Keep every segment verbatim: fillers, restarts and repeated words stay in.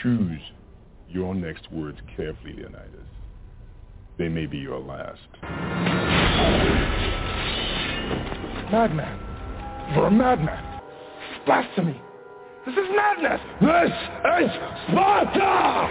Choose your next words carefully, Leonidas. They may be your last. Madman. You're a madman. Blasphemy. This is madness. This is Sparta!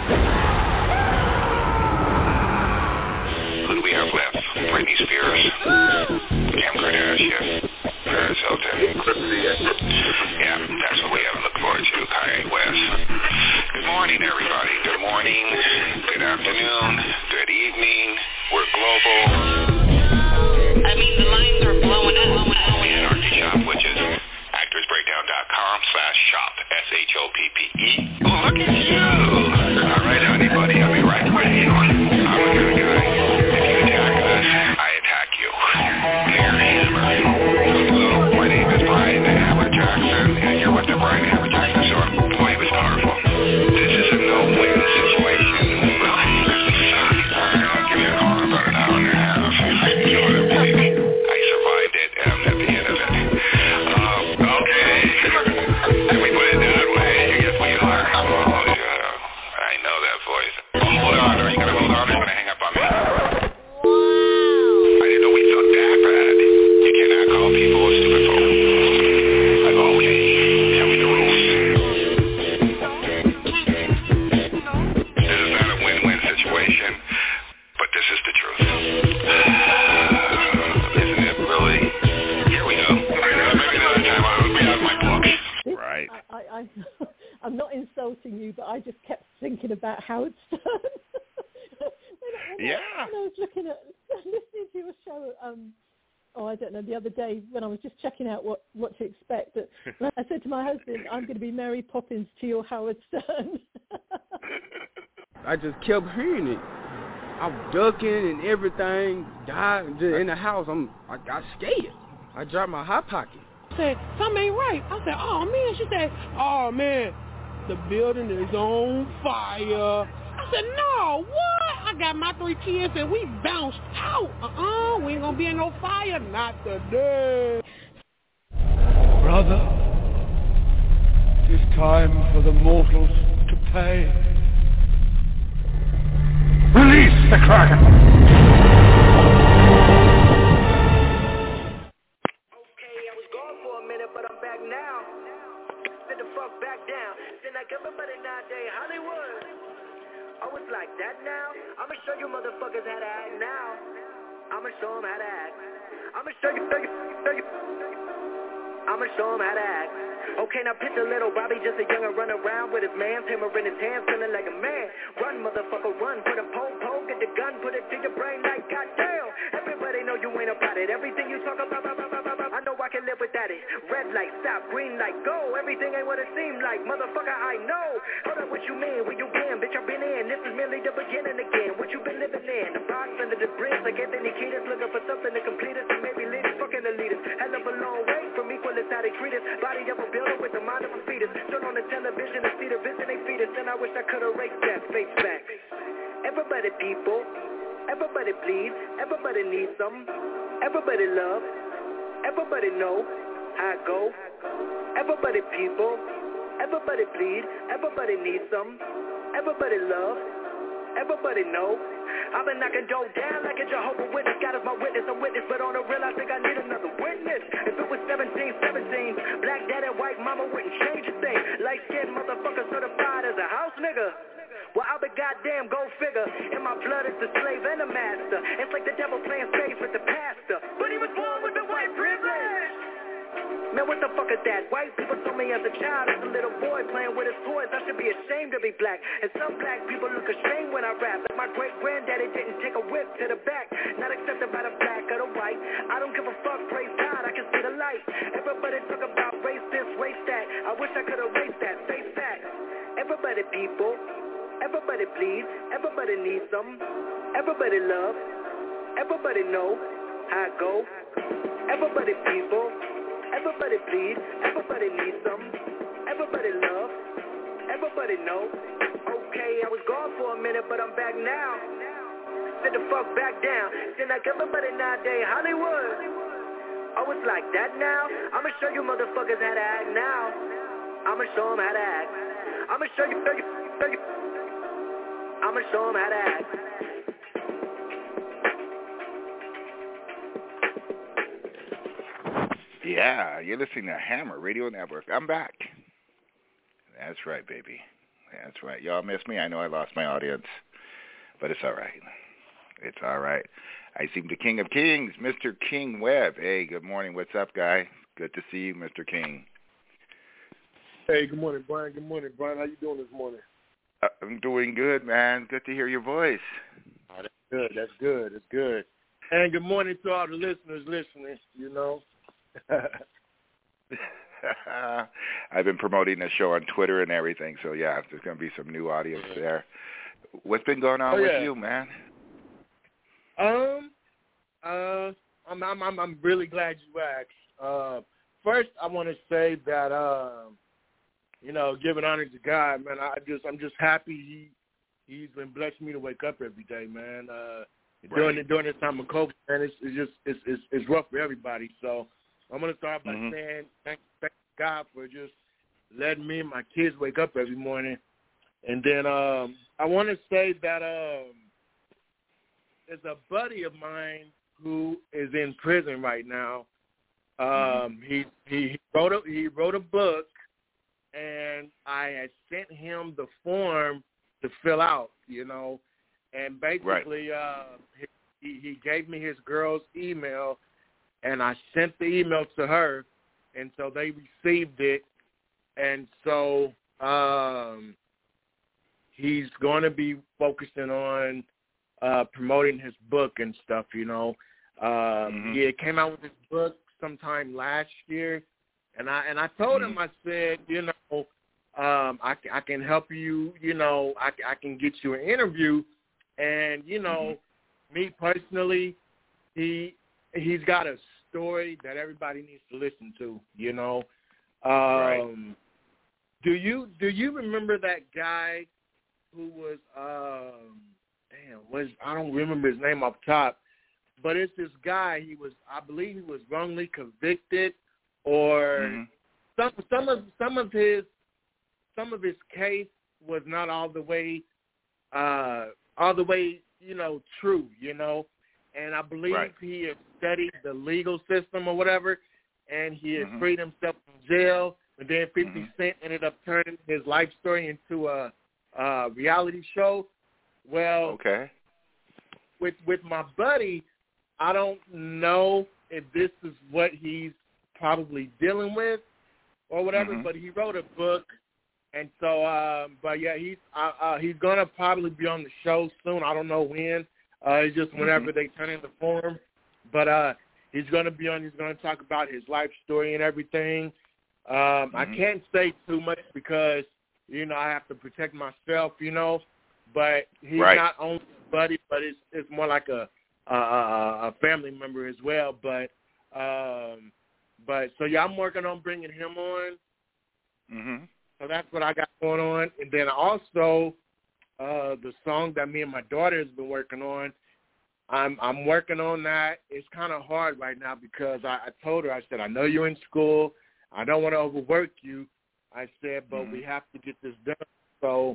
Who do we have left? Britney Spears, Kim Kardashian, Paris Hilton. Yeah, that's what we have to look forward to, Kanye West. Good morning, everybody. Good morning, good afternoon, good evening. We're global. I mean, the lines are blowing up. Anarchy Shop, which is actorsbreakdown.com slash shop, S H O P P E. Oh, look at you. All right, anybody, I'll be right with you. I'm the kind of guy, if you attack us, I attack you. Here, hammer. Hello, my name is Brian Hammer Jackson, and you're with the Brian Hammer Jackson Show. Boy, it was powerful. This is a no-win situation. I'll give you a call in about an hour and a half. You know what I mean? I survived it, and I'm at the end of it. Um, okay. Can we put it that way? Yes, we are. Oh, yeah. I know that voice. Hold on. Are you going to hold on or are you going to hang up on me? I didn't know we thought that bad. You cannot call people a stupid phone. Like, okay, tell me the rules. This is not a win-win situation, but this is the truth. Isn't it really? Here we go. Maybe another time I'll be out of my book. Right. I, I, I, I'm not insulting you, but I just kept thinking about Howard Stern. when I, when Yeah. I, when I was looking at, listening to your show, um, oh, I don't know, the other day when I was just checking out what, what to expect, I said to my husband, I'm going to be Mary Poppins to your Howard Stern. I just kept hearing it. I'm ducking and everything. God, just in the house, I'm, I got scared. I dropped my hot pocket. Said, something ain't right. I said, oh, man. She said, oh, man, the building is on fire. I said, no, what? I got my three kids and we bounced out. Uh-uh, we ain't gonna be in no fire. Not today. Brother, it is time for the mortals to pay. Release the Kraken! But I'm back now. Sit the fuck back down. Then like everybody nowadays, Hollywood. Oh, it's like that now? I'ma show you motherfuckers how to act now. I'ma show them how to act. I'ma show you, show you, show you. I'ma show them how to act. Okay, now picture little Bobby, just a youngin' run around with his man's hammer in his hand, feeling like a man. Run, motherfucker, run. Put a pole, pole, get the gun, put it to your brain like goddamn. Everybody know you ain't about it. Everything you talk about, blah, blah, blah, blah, blah. I know I can live without it. Red light, stop, green light, go. Everything ain't what it seems like. Motherfucker, I know. Hold up, what you mean? Where you been? Bitch, I've been in. This is merely the beginning again. What you been living in? The box under the bridge, like Anthony Kiedis, looking for something to complete us and maybe lead us. Fucking the leaders. Hell of a long way from equal as how they treat us. Body of a builder with the mind of a fetus. Turn on the television and see the vision they feed us. And I wish I could erase that face back. Everybody people. Everybody bleed. Everybody needs some. Everybody love. Everybody know how I go. Everybody people. Everybody bleed. Everybody needs some. Everybody love. Everybody know. I've been knocking doors down like a Jehovah's Witness. God is my witness, I'm witness, but on the real I think I need another witness. If it was seventeen seventeen, black dad and white mama wouldn't change a thing. Light-skinned motherfucker certified as a house nigga. Well, I'll be goddamn, go figure. In my blood is the slave and the master. It's like the devil playing space with the pastor. But he was born with the white privilege. Man, what the fuck is that? White people told me as a child, as a little boy playing with his toys, I should be ashamed to be black. And some black people look ashamed when I rap. Like my great-granddaddy didn't take a whip to the back. Not accepted by the black or the white. I don't give a fuck, praise God, I can see the light. Everybody talk about race this, race that. I wish I could erase that, face that. Everybody people, everybody bleed, everybody needs some. Everybody love, everybody know how I go. Everybody people. Everybody bleed, everybody needs some. Everybody love, everybody know. Okay, I was gone for a minute, but I'm back now. Sit the fuck back down. Seem like everybody nowadays, Hollywood. Oh, it's like that now? I'ma show you motherfuckers how to act now. I'ma show them how to act. I'ma show you, show you. I'ma show him how to act. Yeah, you're listening to Hammer Radio Network. I'm back. That's right, baby. That's right. Y'all missed me. I know I lost my audience, but it's all right. It's all right. I seem the King of Kings, Mister King Webb. Hey, good morning. What's up, guy? Good to see you, Mister King. Hey, good morning, Brian. Good morning, Brian. How you doing this morning? Uh, I'm doing good, man. Good to hear your voice. Oh, that's good. That's good. That's good. And good morning to all the listeners listening, you know. I've been promoting the show on Twitter and everything, so yeah, there's going to be some new audience there. What's been going on oh, yeah. with you, man? Um, uh, I'm I'm I'm, I'm really glad you asked. Uh, first, I want to say that um, you know, giving honor to God, man. I just I'm just happy he he's been blessing me to wake up every day, man. Uh, right. during the, during this time of COVID, man, it's, it's just it's, it's it's rough for everybody. So I'm gonna start by mm-hmm. saying thank, thank God for just letting me and my kids wake up every morning. And then um, I want to say that um, there's a buddy of mine who is in prison right now. Um, mm-hmm. he, he he wrote a he wrote a book, and I had sent him the form to fill out, you know, and basically right. uh, he he gave me his girl's email, and I sent the email to her, and so they received it, and so um, he's going to be focusing on uh, promoting his book and stuff, you know. Um, mm-hmm. Yeah, it came out with his book sometime last year, and I and I told mm-hmm. him, I said, you know, um, I, I can help you, you know, I, I can get you an interview, and, you know, mm-hmm. me personally, he he's got a story that everybody needs to listen to, you know. Um, right. Do you do you remember that guy who was um, damn was I don't remember his name up top, but it's this guy. He was I believe he was wrongly convicted, or mm-hmm. some some of some of his some of his case was not all the way uh, all the way you know true, you know. And I believe right. he had studied the legal system or whatever, and he had mm-hmm. freed himself from jail. And then fifty mm-hmm. Cent ended up turning his life story into a, a reality show. Well, okay. with with my buddy, I don't know if this is what he's probably dealing with or whatever, mm-hmm. but he wrote a book. And so, uh, but yeah, he's uh, uh, he's going to probably be on the show soon. I don't know when. Uh, it's just whenever mm-hmm. they turn in the form. But uh, he's going to be on. He's going to talk about his life story and everything. Um, mm-hmm. I can't say too much because, you know, I have to protect myself, you know. But he's right. not only a buddy, but it's it's more like a a, a family member as well. But um, but so yeah, I'm working on bringing him on. Mm-hmm. So that's what I got going on. And then also uh, the song that me and my daughter has been working on. I'm I'm working on that. It's kind of hard right now because I, I told her, I said, I know you're in school. I don't want to overwork you. I said, but mm-hmm. we have to get this done. So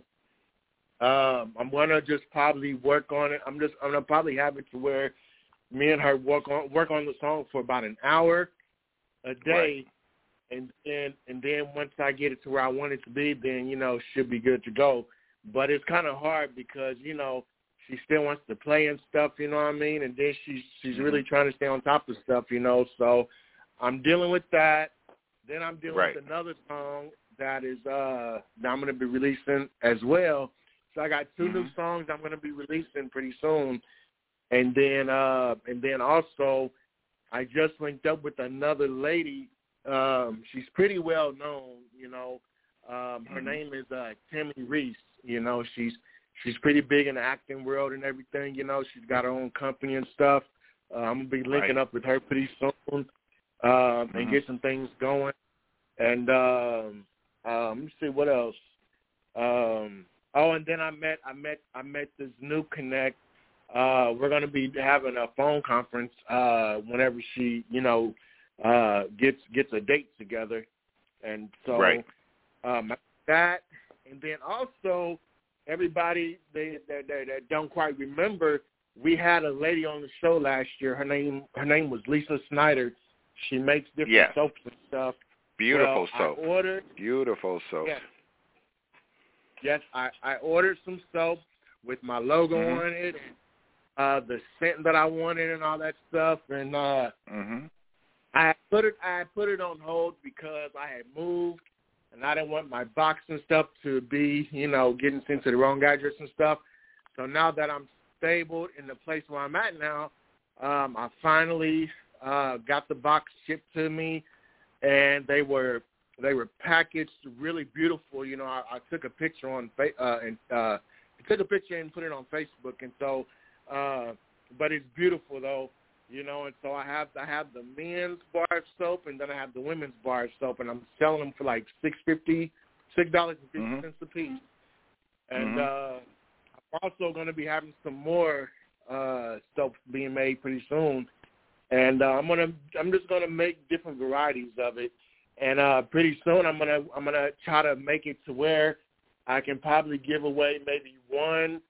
um, I'm going to just probably work on it. I'm just I'm going to probably have it to where me and her work on work on the song for about an hour a day. Right. And then and then once I get it to where I want it to be, then, you know, should be good to go. But it's kind of hard because, you know, she still wants to play and stuff, you know what I mean? And then she's, she's mm-hmm. really trying to stay on top of stuff, you know. So I'm dealing with that. Then I'm dealing right. with another song that is uh, that I'm going to be releasing as well. So I got two mm-hmm. new songs I'm going to be releasing pretty soon. And then uh, and then also I just linked up with another lady. Um, she's pretty well known, you know. Um, her mm-hmm. name is uh, Tammy Reese. You know, she's she's pretty big in the acting world and everything. You know, she's got her own company and stuff. Uh, I'm gonna be linking right. up with her pretty soon um, mm-hmm. and get some things going. And um, um, let me see what else. Um, oh, and then I met I met I met this new connect. Uh, we're gonna be having a phone conference uh, whenever she, you know, uh, gets gets a date together. And so right. um, that. And then also, everybody they, that, that, that don't quite remember, we had a lady on the show last year. Her name her name was Lisa Snyder. She makes different yes. soaps and stuff. Beautiful well, soap. I ordered, Beautiful soap. Yes, yes I, I ordered some soap with my logo mm-hmm. on it, uh, the scent that I wanted and all that stuff. And uh, mm-hmm. I put it I put it on hold because I had moved. And I didn't want my box and stuff to be, you know, getting sent to the wrong address and stuff. So now that I'm stable in the place where I'm at now, um, I finally uh, got the box shipped to me, and they were they were packaged really beautiful. You know, I, I took a picture on uh, and uh, took a picture and put it on Facebook, and so, uh, but it's beautiful though. You know, and so I have I have the men's bar soap, and then I have the women's bar soap, and I'm selling them for like six fifty, six dollars and fifty mm-hmm. cents a piece. And mm-hmm. uh, I'm also going to be having some more uh, soaps being made pretty soon, and uh, I'm gonna I'm just gonna make different varieties of it, and uh, pretty soon I'm gonna I'm gonna try to make it to where I can probably give away maybe one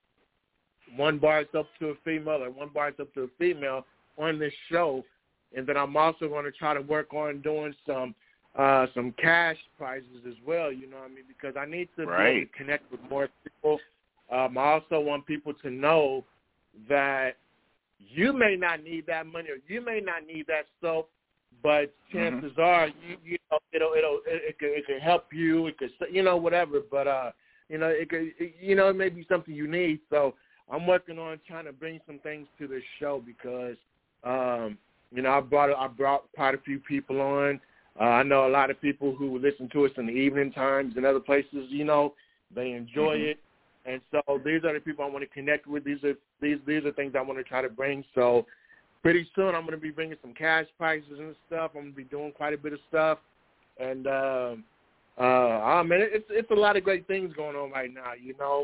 one bar soap to a female or one bar soap to a female on this show, and then I'm also going to try to work on doing some uh, some cash prizes as well, you know what I mean, because I need to right. be able to connect with more people. Um, I also want people to know that you may not need that money or you may not need that soap, but chances mm-hmm. are you, you know, it'll it'll it, it could it could help you, it could you know whatever, but uh you know it could it, you know it may be something you need. So I'm working on trying to bring some things to this show because. Um, you know, I brought I brought quite a few people on. Uh, I know a lot of people who listen to us in the evening times and other places. You know, they enjoy mm-hmm. it, and so these are the people I want to connect with. These are these these are things I want to try to bring. So pretty soon I'm going to be bringing some cash prizes and stuff. I'm going to be doing quite a bit of stuff, and um, uh, oh man, it's it's a lot of great things going on right now. You know,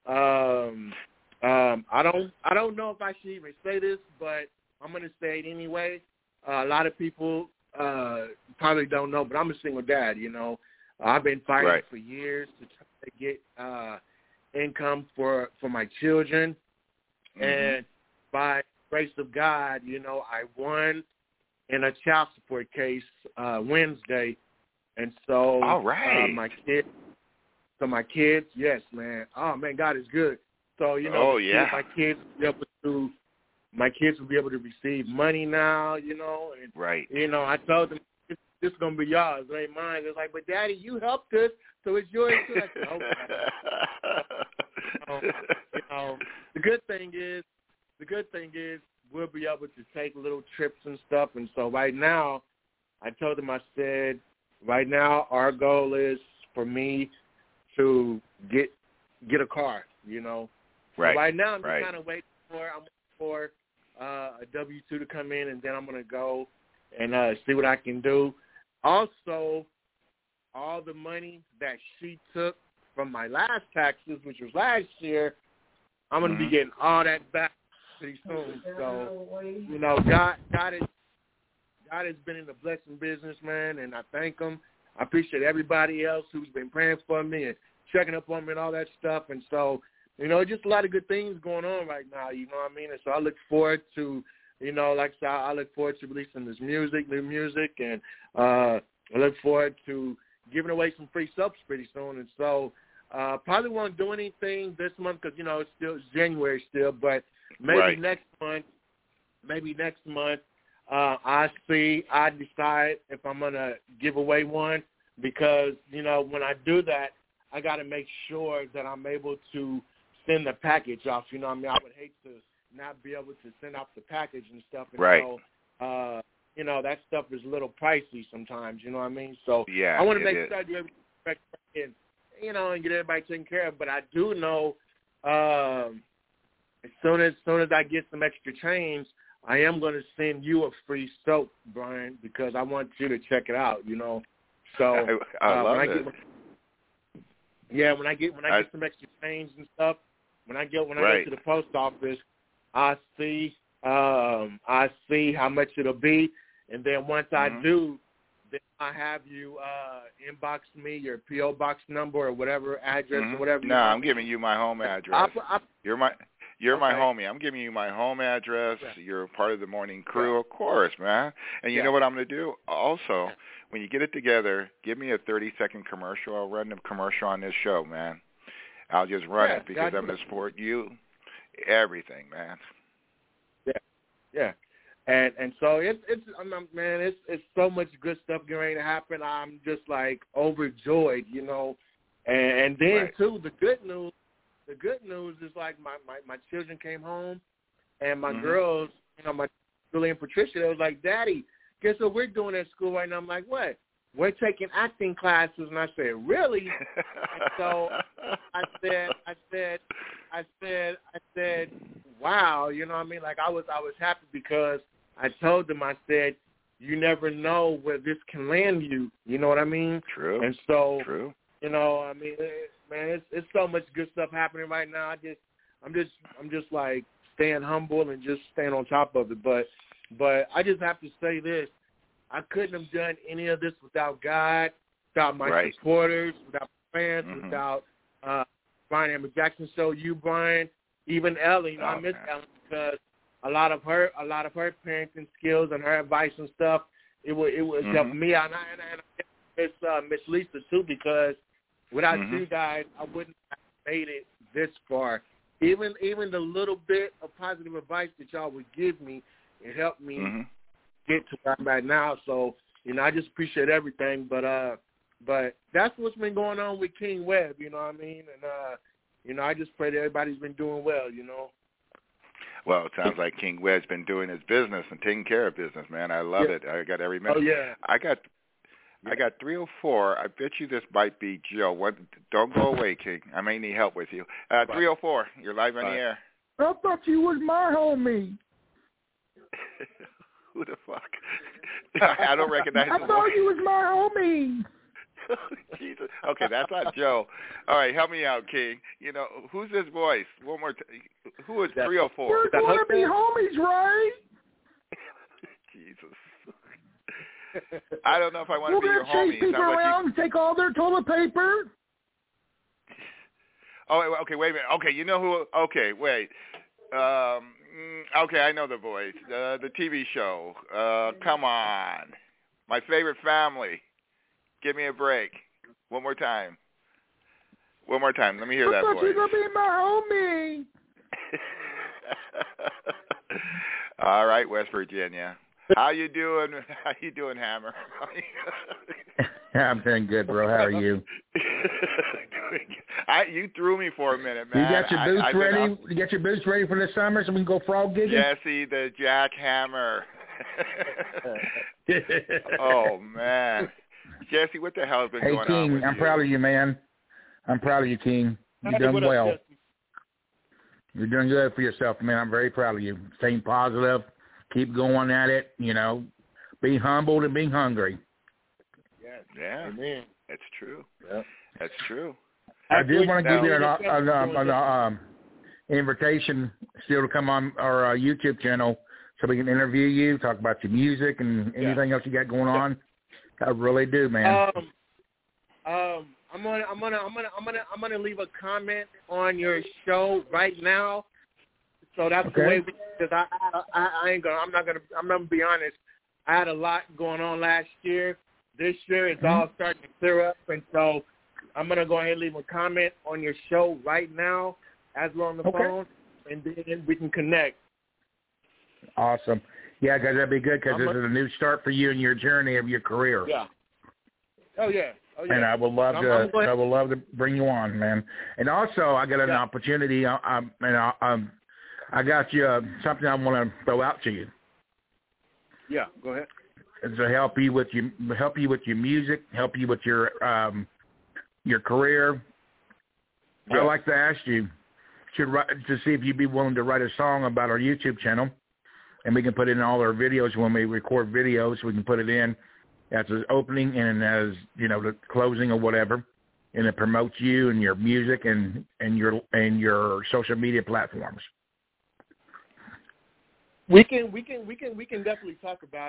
um, um, I don't I don't know if I should even say this, but I'm going to say it anyway. Uh, a lot of people uh, probably don't know, but I'm a single dad, you know. I've been fighting right. for years to try to get uh, income for, for my children. Mm-hmm. And by grace of God, you know, I won in a child support case uh, Wednesday. And so All right. uh, my kids, so my kids, yes, man. Oh, man, God is good. So, you know, oh, yeah. kids, my kids will be able to My kids will be able to receive money now, you know. And, right. You know, I told them, this, this is going to be yours. It ain't mine. It's like, but, Daddy, you helped us, so it's yours too. I said, okay. you, know, you know, the good thing is, the good thing is we'll be able to take little trips and stuff. And so right now, I told them, I said, right now our goal is for me to get get a car, you know. Right. So right now I'm right. just kind of waiting for I'm for uh, a W two to come in, and then I'm going to go and uh, see what I can do. Also, all the money that she took from my last taxes, which was last year, I'm going to mm-hmm. be getting all that back pretty soon. So, you know, God, God is God has been in the blessing business, man, and I thank him. I appreciate everybody else who's been praying for me and checking up on me and all that stuff. And so, you know, just a lot of good things going on right now, you know what I mean? And so I look forward to, you know, like I said, I look forward to releasing this music, new music, and uh, I look forward to giving away some free subs pretty soon. And so uh, probably won't do anything this month because, you know, it's still it's January still, but maybe right. next month, maybe next month, uh, I see, I decide if I'm going to give away one because, you know, when I do that, I got to make sure that I'm able to send the package off. You know what I mean? I would hate to not be able to send off the package and stuff. And right. so, uh, you know, that stuff is a little pricey sometimes, you know what I mean? So yeah, I want to make is. sure I do everything and, you know, and get everybody taken care of. But I do know um, as soon as, as soon as I get some extra change, I am going to send you a free soap, Brian, because I want you to check it out, you know. So I, I uh, love when I it. get, yeah, when I get when I, I get some extra change and stuff, when I get when I right. go to the post office, I see um, I see how much it'll be, and then once mm-hmm. I do, then I have you uh, inbox me your P O box number or whatever address Mm-hmm. or whatever. No, you I'm want. giving you my home address. I'll, I'll, you're my you're okay. my homie. I'm giving you my home address. Yeah. You're part of the morning crew, yeah. of course, man. And you yeah. know what I'm going to do? Also, when you get it together, give me a thirty-second commercial. I'll run the commercial on this show, man. I'll just run yeah, it because I'm going to support you. Everything, man. Yeah, yeah. And and so it's it's I'm, man, it's it's so much good stuff getting to happen. I'm just like overjoyed, you know. And, and then right. too, the good news, the good news is like my my, my children came home, and my mm-hmm. girls, you know, my Julie and Patricia, they was like, "Daddy, guess what we're doing at school right now?" I'm like, "What?" We're taking acting classes, and I said, "Really?" And so I said, I said, I said, I said, "Wow," you know what I mean? Like I was, I was happy because I told them, I said, "You never know where this can land you." You know what I mean? True. And so, True. You know, I mean, it, man, it's it's so much good stuff happening right now. I just, I'm just, I'm just like staying humble and just staying on top of it. But, but I just have to say this. I couldn't have done any of this without God, without my right. supporters, without my fans, mm-hmm. without uh, Brian Amber Jackson Show, you, Brian, even Ellie. You know, oh, I miss man. Ellie because a lot of her, a lot of her parenting skills and her advice and stuff, it would it would mm-hmm. help me out. And I, and I, and I miss uh, Miss Lisa too because without mm-hmm. you guys, I wouldn't have made it this far. Even even the little bit of positive advice that y'all would give me, it helped me. Mm-hmm. get to where I'm at now. So, you know, I just appreciate everything. But uh but that's what's been going on with King Webb, you know what I mean? And uh, you know, I just pray that everybody's been doing well, you know. Well, it sounds like King Webb's been doing his business and taking care of business, man. I love yeah. it. I got every minute. Oh yeah. I got yeah. I got three oh four. I bet you this might be Joe. What don't go away, King. I may need help with you. Uh three oh four, you're live on Bye. the air. I thought you was my homie. Who the fuck? I don't recognize I the thought voice. you was my homie. Jesus. Okay, that's not Joe. All right, help me out, King. You know, who's this voice? One more time. Who is three oh four? We're going to be homies, right? Jesus. I don't know if I want We're to be your going to homie. chase people like around you... and take all their toilet paper. Oh, wait, okay, wait a minute. Okay, you know who? Okay, wait. Um, okay, I know the voice. Uh, the T V show. Uh, come on. My favorite family. Give me a break. One more time. One more time. Let me hear I that thought voice. you were going to be my homie. All right, West Virginia. How you doing? How you doing, Hammer? I'm doing good, bro. How are you? I, you threw me for a minute, man. You got your boots I, ready? Been, you got your boots ready for the summer so we can go frog gigging? Jesse the Jackhammer. Oh, man. Jesse, what the hell has been hey, going King, on with I'm you? proud of you, man. I'm proud of you, King. You're hey, doing well. Up, You're doing good for yourself, man. I'm very proud of you. Staying positive. Keep going at it. You know, be humbled and be hungry. Yes. Yeah. Amen. That's true. Yep. That's true. I do want to now, give you an, an, an, an um, invitation still to come on our uh, YouTube channel so we can interview you, talk about your music and anything yeah. else you got going on. I really do, man. Um, um, I'm gonna, I'm gonna, I'm gonna, I'm gonna, I'm gonna leave a comment on your show right now. So that's okay. the way. Because I, I, I ain't gonna, I'm not gonna, I'm gonna be honest. I had a lot going on last year. This year it's mm-hmm. all starting to clear up, and so I'm gonna go ahead and leave a comment on your show right now as we're on the okay. phone, and then we can connect. Awesome. Yeah, because that'd be good because this is a new start for you in your journey of your career. Yeah. Oh yeah. Oh yeah. And I would love I'm, to. I'm I would love to bring you on, man. And also, I got an yeah. opportunity. I, I, and I, um, I got you uh, something I want to throw out to you. Yeah. Go ahead. To help you with your help you with your music, help you with your um, your career. Yeah. I'd like to ask you should write, to see if you'd be willing to write a song about our YouTube channel, and we can put it in all our videos when we record videos. We can put it in as an opening and as you know the closing or whatever, and it promotes you and your music and, and your and your social media platforms. We can we can we can we can definitely talk about it.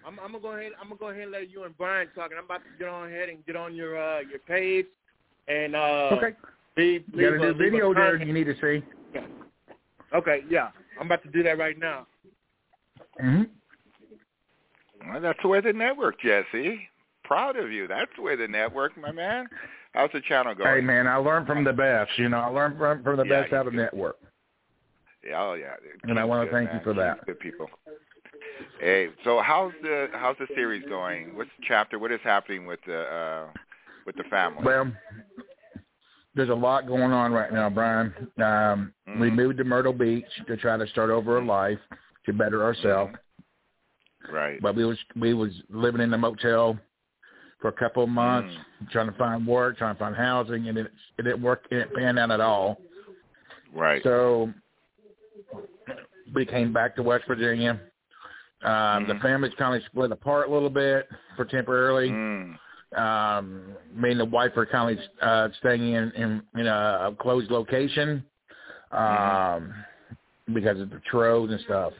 I'm, I'm gonna go ahead. I'm gonna go ahead and let you and Brian talk, and I'm about to get on ahead and get on your uh, your page. And uh, okay, leave, you got a new a, video there comment. you need to see. Yeah. Okay, yeah, I'm about to do that right now. Mm-hmm. Well, that's the way the network, Jesse. Proud of you. That's the way the network, my man. How's the channel going? Hey, man, I learned from the best. You know, I learned from, from the yeah, best out of the network. Yeah, oh, yeah. And I want to thank man. you for that. Keep good people. Hey, so how's the how's the series going? What's the chapter? What is happening with the uh, with the family? Well, there's a lot going on right now, Brian. Um, mm-hmm. We moved to Myrtle Beach to try to start over a life to better ourselves. Right. But we was we was living in a motel for a couple of months, mm. trying to find work, trying to find housing, and it it didn't work. It didn't pan out at all. Right. So we came back to West Virginia. Um, mm. The family's kind of split apart a little bit for temporarily. Mm. Um, me and the wife are kind of uh, staying in, in, in a closed location um, mm-hmm. because of the roads and stuff.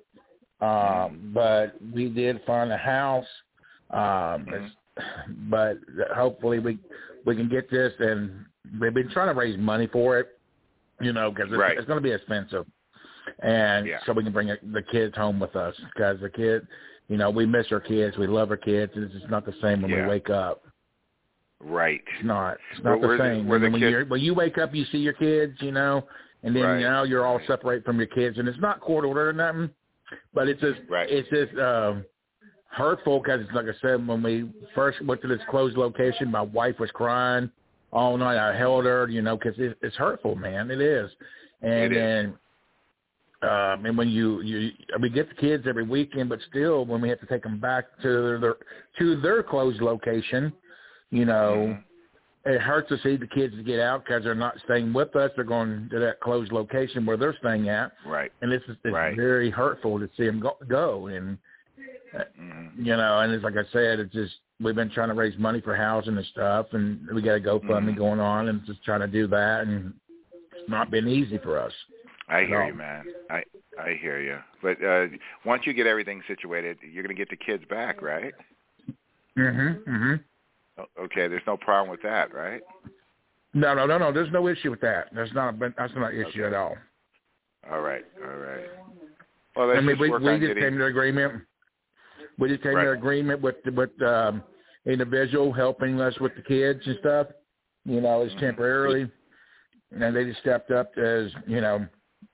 Um, but we did find a house, um, mm-hmm. but hopefully we we can get this, and we've been trying to raise money for it, you know, because it's, right. it's going to be expensive, and yeah. so we can bring the kids home with us because the kid. You know, we miss our kids. We love our kids. It's just not the same when yeah. we wake up. Right. It's not. It's not where, the same. The, when, the you're, when you wake up, you see your kids, you know, and then, right. you know, you're all separate from your kids. And it's not court ordered or nothing, but it's just, right. it's just um, hurtful because, like I said, when we first went to this closed location, my wife was crying all night. I held her, you know, because it, it's hurtful, man. It is. And it then. Is. Um, and when you, you, we get the kids every weekend, but still, when we have to take them back to their to their closed location, you know, mm-hmm. it hurts to see the kids get out because they're not staying with us. They're going to that closed location where they're staying at, right? And it's, it's right. very hurtful to see them go. go. And mm-hmm. you know, and it's like I said, it's just we've been trying to raise money for housing and stuff, and we got a GoFundMe mm-hmm. going on, and just trying to do that, and it's not been easy for us. I hear no. you, man. I I hear you. But uh, once you get everything situated, you're going to get the kids back, right? Mhm. Mhm. Okay. There's no problem with that, right? No, no, no, no. There's no issue with that. That's not. That's not an issue okay. at all. All right. All right. Well, let's I mean, just we work we on just getting... came to an agreement. We just came right. to an agreement with with um, individual helping us with the kids and stuff. You know, it's mm-hmm. temporarily, and they just stepped up as you know.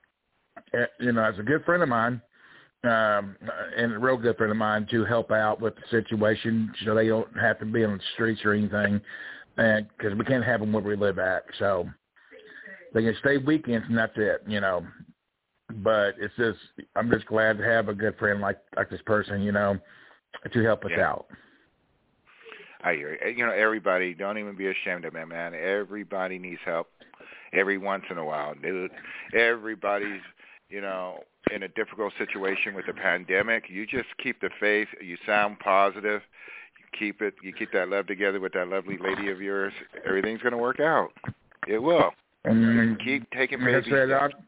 You know, as a good friend of mine, um, and a real good friend of mine, to help out with the situation, so they don't have to be on the streets or anything, and because we can't have them where we live at, so they can stay weekends and that's it, you know. But it's just, I'm just glad to have a good friend like like this person, you know, to help us yeah. out. I hear you. You know, everybody, don't even be ashamed of it, man. Everybody needs help every once in a while, dude. Everybody's, you know, in a difficult situation with the pandemic. You just keep the faith. You sound positive. You keep it. You keep that love together with that lovely lady of yours. Everything's going to work out. It will. And keep taking like baby I said, steps.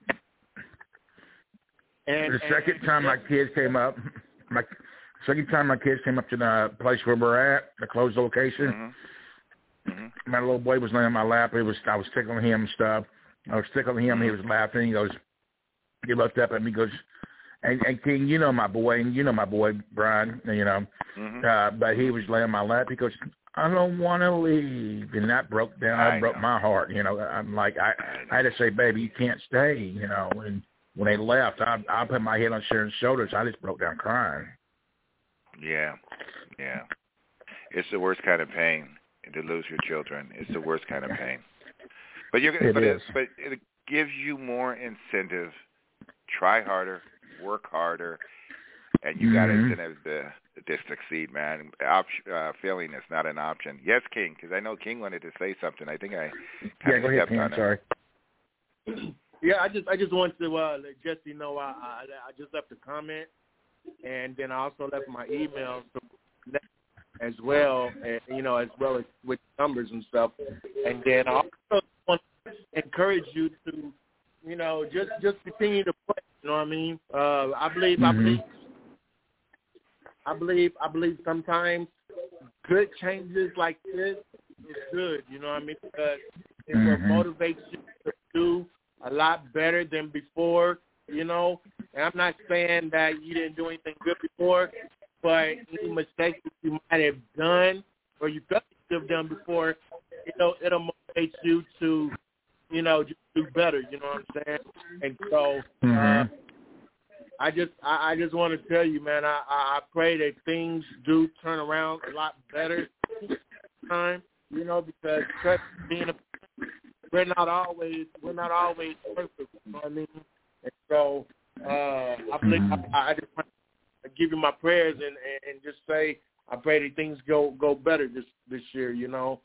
I, and, the second time my kids came up, my second time my kids came up to the place where we're at, the closed location. Mm-hmm. Mm-hmm. My little boy was laying on my lap. It was I was tickling him and stuff. I was tickling him. Mm-hmm. He was laughing. He goes. He looked up at me, goes, and, and King, you know my boy, and you know my boy, Brian, you know, mm-hmm. uh, but he was laying on my lap. He goes, I don't want to leave. And that broke down. I That broke know. my heart. You know, I'm like, I, I, I had to say, baby, you can't stay, you know. And when they left, I, I put my head on Sharon's shoulders. I just broke down crying. Yeah, yeah. It's the worst kind of pain to lose your children. It's the worst kind of pain. But you're it but is. it, but it gives you more incentive. Try harder, work harder, and you got mm-hmm. incentive to, to succeed, man. Op- uh, failing is not an option. Yes, King, because I know King wanted to say something. I think I kind yeah, of go ahead, stepped King. on Sorry. it. Yeah, I just I just wanted to uh, let Jesse know I, I I just left a comment, and then I also left my email as well, and you know, as well as with numbers and stuff. And then I also want to encourage you to, you know, just just continue to play. You know what I mean? Uh, I believe, mm-hmm. I believe, I believe I believe sometimes good changes like this is good. You know what I mean? Because it will Mhm. motivate you to do a lot better than before. You know, and I'm not saying that you didn't do anything good before, but any mistakes that you might have done or you felt you have done before, it'll it'll motivate you to, you know, just do better. You know what I'm saying? And so, Mhm. uh, I just I, I just want to tell you, man. I, I I pray that things do turn around a lot better this time. You know, because being a we're not always we're not always perfect. You know what I mean? And so uh, I believe Mhm. I, I just want to give you my prayers and, and, and just say I pray that things go go better this this year. You know.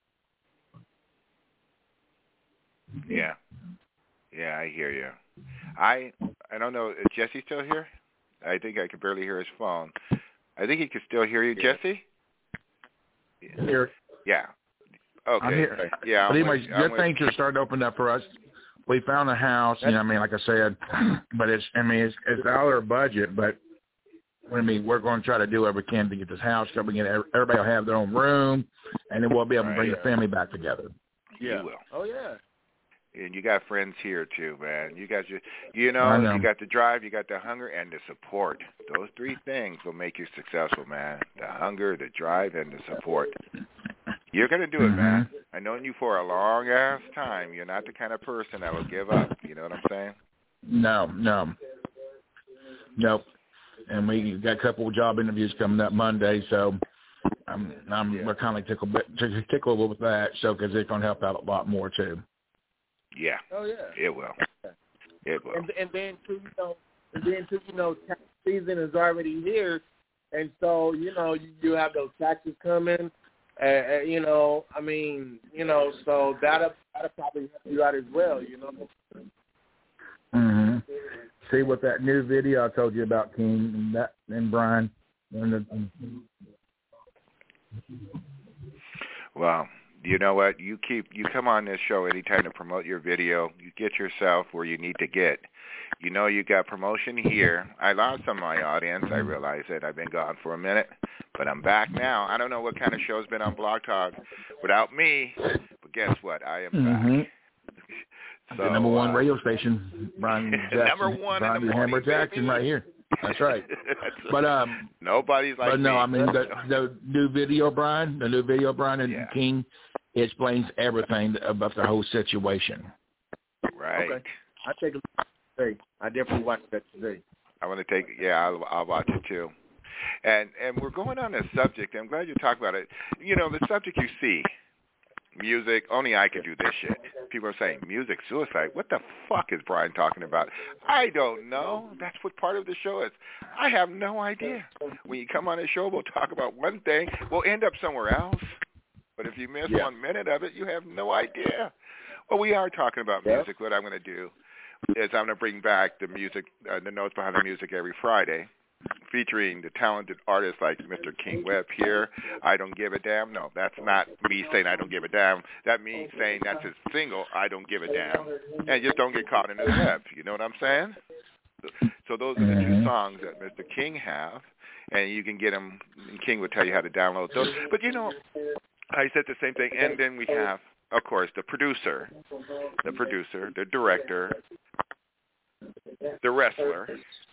Yeah. Yeah, I hear you. I I don't know. Is Jesse still here? I think I can barely hear his phone. I think he can still hear you, Jesse. Here. Yeah. Okay. I'm here. Yeah. But I'm anyways, with- I'm good with- things are starting to open up for us. We found a house, you know, I mean, like I said, but it's, I mean, it's, it's out of our budget, but I mean, we're going to try to do whatever we can to get this house so we can, everybody will have their own room, and then we'll be able to bring Right. the family back together. Yeah. You will. Oh yeah. And you got friends here too, man. You got your, you know, I know. you got the drive, you got the hunger, and the support. Those three things will make you successful, man. The hunger, the drive, and the support. You're gonna do it, Mhm. man. I've known you for a long ass time. You're not the kind of person that will give up. You know what I'm saying? No, no. Nope. And we got a couple of job interviews coming up Monday, so I'm, I'm Yeah. we're kind of tickled, tickled with that, so because it's going to help out a lot more too. Yeah. Oh yeah. It will. It will. And and then too, you know, and then too, you know, tax season is already here, and so you know you, you have those taxes coming. Uh, uh, you know, I mean, you know, so that'll that'll probably help you out as well. You know. Mm-hmm. See what that new video I told you about, King, and that and Brian. And the, Well, you know what? You keep you come on this show anytime to promote your video. You get yourself where you need to get. You know you got promotion here. I lost some of my audience. I realize that I've been gone for a minute, but I'm back now. I don't know what kind of show's been on Blog Talk without me, but guess what? I am mm-hmm. back. So, the number one uh, radio station, Brian Jackson. number one Brian in the Hammer morning, Jackson, baby. right here. That's right. That's But um, nobody's like but no, me. I mean the the new video, Brian, the new video, Brian and Yeah. King, explains everything about the whole situation. Right. Okay. I take a look today. I definitely watch that today. I want to take. Yeah, I'll, I'll watch it too. And and we're going on this subject. I'm glad you talked about it. You know, the subject you see, music. Only I could do this shit. People are saying music suicide. What the fuck is Brian talking about? I don't know. That's what part of the show is. I have no idea. When you come on the show, we'll talk about one thing. We'll end up somewhere else. But if you miss Yeah. one minute of it, you have no idea. Well, we are talking about Yeah. music. What I'm going to do is I'm going to bring back the music, uh, the notes behind the music every Friday, featuring the talented artists like Mister King Webb here. I Don't Give a Damn. No, that's not me saying I don't give a damn. That means saying that's his single, I Don't Give a Damn. And just don't get caught in his web. You know what I'm saying? So those are the two songs that Mister King have, and you can get them. King will tell you how to download those. But, you know, I said the same thing. And then we have, of course, the producer, the producer, the director, the wrestler,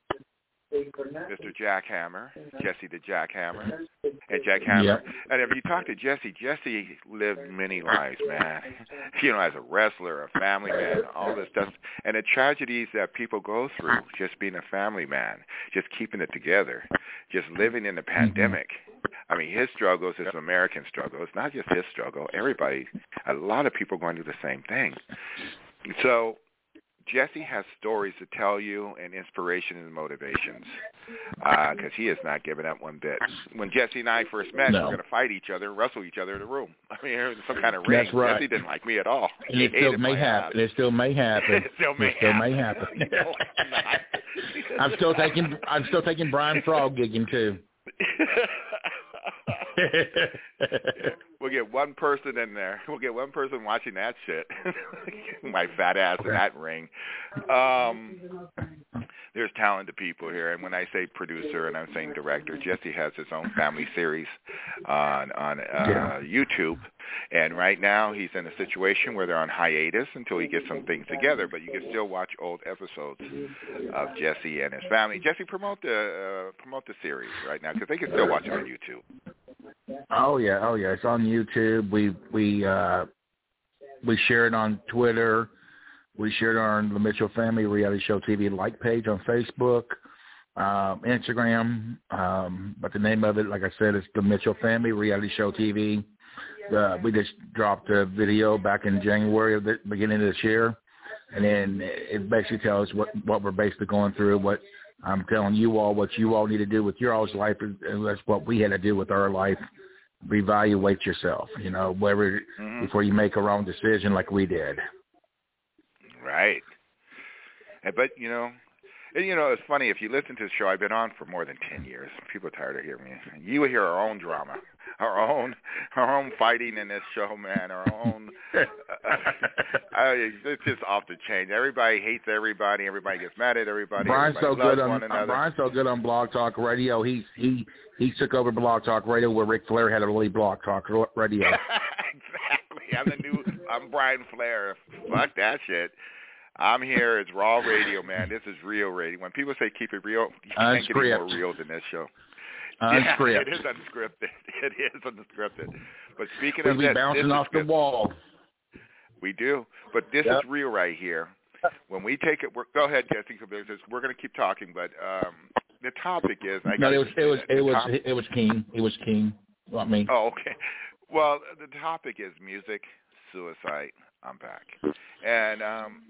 Mister Jackhammer, Jesse the Jackhammer, and Jackhammer. Yep. And if you talk to Jesse, Jesse lived many lives, man. You know, as a wrestler, a family man, all this stuff. And the tragedies that people go through, just being a family man, just keeping it together, just living in the pandemic. I mean, his struggle is an American struggle. It's not just his struggle. Everybody, a lot of people going through the same thing. So Jesse has stories to tell you and inspiration and motivations because uh, he has not given up one bit. When Jesse and I first met, No. we were going to fight each other and wrestle each other in the room. I mean, it was some kind of ring. That's right. Jesse didn't like me at all. And He it still hated may my happen. ass. It still may happen. It still may it still happen. may happen. No, it's not. I'm still taking I'm still taking Brian Frog gigging too. We'll get one person in there. We'll get one person watching that shit. My fat ass in that ring. Um, there's talented people here. And when I say producer and I'm saying director, Jesse has his own family series on on uh, yeah. YouTube. And right now he's in a situation where they're on hiatus until he gets some things together. But you can still watch old episodes of Jesse and his family. Jesse, promote the uh, promote the series right now because they can still watch it on YouTube. Oh yeah, oh yeah, it's on YouTube. We we uh, we share it on Twitter. We shared on the Mitchell Family Reality Show T V like page on Facebook, um, Instagram. Um, but the name of it, like I said, is the Mitchell Family Reality Show T V. Uh, we just dropped a video back in January of the beginning of this year, and then it basically tells us what, what we're basically going through, what I'm telling you all, what you all need to do with your all's life, and that's what we had to do with our life. Reevaluate yourself, you know, whatever, mm-hmm. before you make a wrong decision like we did. Right. But, you know, and, you know, it's funny. If you listen to the show, I've been on for more than ten years. People are tired of hearing me. You hear our own drama, our own our own fighting in this show, man, our own. uh, I, it's just off the chain. Everybody hates everybody. Everybody gets mad at everybody. Brian's everybody so good on one another. Brian's so good on Blog Talk Radio. He he he took over Blog Talk Radio where Ric Flair had to leave Blog Talk Radio. Exactly. I'm the new. I'm Brian Flair. Fuck that shit. I'm here. It's raw radio, man. This is real radio. When people say keep it real, you can't get any more real than this show. Unscripted. Yeah, it is unscripted. It is unscripted. But speaking we of be this, bouncing this off the wall. We do. But this yep. is real right here. When we take it, we're, go ahead, Jesse. We're going to keep talking, but um, the topic is. I no, it was it was it, it was top- it was King. It was King. Not me. Oh, okay. Well, the topic is music, suicide. I'm back, and um,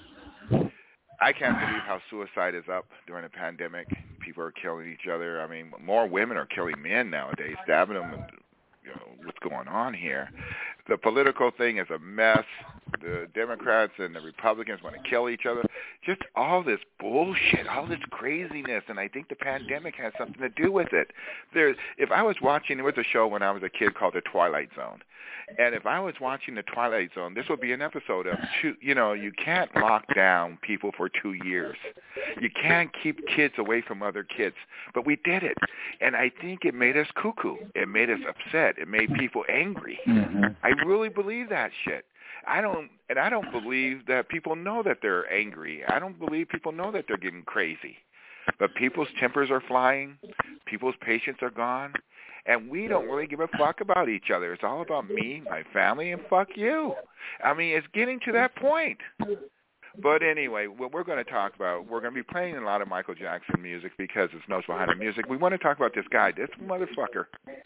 I can't believe how suicide is up during the pandemic. People are killing each other. I mean, more women are killing men nowadays, stabbing them. And, you know, what's going on here? The political thing is a mess. The Democrats and the Republicans want to kill each other. Just all this bullshit, all this craziness, and I think the pandemic has something to do with it. There's, if I was watching, there was a show when I was a kid called The Twilight Zone, and if I was watching The Twilight Zone, this would be an episode of, two, you know, you can't lock down people for two years. You can't keep kids away from other kids, but we did it, and I think it made us cuckoo. It made us upset. It made people angry. Mm-hmm. I really believe that shit. I don't, and I don't believe that people know that they're angry. I don't believe people know that they're getting crazy. But people's tempers are flying. People's patience are gone. And we don't really give a fuck about each other. It's all about me, my family, and fuck you. I mean, it's getting to that point. But anyway, what we're going to talk about, we're going to be playing a lot of Michael Jackson music because it's Notes Behind the Music. We want to talk about this guy, this motherfucker.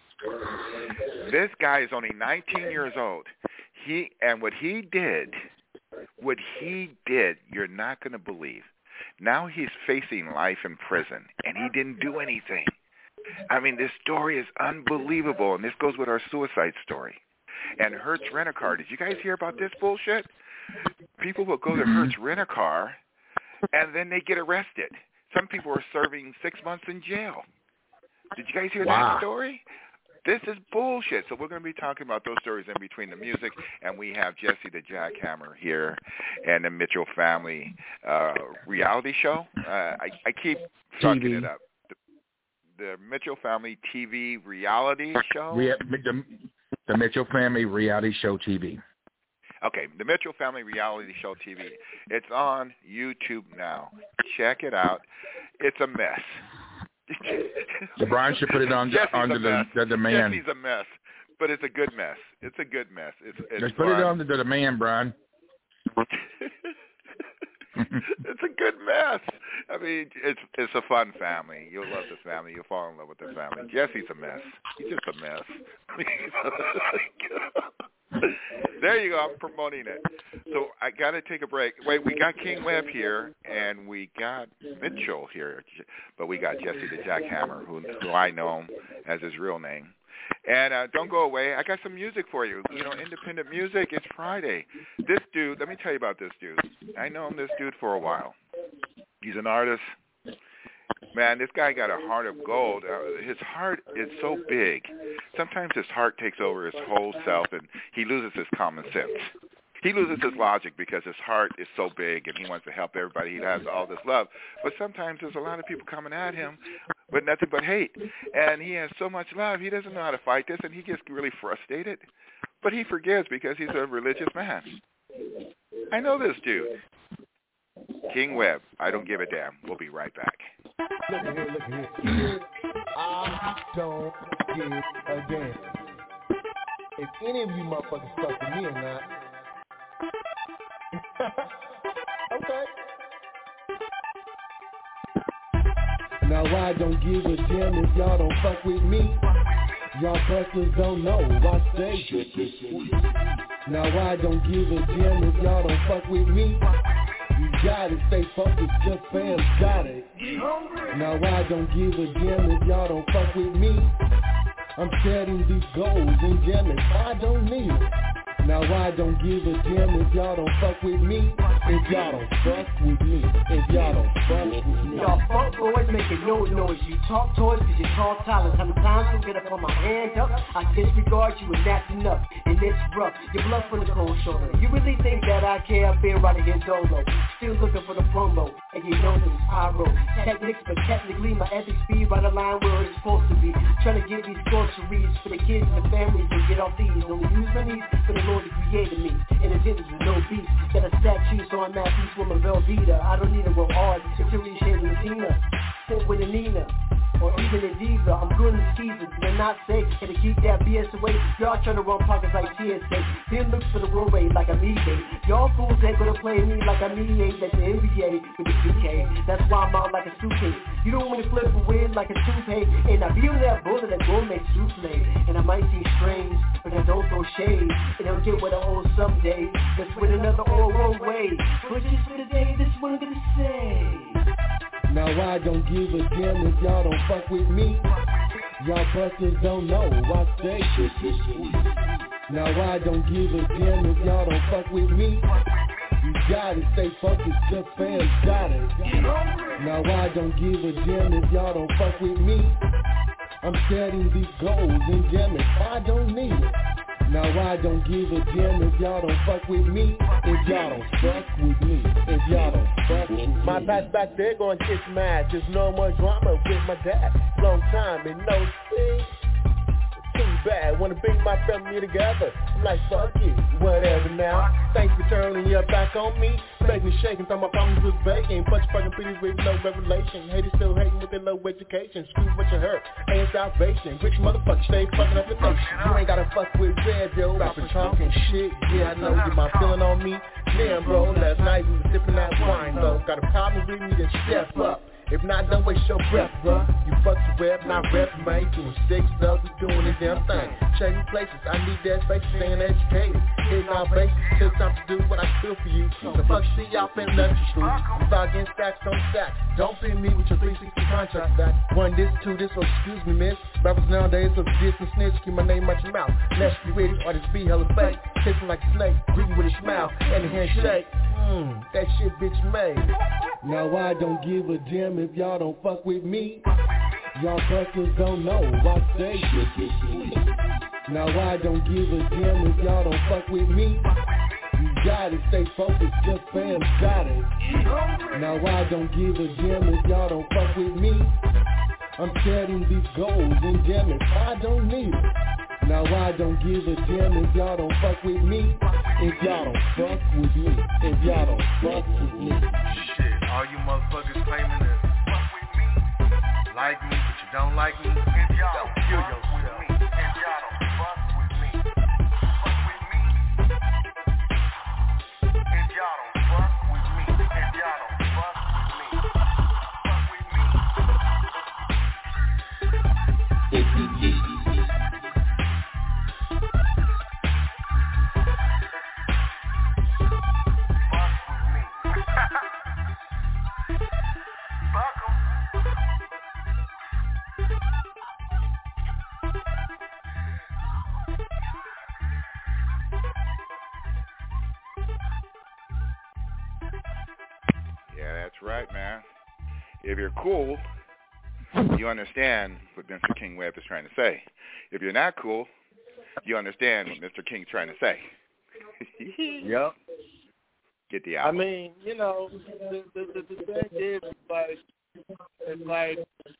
This guy is only nineteen years old. He and what he did, what he did, you're not going to believe. Now he's facing life in prison, and he didn't do anything. I mean, this story is unbelievable, and this goes with our suicide story. And Hertz Rent-A-Car, did you guys hear about this bullshit? People will go to Hertz Rent-A-Car, and then they get arrested. Some people are serving six months in jail. Did you guys hear wow. that story? This is bullshit. So we're going to be talking about those stories in between the music, and we have Jesse the Jackhammer here and the Mitchell Family uh, reality show. Uh, I, I keep fucking T V. it up. The, the Mitchell Family T V reality show? Re- the, the Mitchell Family Reality Show T V. Okay, the Mitchell Family Reality Show T V. It's on YouTube now. Check it out. It's a mess. The Brian should put it on under the, the demand. Jesse's a mess, but it's a good mess. It's a good mess. It's, it's Just put fun. it on the demand, Brian. It's a good mess. I mean, it's it's a fun family. You'll love this family. You'll fall in love with the family. Jesse's a mess. He's just a mess. There you go. I'm promoting it. So I got to take a break. Wait, we got King Webb here, and we got Mitchell here, but we got Jesse the Jackhammer, who, who I know as his real name. And uh, don't go away. I got some music for you. You know, independent music. It's Friday. This dude, let me tell you about this dude. I known this dude for a while. He's an artist. Man, this guy got a heart of gold. Uh, his heart is so big. Sometimes his heart takes over his whole self, and he loses his common sense. he loses his logic because his heart is so big and he wants to help everybody. He has all this love. But sometimes there's a lot of people coming at him with nothing but hate. And he has so much love, he doesn't know how to fight this, and he gets really frustrated. But he forgives because he's a religious man. I know this dude. King Webb, I don't give a damn. We'll be right back. Look at here, look at here. I don't give a damn. If any of you motherfuckers fuck with me or not. Okay. Now I don't give a damn if y'all don't fuck with me. Y'all busters don't know, I stay. Now I don't give a damn if y'all don't fuck with me. You gotta stay focused, just fam got it. Now I don't give a damn if y'all don't fuck with me. I'm setting these goals and jamming, I don't need it. Now I don't give a damn if y'all don't fuck with me. If y'all don't fuck with me. If y'all don't fuck with me. Y'all fuck boys making no noise. You talk toys cause you talk silence. Sometimes you get up on my hand up. I disregard you and that's enough. And it's rough. You bluff on the cold shoulder. You really think that I care? I've been right here dolo. Still looking for the promo. And you know this pyro. Techniques but technically my ethics be right aligned where it's supposed to be. Trying to get these groceries for the kids and the families to get off these. Only use my knees for the Lord that created me. In a distance with no beats. Got a statue so I'm at peace with my Velveeta. I don't need it with art. Security shades of Latina. Sit with a Nina. Or even a diva. I'm good in skeezers. They're not safe. Gotta keep that B S away. Y'all trying to run pockets like T S A. Then looks for the roadway like I'm E A. Y'all fools ain't gonna play me like I'm mediate like the N B A with the two K. That's why I'm out like a suitcase. You don't want to flip a win like a toupee. And I be on that bullet that gourmet souffle. And I might see strange, but I don't throw shade. And I'll get what I owe someday. That's with another all wrong way. But just for the day, this one I'm gonna say. Now I don't give a damn if y'all don't fuck with me. Y'all busters don't know I stay. Now I don't give a damn if y'all don't fuck with me. You gotta stay focused, just fam got it. Now I don't give a damn if y'all don't fuck with me. I'm setting these goals and jamming, I don't need it. Now I don't give a damn if y'all don't fuck with me. If y'all don't fuck with me. If y'all don't fuck with me. My past back there going kiss my ass. There's no more drama with my dad. Long time and no see. Too bad, wanna bring my family together. I'm like, fuck it, whatever now. Thanks for turning your back on me. Make me shaking, thought my problems was baking. Bunch of fucking pretties with no revelation. Haters still hating with their low education. Screw what you heard, ain't salvation. Rich motherfuckers stay fucking up the nation. You ain't gotta fuck with red, yo. Rapping, talking shit, yeah, I know. Get my feeling on me. Damn, bro, last night we was sipping that wine, though. Got a problem with me, then step up. If not, don't waste your breath, bruh. You fuck the web, not rep, mate. Doing sick stuff, we doing the damn thing. Changing places, I need that space, staying educated. Hitting our bases, take time to do what I feel for you. The fuck shit y'all finna let you through. I'm getting stacks on stacks. Don't pin me with your three sixty contract back. One this, two this, or excuse me, miss. Rappers nowadays are this and snitch, keep my name out your mouth. Let's be ready, or this be hella fake. Kissing like a snake, greeting with a smile, and a handshake. Mmm, that shit bitch made. Now I don't give a damn if y'all don't fuck with me. Y'all busters don't know I stay. Now I don't give a damn if y'all don't fuck with me. You gotta stay focused, just fam got it. Now I don't give a damn if y'all don't fuck with me. I'm setting these goals and jamming, I don't need it. Now I don't give a damn if y'all don't fuck with me. If y'all don't fuck with me. If y'all don't fuck with me. Shit, all you motherfuckers claiming to fuck with me, like me, but you don't like me, if y'all don't kill yourself. If y'all don't fuck with me, fuck with me. If y'all don't fuck with me, if y'all don't fuck with me, fuck with me. If you get right, man. If you're cool, you understand what Mister King Webb is trying to say. If you're not cool, you understand what Mister King's trying to say. Yep. Get the I album. mean, you know, the the, the, the thing is, like, it's like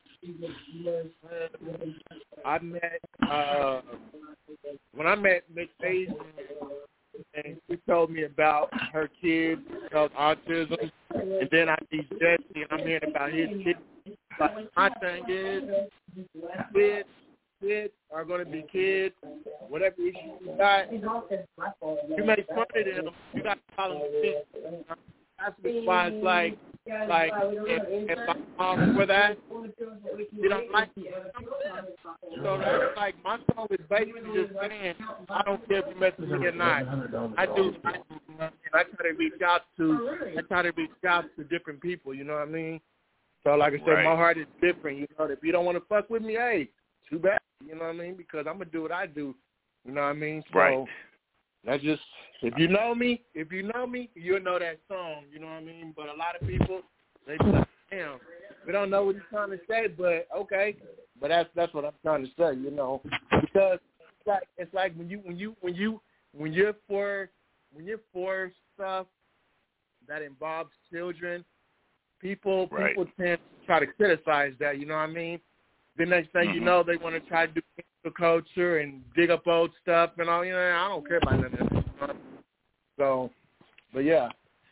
I met uh, when I met Miss Asian, and she told me about her kid, of autism, and then I see Jesse, and I'm hearing about his kid. But my thing is, kids, kids are going to be kids. Whatever issue you got, you make fun of them. You got to call them kids. That's why it's like, like if, if I'm off for that, you don't like it. So that's like my song is basically just saying, I don't care if you mess with me or not. I do. I, I try to reach out to, I try to reach out to different people. You know what I mean? So like I said, Right. my heart is different. You know, if you don't want to fuck with me, hey, too bad. You know what I mean? Because I'm gonna do what I do. You know what I mean? So, Right. That's just, if you know me, if you know me, you'll know that song, you know what I mean? But a lot of people, they be like, damn, we don't know what he's trying to say, but okay. But that's that's what I'm trying to say, you know. Because it's like it's like when you when you when you when you're for when you're for stuff that involves children, people Right. people tend to try to criticize that, you know what I mean? The next thing Mm-hmm. you know, they want to try to do the culture and dig up old stuff and all. You know, I don't care about none of that. So, but yeah,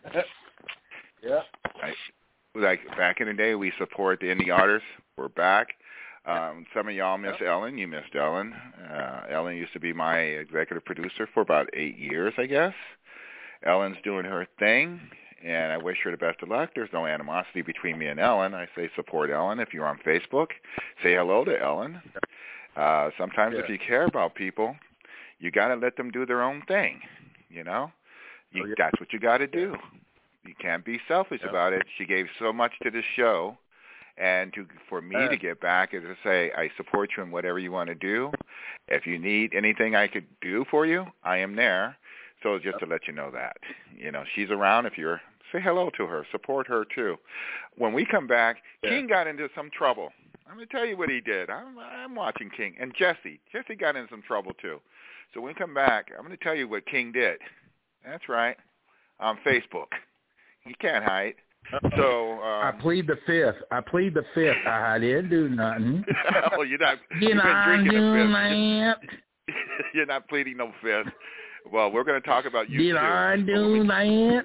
yeah. Right. Like back in the day, we support the indie artists. We're back. Um, some of y'all miss Ellen. You missed Ellen. Uh, Ellen used to be my executive producer for about eight years, I guess. Ellen's doing her thing, and I wish her the best of luck. There's no animosity between me and Ellen. I say support Ellen. If you're on Facebook, say hello to Ellen. Uh, sometimes Yeah. if you care about people, you got to let them do their own thing, you know? You, Oh, yeah. That's what you got to do. You can't be selfish Yeah. about it. She gave so much to this show, and to for me Yeah. to get back is to say, I support you in whatever you want to do. If you need anything I could do for you, I am there. So just to let you know that, you know, she's around. If you're, say hello to her, support her too. When we come back, Yeah. King got into some trouble. I'm going to tell you what he did. I'm, I'm watching King. And Jesse. Jesse got in some trouble too. So when we come back, I'm going to tell you what King did. That's right. On Facebook. You can't hide. So um, I plead the fifth. I plead the fifth. I didn't do nothing. well, you're not. You You've know, been drinking do a fifth. that. You're not pleading no fifth. Well, we're going to talk about you Did too. I But do when we- that?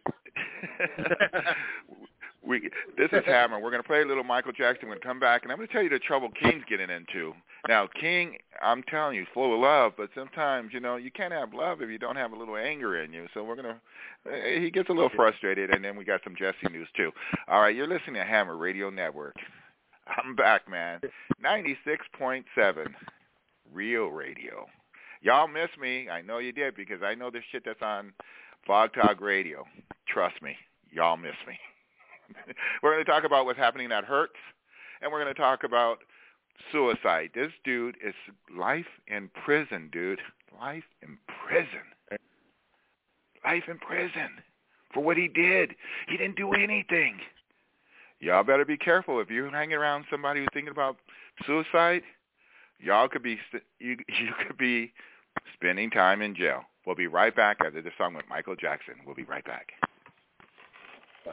we this is Hammer. We're going to play a little Michael Jackson. We're going to come back, and I'm going to tell you the trouble King's getting into. Now, King, I'm telling you, is full of love, but sometimes, you know, you can't have love if you don't have a little anger in you. So we're going to, he gets a little frustrated, and then we got some Jesse news, too. All right, you're listening to Hammer Radio Network. I'm back, man. ninety-six point seven, Real Radio. Y'all miss me. I know you did, because I know this shit that's on Blog Talk Radio. Trust me, y'all miss me. We're going to talk about what's happening that hurts, and we're going to talk about suicide. This dude is life in prison, dude. Life in prison. Life in prison for what he did. He didn't do anything. Y'all better be careful. If you're hanging around somebody who's thinking about suicide, y'all could be you, you could be spending time in jail. We'll be right back after this song with Michael Jackson. We'll be right back. Bye.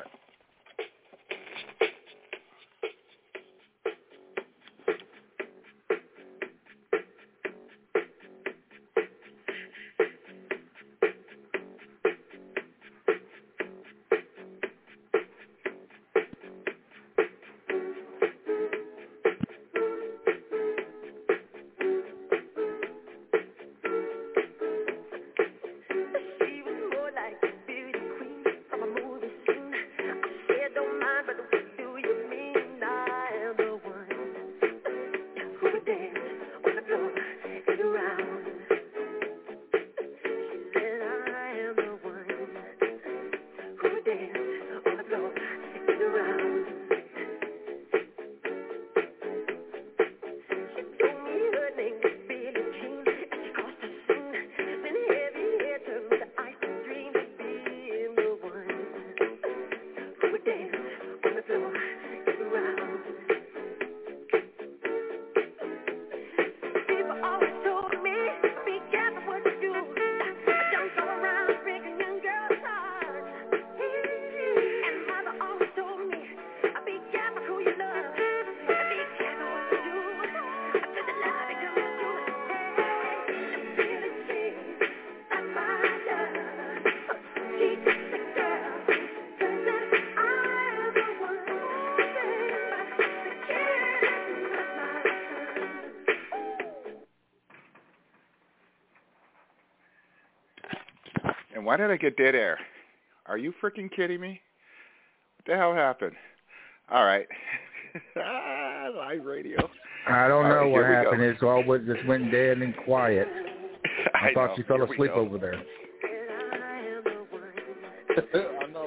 She was more like a beauty queen from a movie scene. And why did I get dead air? Are you freaking kidding me? What the hell happened? All right. Live radio. I don't All know right, what here we happened. go. It's all was just went dead and quiet. I, I thought know. she fell Here we asleep go. over there. I know.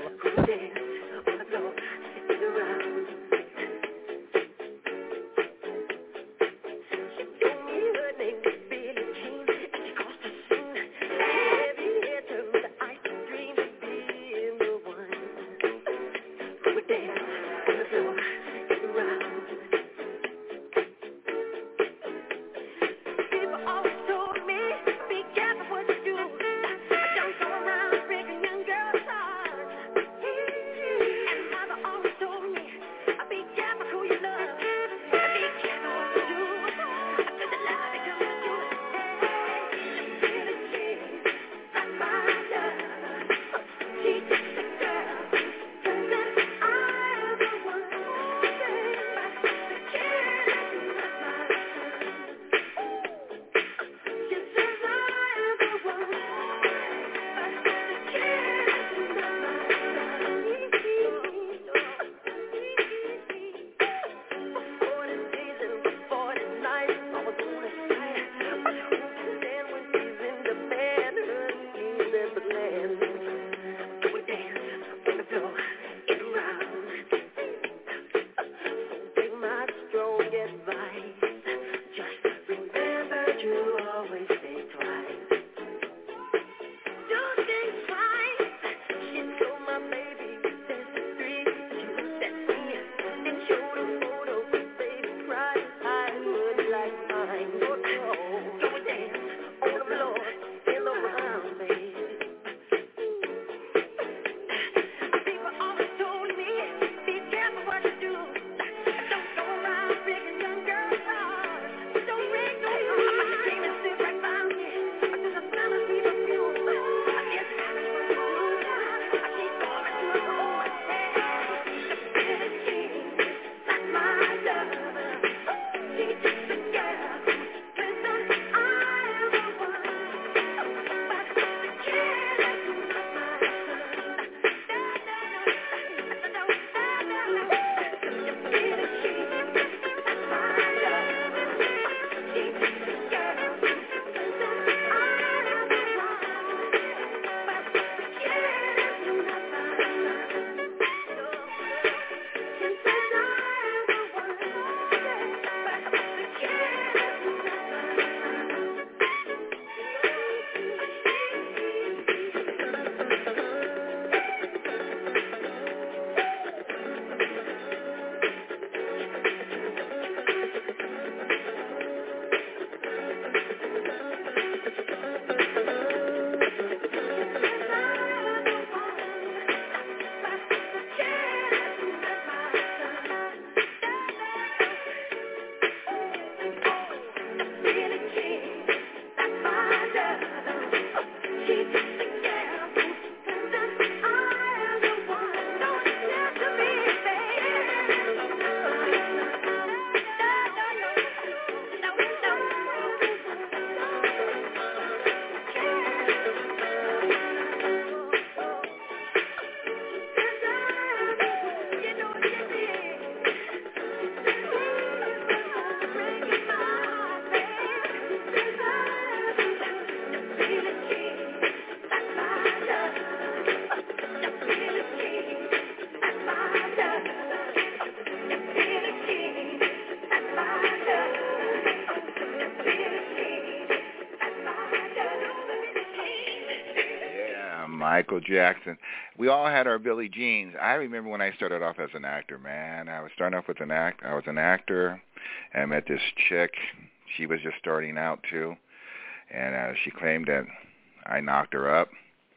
Michael Jackson. We all had our Billie Jeans. I remember when I started off as an actor, man. I was starting off with an act. I was an actor, and I met this chick. She was just starting out too, and uh, she claimed that I knocked her up,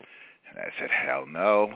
and I said, hell no.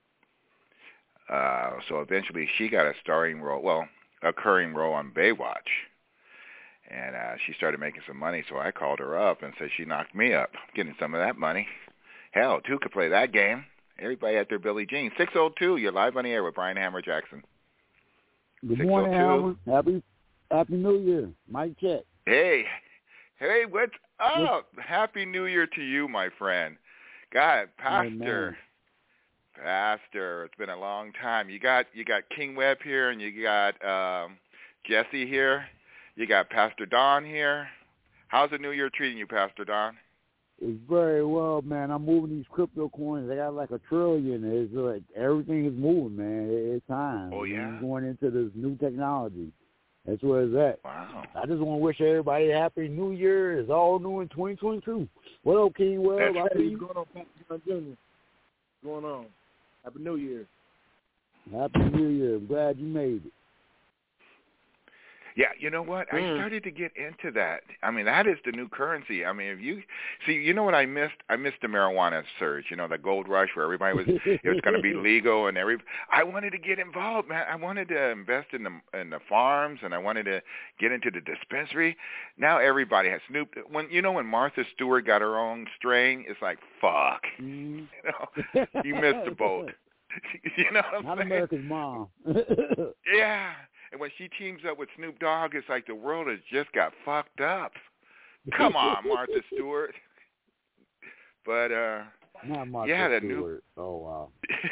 Uh, so eventually, she got a starring role, well, a recurring role on Baywatch, and uh, she started making some money. So I called her up and said she knocked me up, getting some of that money. Hell, two could play that game. Everybody had their Billie Jean. six oh two, you're live on the air with Brian Hammer Jackson. Good morning, Hammer. Happy Happy New Year. Mike check. Hey, hey, what's up? Happy New Year to you, my friend. God, Pastor. Amen. Pastor, it's been a long time. You got you got King Webb here, and you got um, Jesse here. You got Pastor Don here. How's the new year treating you, Pastor Don? It's very well, man. I'm moving these crypto coins. I got like a trillion. It's like everything is moving, man. It's time. Oh, yeah? We're going into this new technology. That's where it's at. Wow. I just want to wish everybody a happy new year. It's all new in twenty twenty-two. What up, King Webb? That's right. What's going on, Pastor John Junior? What's going on? Happy New Year. Happy New Year. I'm glad you made it. Yeah, you know what? Mm. I started to get into that. I mean, that is the new currency. I mean, if you see, you know what I missed? I missed the marijuana surge. You know, the gold rush where everybody was it was going to be legal and every. I wanted to get involved, man. I wanted to invest in the in the farms and I wanted to get into the dispensary. Now everybody has Snoop. When you know when Martha Stewart got her own strain, it's like fuck. Mm. You know, you missed the boat. You know what I'm Not saying? America's mom. Yeah. And when she teams up with Snoop Dogg, it's like the world has just got fucked up. Come on, Martha Stewart. But, uh, Not Martha yeah, the Stewart. New... Oh, wow.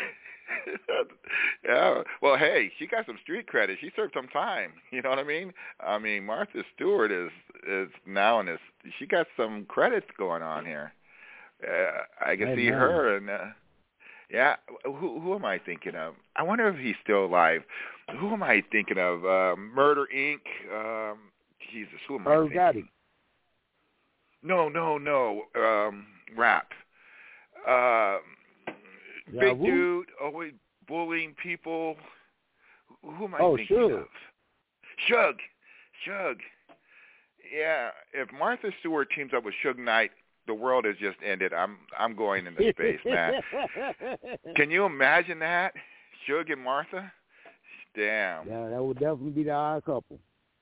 Yeah. Well, hey, she got some street credit. She served some time. You know what I mean? I mean, Martha Stewart is is now in this. She got some credits going on here. Uh, I can hey, see man. her and. Uh, Yeah, who who am I thinking of? I wonder if he's still alive. Who am I thinking of? Uh, Murder Incorporated. Um, Jesus, who am I Irv thinking? Gotti. No, no, no. Um, rap. Uh, Yeah, big who? dude, always bullying people. Who am I oh, thinking sure. of? Suge. Suge. Yeah, if Martha Stewart teams up with Suge Knight, the world has just ended. I'm I'm going into space, man. Can you imagine that? Suge and Martha? Damn. Yeah, that would definitely be the odd couple.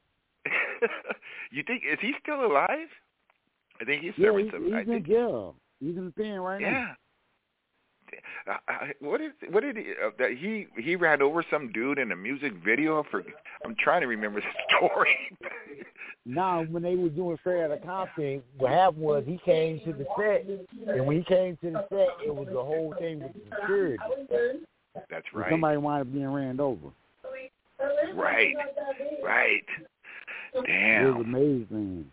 You think, is he still alive? I think he's yeah, serving he's, some. he's I in think, jail. He's in the pen right yeah. now. I, I, what is what did he uh, that he he ran over some dude in a music video for? I'm trying to remember the story. Now, when they were doing Straight Outta Compton, what happened was he came to the set, and when he came to the set, it was the whole thing with the security. That's And right. somebody wound up being ran over. Right, right. It Damn. was amazing.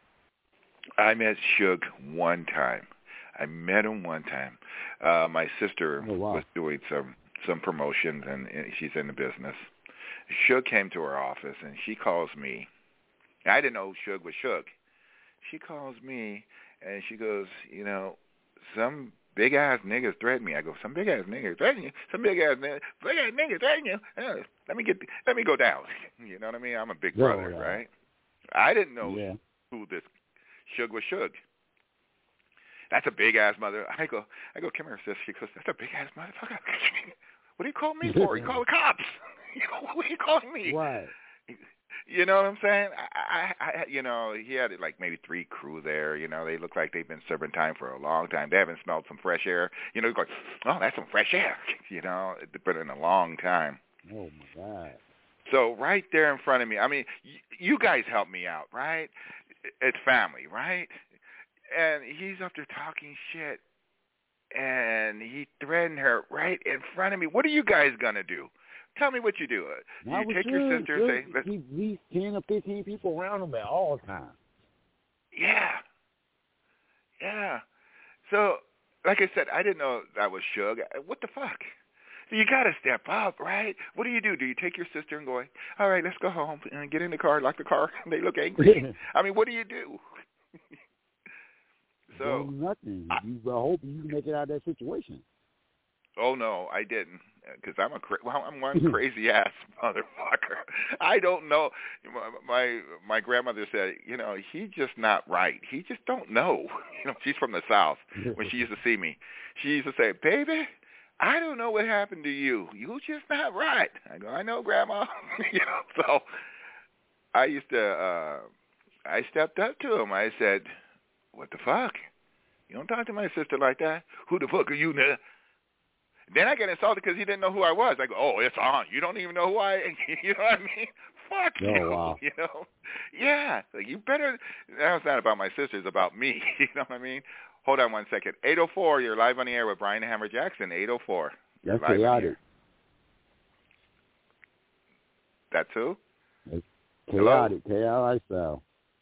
I met Suge one time. I met him one time. Uh, my sister oh, wow. was doing some some promotions, and, and she's in the business. Suge came to her office, and she calls me. I didn't know Suge was Suge. She calls me, and she goes, you know, some big-ass niggas threaten me. I go, some big-ass niggas threaten you? Some big-ass niggas, big-ass niggas threaten you? Uh, let me get, let me go down. You know what I mean? I'm a big Yeah, brother, yeah. right? I didn't know Yeah. who this Suge was Suge. That's a big-ass mother. I go, I go, come here, sis. She goes, that's a big-ass motherfucker. What do you call me for? You call the cops. You know, what are you calling me? Right. You know what I'm saying? I, I, I, you know, he had like maybe three crew there. You know, they look like they've been serving time for a long time. They haven't smelled some fresh air. You know, going, oh, that's some fresh air. You know, it's been in a long time. Oh my God. So right there in front of me, I mean, y- you guys help me out, right? It's family, right? And he's up there talking shit, and he threatened her right in front of me. What are you guys gonna do? Tell me what you do. Uh, Now, you with take your Suge, sister and say, Suge, let's, keep at least ten or fifteen people around him at all times. yeah, yeah. So, like I said, I didn't know that was Suge. What the fuck? So you got to step up, right? What do you do? Do you take your sister and go, all right, let's go home and get in the car, lock the car? They look angry. I mean, what do you do? So Doing nothing. You I hope you can make it out of that situation. Oh no, I didn't, because I'm a cra- well, I'm one crazy ass motherfucker. I don't know. My my grandmother said, you know, he's just not right. He just don't know. You know, she's from the South. When she used to see me, she used to say, "Baby, I don't know what happened to you. You just not right." I go, "I know, Grandma." You know, so I used to. Uh, I stepped up to him. I said, "What the fuck? You don't talk to my sister like that. Who the fuck are you now?" Then I get insulted because he didn't know who I was. I go, "Oh, it's on. You don't even know who I am." You know what I mean? Fuck oh, you. Wow. You know? Yeah. Like, you better. That was not about my sister. It's about me. You know what I mean? Hold on one second. eight oh four, you're live on the air with Brian Hammer Jackson, eight oh four. That's live chaotic. That's who? It's chaotic, chaotic style.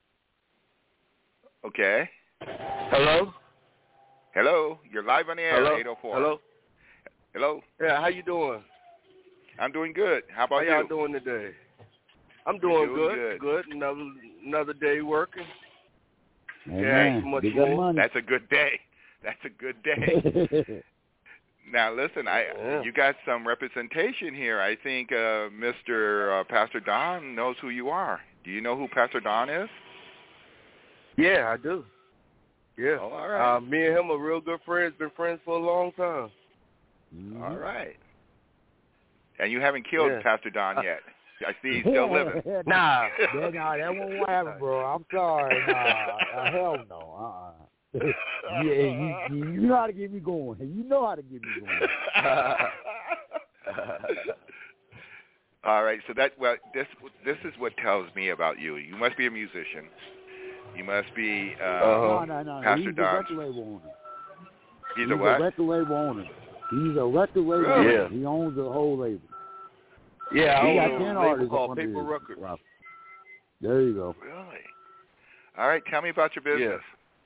Okay. Hello? Hello, you're live on the air, Hello? eight oh four. Hello? Hello? Yeah, how you doing? I'm doing good. How about how y'all you? doing today? I'm doing, doing good, good. good. Another another day working. Amen. Yeah, much Big more. money. That's a good day. That's a good day. Now, listen, I Yeah. you got some representation here. I think uh, Mister Uh, Pastor Don knows who you are. Do you know who Pastor Don is? Yeah, I do. Yeah. Oh, all right. Uh, me and him are real good friends. Been friends for a long time. Mm-hmm. All right. And you haven't killed Yeah. Pastor Don yet. I see he's still living. Nah. Yeah, nah, that won't happen, bro. I'm sorry. Nah, uh, hell no. Uh-uh. yeah, you, you, you know how to get me going. You know how to get me going. All right. So that well, this this is what tells me about you. You must be a musician. You must be uh, Uh-huh. No, no, no. Pastor He's Don. a record label owner. He's, He's a what? a record label owner. He's a record label Really? owner. He owns the whole label. Yeah, I He got own ten a label artists called up under Paper his Records. roster. There you go. Really? All right. Tell me about your business.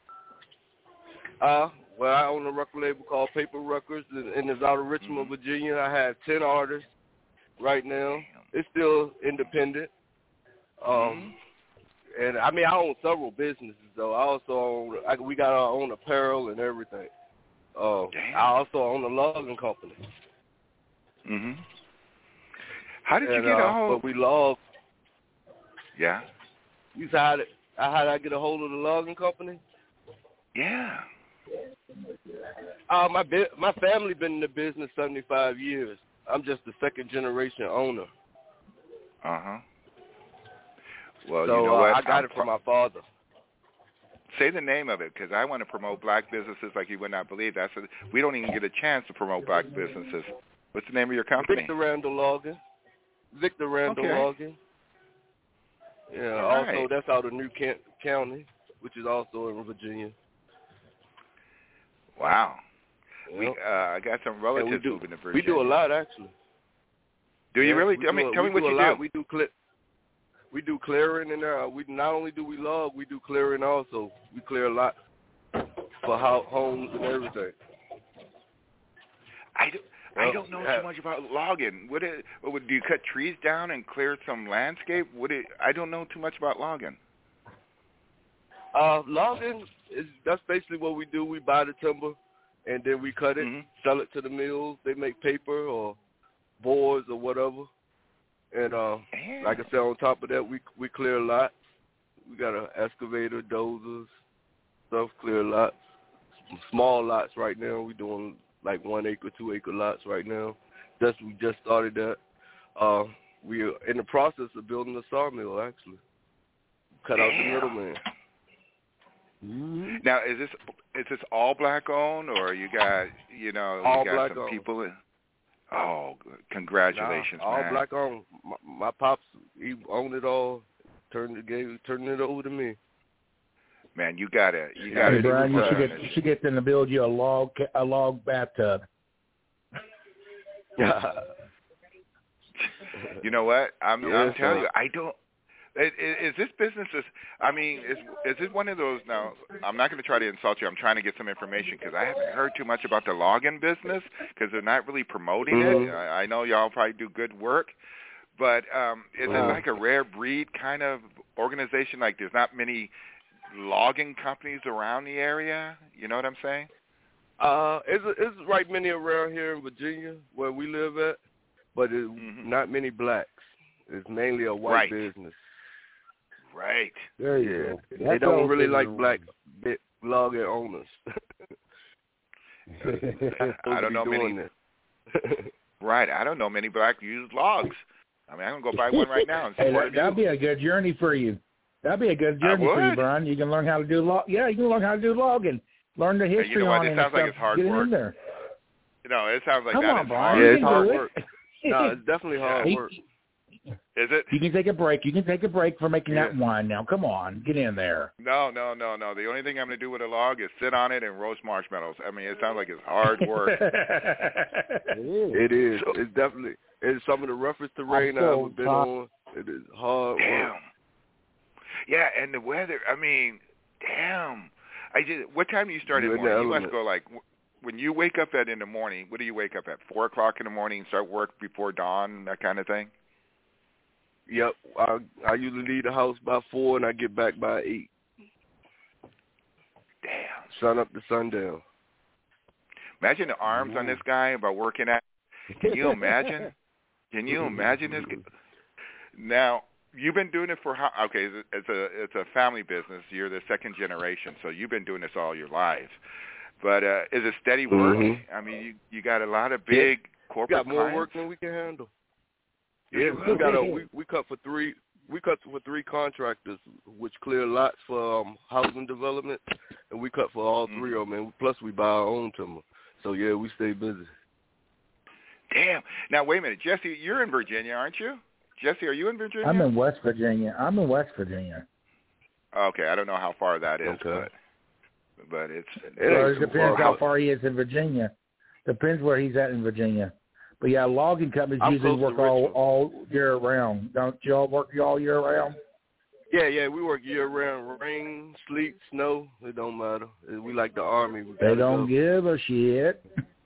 Uh, well, I own a record label called Paper Records, and, and it's out of Richmond, Mm-hmm. Virginia. I have ten artists right now. It's still independent. Um, Mm-hmm. and I mean, I own several businesses though. I also own, I, we got our own apparel and everything. Uh, I also own a logging company. Mm-hmm. How did you and, get uh, all? But we log. Yeah. You said how did, how did I get a hold of the logging company? Yeah. Uh, my bi- my family been in the business seventy-five years. I'm just the second generation owner. Uh huh. Well, so you know uh, what? I got I'm it from pro- my father. Say the name of it, because I want to promote black businesses like you would not believe. That's a, we don't even get a chance to promote black businesses. What's the name of your company? Victor Randall Logging. Victor Randall Okay. Logging. Yeah. All Also, right. that's out of New Kent County, which is also in Virginia. Wow. We Yep. uh, I got some And relatives we do, moving to Virginia. We do a lot, actually. Do you Yeah, really? we I do mean, a- tell we me what do a you lot. do. We do clip. We do clearing, and uh, we not only do we log, we do clearing also. We clear a lot for ho- homes and everything. I don't. I Well, don't know yeah. too much about logging. What it? What, do you cut trees down and clear some landscape? What it? I don't know too much about logging. Uh, logging is that's basically what we do. We buy the timber, and then we cut it, Mhm. sell it to the mills. They make paper or boards or whatever. And uh, Damn. like I said, on top of that, we we clear lots. We got an excavator, dozers, stuff, clear lots. Small lots right now. We doing like one acre, two acre lots right now. Just we just started that. Uh, we're in the process of building a sawmill actually. Cut out the Damn. middleman. Mm-hmm. Now, is this is this all black owned, or you got you know All you got black some owned. people? In, oh, good. Congratulations, Nah, all man. black owned. My, my pops, he owned it all. Turned it, gave, turned it over to me. Man, you gotta you gotta Hey, Brian, you do should this. get you should get them to build you a log a log bathtub. You know what? I'm Yeah, I'm telling so- you, I don't. Is, is this business is? I mean, is is it one of those? Now, I'm not going to try to insult you. I'm trying to get some information because I haven't heard too much about the logging business because they're not really promoting Mhm. it. I, I know y'all probably do good work, but um, is Mhm. it like a rare breed kind of organization? Like, there's not many logging companies around the area. You know what I'm saying? Uh, it's it's right many around here in Virginia where we live at, but it's Mm-hmm. not many blacks. It's mainly a white Right. business. Right. There you Yeah, go. they That's don't all really they like do. black big logger owners. I don't know many. Right. I don't know many black use logs. I mean, I'm gonna go buy one right now and Hey, support that, that'd you. be a good journey for you. That'd be a good I journey for you, would. Brian. You can learn how to do log. Yeah, you can learn how to do logging. Learn the Hey, you history know what? on It it sounds and like stuff. it's hard Get work. in there. No, it sounds like Come that on, is Brian. hard. You Yeah, can it's hard do it. work. No, it's definitely hard he, work. Is it? You can take a break. You can take a break for making Yeah. that wine now. Come on, get in there. No, no, no, no. The only thing I'm going to do with a log is sit on it and roast marshmallows. I mean, it sounds like it's hard work. It is. It is. It's definitely. It's some of the roughest terrain I've so ever been hot. on. It is hard Damn. work. Yeah, and the weather. I mean, damn. I just. What time do you start in the You're in the morning? You must element. go like when you wake up at in the morning. What do you wake up at? Four o'clock in the morning and start work before dawn, that kind of thing. Yep. I I usually leave the house by four and I get back by eight. Damn. Sun up to sundown. Imagine the arms on this guy about working out. Can you imagine? Can you imagine this? Now, you've been doing it for how? Okay, it's a it's a family business. You're the second generation, so you've been doing this all your life. But uh, is it steady work? Mm-hmm. I mean, you you got a lot of big Yeah. corporate We got more clients. work than we can handle. Yeah, we got a we we cut for three we cut for three contractors, which clear lots for um, housing development, and we cut for all three of them. And plus, we buy our own timber. So yeah, we stay busy. Damn. Now wait a minute, Jesse, you're in Virginia, aren't you? Jesse, are you in Virginia? I'm in West Virginia. I'm in West Virginia. Okay, I don't know how far that is, Okay. but but it's It Well, ain't it too depends far. how far he is in Virginia. Depends where he's at in Virginia. But yeah, logging companies I'm usually close to work all Richmond. all year round. Don't y'all work all year round? Yeah, yeah, we work year round. Rain, sleet, snow, it don't matter. We like the Army. We They gotta don't go. give a shit.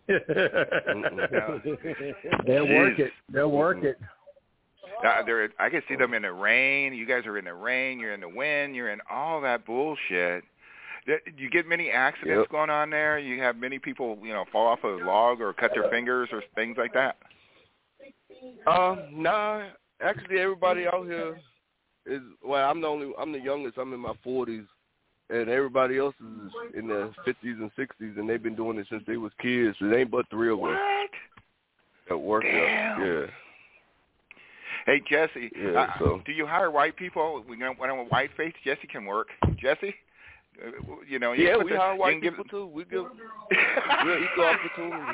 They'll work it. They'll work it. Uh, there, I can see them in the rain. You guys are in the rain. You're in the wind. You're in all that bullshit. Do you get many accidents Yep. going on there? You have many people, you know, fall off a log or cut their fingers or things like that? Um, nah, actually everybody out here is, well, I'm the only, I'm the youngest. I'm in my forties, and everybody else is in their fifties and sixties, and they've been doing it since they was kids. It ain't but three of us What? that work Damn. out. Yeah. Hey, Jesse, Yeah, uh, so- do you hire white people? We know when I'm a white face, Jesse can work. Jesse? Uh, you know, you Yeah, put we the- hire you white can give- people too. We give we're equal opportunity.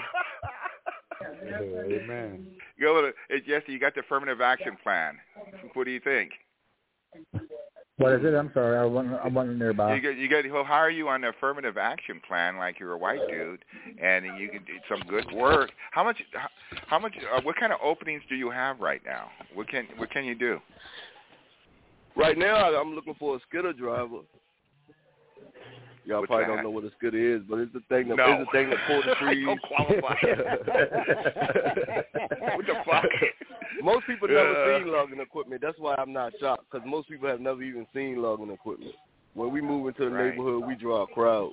Amen. Go to, hey, Jesse, you got the affirmative action plan. What do you think? What is it? I'm sorry. I wasn't, I wasn't nearby. You get, you get, he'll hire you on the affirmative action plan like you're a white dude, and you can do some good work. How much? How, how much? Uh, what kind of openings do you have right now? What can What can you do? Right now, I'm looking for a skidder driver. Y'all What's probably that? don't know what a skidder is, but it's the thing that No. it's the thing that pull the I trees. don't qualify. What the fuck? Most people never Uh. seen logging equipment. That's why I'm not shocked, because most people have never even seen logging equipment. When we move into the Right. neighborhood, we draw a crowd.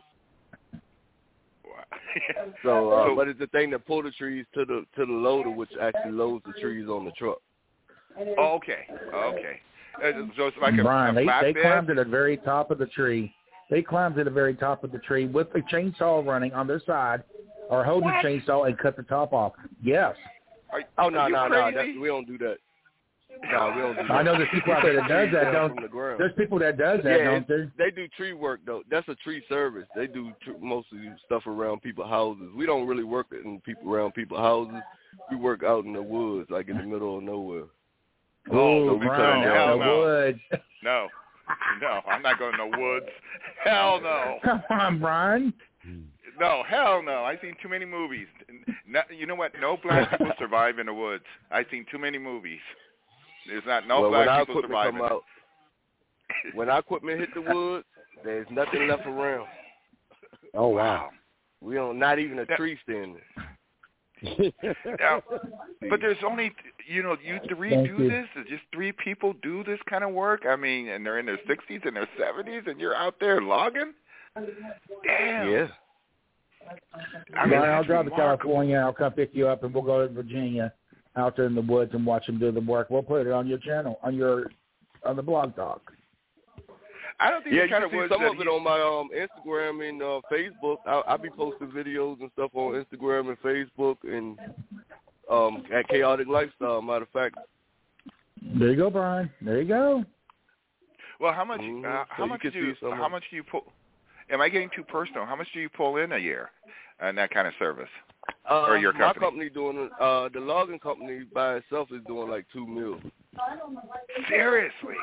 So, uh, So- but it's the thing that pull the trees to the to the loader, which actually loads the trees on the truck. Oh, okay, okay. Uh, so it's like a, Brian, a they, they flatbed? climbed to the very top of the tree. They climbed to the very top of the tree with the chainsaw running on their side or holding What? the chainsaw and cut the top off. Yes. Are, Oh no are you no no! crazy? We don't do that. No, we don't do that. I know there's people out there that does that, don't From the ground. There's people that does that, Yeah, don't there? they do tree work though. That's a tree service. They do tr- mostly stuff around people's houses. We don't really work in people around people's houses. We work out in the woods, like in the middle of nowhere. Oh, so we Brian, cut down. the no. woods. No, no, I'm not going to no woods. Hell no. Come on, Brian. No, hell no. I've seen too many movies. No, you know what? No black people survive in the woods. I've seen too many movies. There's not no well, when our black people equipment survive come in it. out, when our equipment hit the woods, there's nothing left around. Oh wow. We don't, not even a tree standing. Now, but there's only, you know, you three Thank do you. this? There's just three people do this kind of work? I mean, and they're in their sixties and their seventies, and you're out there logging? Damn. Yeah. I mean, Brian, I'll that's drive to remarkable. California. I'll come pick you up, and we'll go to Virginia, out there in the woods, and watch them do the work. We'll put it on your channel, on your, on the blog talk. I don't think Yeah, the you kind can of see woods some that of it he- on my um Instagram and uh, Facebook. I'll, I'll be posting videos and stuff on Instagram and Facebook and um at Chaotic Lifestyle. Matter of fact, There you go, Brian. There you go. Well, how much? Mhm. Uh, So how you much can do you? see some How of- much do you pull? Am I getting too personal? How much do you pull in a year, on that kind of service, uh, or your my company? company doing uh the logging company by itself is doing like two mil. Seriously?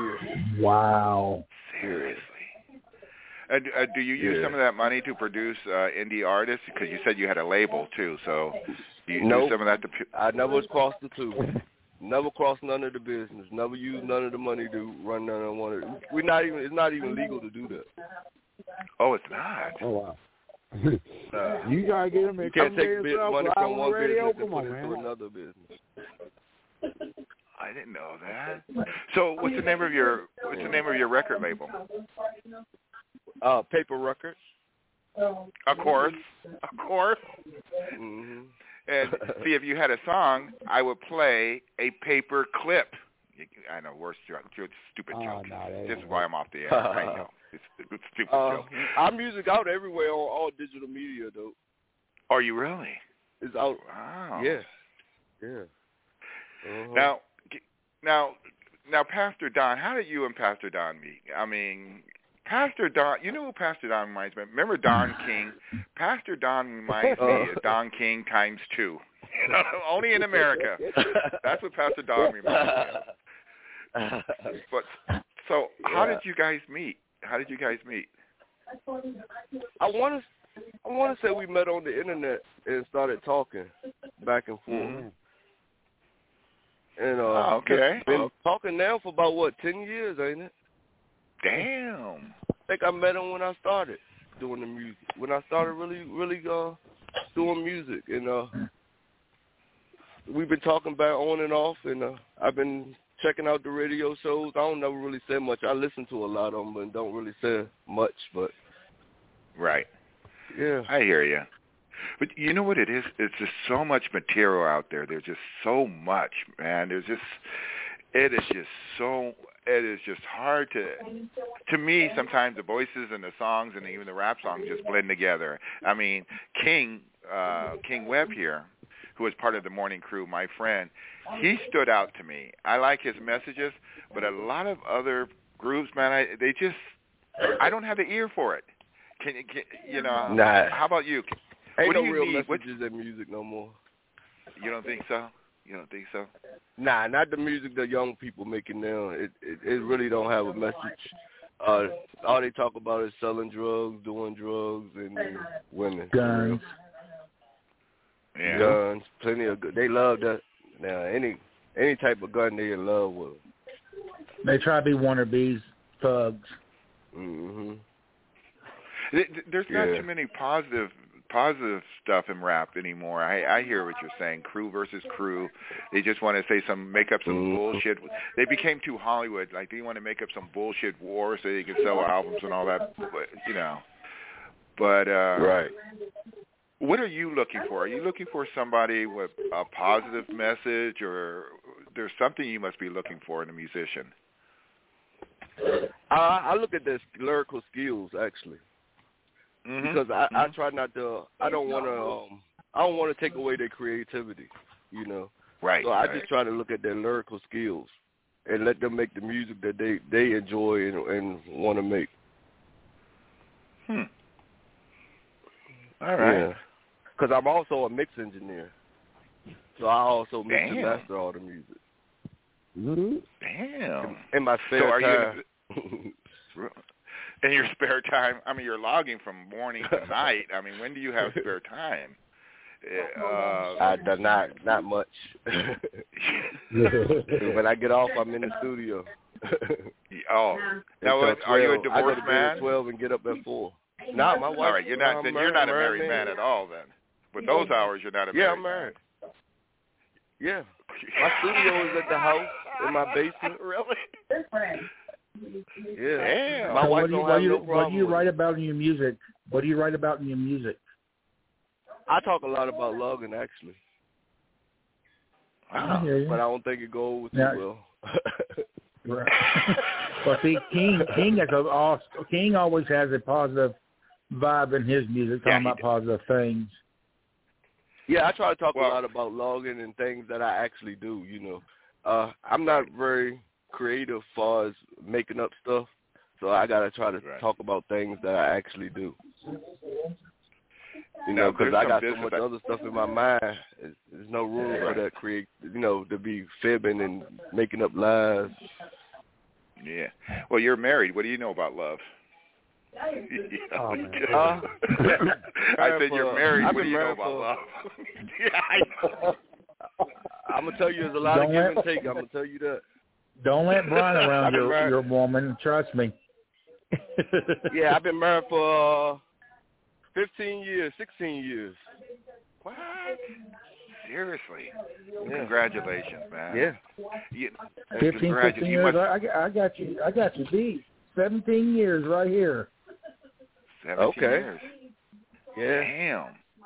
Wow. Seriously. Uh, uh, do you use Yeah. some of that money to produce uh, indie artists? Because you said you had a label too, so do you Nope. use some of that to? P- I never crossed the two. Never crossed none of the business. Never used none of the money to run none of one of it. We're not even. It's not even legal to do that. Oh, it's not. Oh wow. Uh, You gotta get him. you can't take bit bit money live from on one the radio. business and Come put on, it into man. another business. I didn't know that. So, what's the name of your What's the name of your record label? Uh, Paper Records. Of course, of course. Mm-hmm. And see, if you had a song, I would play a paper clip. I know, we're stupid Oh, jokes. no, that This is ain't why I'm off the air. I know. It's a stupid Uh, joke. our music out everywhere on all digital media, though. Are you really? It's out. Wow. Yeah. Yeah. Uh-huh. Now, now, now, Pastor Don, how did you and Pastor Don meet? I mean, Pastor Don, you know who Pastor Don reminds me of? Remember Don King? Pastor Don reminds me of Don King times two. You know, only in America. That's what Pastor Don reminds me of. But so, how Yeah. did you guys meet? How did you guys meet? I want to. I want to say we met on the internet and started talking back and forth. Mm-hmm. And uh, Oh, okay. been Oh. talking now for about what ten years, ain't it? Damn. I think I met him when I started doing the music. When I started really, really uh, doing music, and uh, we've been talking back on and off, and uh, I've been checking out the radio shows. I don't never really say much. I listen to a lot of them, but don't really say much. But Right. yeah, I hear you. But you know what it is? It's just so much material out there. There's just so much, man. There's just, it is just so, it is just hard to, to me, sometimes the voices and the songs and even the rap songs just blend together. I mean, King, uh, King Webb here, who was part of the morning crew, my friend, he stood out to me. I like his messages, but a lot of other groups, man, I, they just, I don't have the ear for it. Can you, can, you know, Nah. how about you? ain't What no do you real need? What- messages in music no more. You don't think so? You don't think so? Nah, not the music that young people making now. It it, it really don't have a message. Uh, all they talk about is selling drugs, doing drugs, and uh, women. Guns. Yeah. Guns, plenty of good. They love that. Now, any any type of gun they in love with. They try to be wannabes, thugs. Mm-hmm. Th- th- There's not Yeah. too many positive positive stuff in rap anymore. I, I hear what you're saying. Crew versus crew. They just want to say some, make up some Mm-hmm. bullshit. They became too Hollywood. Like they want to make up some bullshit war so they can sell albums and all that. But, you know. But uh, Right. what are you looking for? Are you looking for somebody with a positive message, or there's something you must be looking for in a musician? I, I look at their lyrical skills actually, Mm-hmm. because I, I Mhm. try not to. I don't want to. Um, I don't want to take away their creativity. You know. Right. So I right. just try to look at their lyrical skills and let them make the music that they, they enjoy and, and want to make. Hmm. All right. Yeah. Because I'm also a mix engineer. So I also mix and Damn. master all the music. Mm-hmm. Damn. In my spare So are time. you in your spare time? I mean, you're logging from morning to night. I mean, when do you have spare time? Uh, I do not not much. When I get off, I'm in the studio. oh, now Until what, are you a twelve. I go divorced to bed man? at twelve and get up at four. Nah, my wife. All right, you're not. I'm Then married, you're not a married married man man at all. Then, with those hours, you're not a Yeah, married I'm married. Yeah, my studio is at the house in my basement. Really? Yeah. Damn. My So wife what do you, don't what have do you, no what problem do you with write it. about in your music? What do you write about in your music? I talk a lot about logging actually, I hear you. but I don't think it goes too Yeah. well. Right. Well, see, King King has a awesome, King always has a positive vibe in his music, talking Yeah, he about positive things. Yeah, I try to talk Well- a lot about logging and things that I actually do, you know. Uh, I'm not very creative as far as making up stuff, so I got to try to Right. talk about things that I actually do. You Now, know, because there's I some got so business much that- other stuff in my mind. There's, there's no room Right. for that create. You know, to be fibbing and making up lies. Yeah. Well, you're married. What do you know about love? Oh, man. Uh, I said you're married. I've What been do you know married about for- love? Yeah, I know. I'm gonna tell you, there's a lot Don't of give let- and take. I'm gonna tell you that. Don't let Brian around I've been your married- your woman. Trust me. Yeah, I've been married for uh, fifteen years, sixteen years. What? Seriously? Yeah. Congratulations, man. Yeah. You, Fifteen, congratulations. fifteen You years. must, I, I got you. I got you beat. Seventeen years right here. seventeen Okay. years. Yeah. Damn.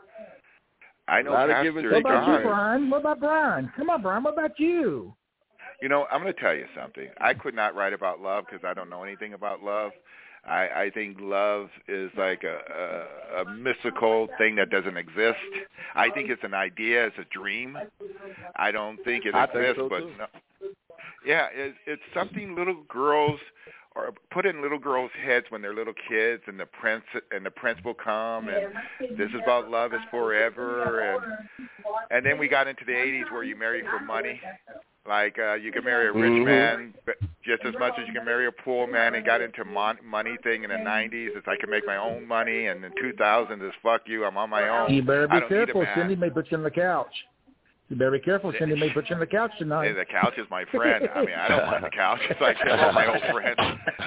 I know A lot of give and Pastor take What about John. you, Brian? What about Brian? Come on, Brian. What about you? You know, I'm going to tell you something. I could not write about love because I don't know anything about love. I, I think love is like a, a, a mystical thing that doesn't exist. I think it's an idea, it's a dream. I don't think it I exists, think so, but too. no, yeah, it, it's something little girls or put in little girls' heads when they're little kids, and the prince and the principal come, and this is about love is forever, and and then we got into the eighties where you marry for money. Like uh, you can marry a rich Mhm. man but just as much as you can marry a poor man, and got into mon- money thing in the nineties. It's I can make my own money, and in two thousand is fuck you, I'm on my own. You better I be don't need a careful. man. Cindy may put you on the couch. You better be careful. Cindy may put you on the couch tonight. Hey, the couch is my friend. I mean, I don't mind the couch. It's like one of my old friends.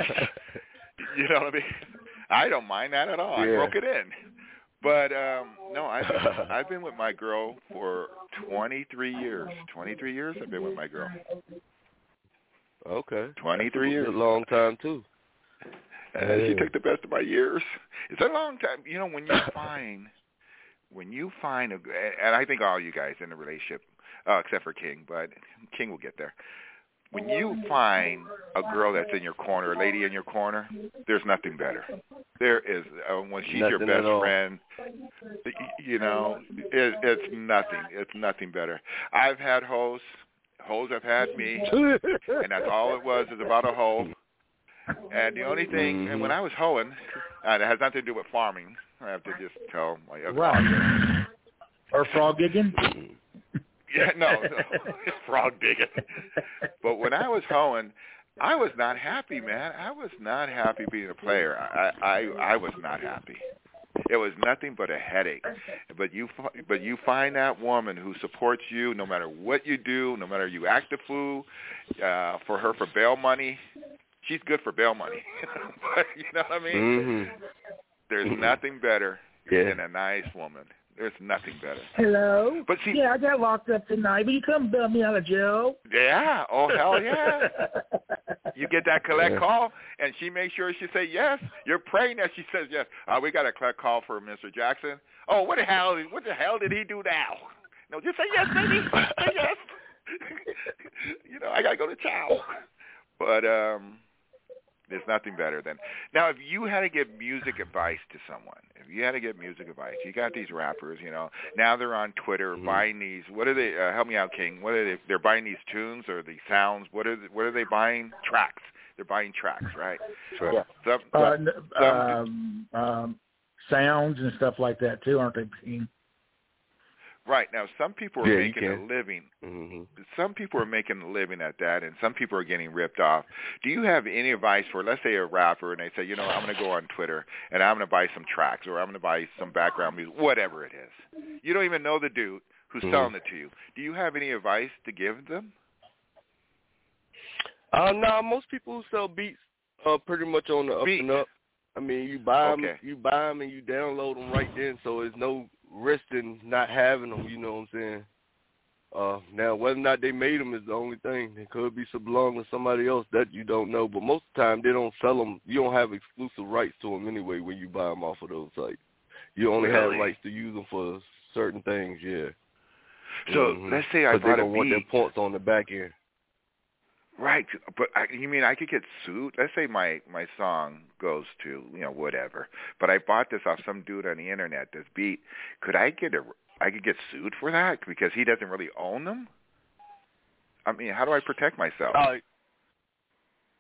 You know what I mean? I don't mind that at all. I Yeah. broke it in. But um no, I've been, I've been with my girl for twenty-three years. twenty-three years I've been with my girl. Okay. twenty-three years. That's a long time too. Uh, she took the best of my years. It's a long time. You know, when you find, when you find, a, and I think all you guys in a relationship, uh, except for King, but King will get there. When you find a girl that's in your corner, a lady in your corner, there's nothing better. There is, uh, when she's your Nothing at best all. friend, you know, it, it's nothing. It's nothing better. I've had hoes. Hoes have had me. And that's all it was, is about a hoe. And the only thing, Mm-hmm. and when I was hoeing, and it has nothing to do with farming, I have to just tell my other Right. Or frog gigging? Yeah, no, no. Frog digging. But when I was hoeing, I was not happy, man. I was not happy being a player. I, I, I was not happy. It was nothing but a headache. But you, but you find that woman who supports you no matter what you do, no matter you act a fool, uh, for her for bail money. She's good for bail money. But you know what I mean? Mm-hmm. There's nothing better Yeah. than a nice woman. There's nothing better. Hello? But see, yeah, I got locked up tonight. Will you come bail me out of jail? Yeah. Oh, hell yeah. You get that collect Yeah. call, and she makes sure she say yes. You're praying that she says yes. Uh, we got a collect call for Mister Jackson. Oh, what the hell? What the hell did he do now? No, just say yes, baby. Say yes. You know, I gotta go to chow. But um, there's nothing better than now. If you had to give music advice to someone, if you had to give music advice, you got these rappers. You know, now they're on Twitter Mm-hmm. buying these. What are they? Uh, help me out, King. What are they? They're buying these tunes or these sounds. What are? They, what are they buying? Tracks. They're buying tracks, right? Yeah. Some, Uh, some, n- um, um, sounds and stuff like that, too, aren't they? Gene? right now, some people are Yeah, you making a can. living. Mm-hmm. Some people are making a living at that, and some people are getting ripped off. Do you have any advice for, let's say, a rapper, and they say, you know, I'm going to go on Twitter, and I'm going to buy some tracks, or I'm going to buy some background music, whatever it is. You don't even know the dude who's Mhm. selling it to you. Do you have any advice to give them? Uh, no, most people who sell beats are pretty much on the up Beats. and up. I mean, you buy them, Okay. you buy them, and you download them right then, so there's no risk in not having them. You know what I'm saying? Uh, now, whether or not they made them is the only thing. They could be belong to somebody else that you don't know, but most of the time they don't sell them. You don't have exclusive rights to them anyway when you buy them off of those sites. You only Really? have rights to use them for certain things. Yeah. So Mhm. let's say I 'Cause bought they a don't want their beat. points on the back end. Right, but I, you mean I could get sued? Let's say my my song goes to, you know, whatever, but I bought this off some dude on the internet, this beat. Could I get a I could get sued for that because he doesn't really own them? I mean, how do I protect myself? Uh,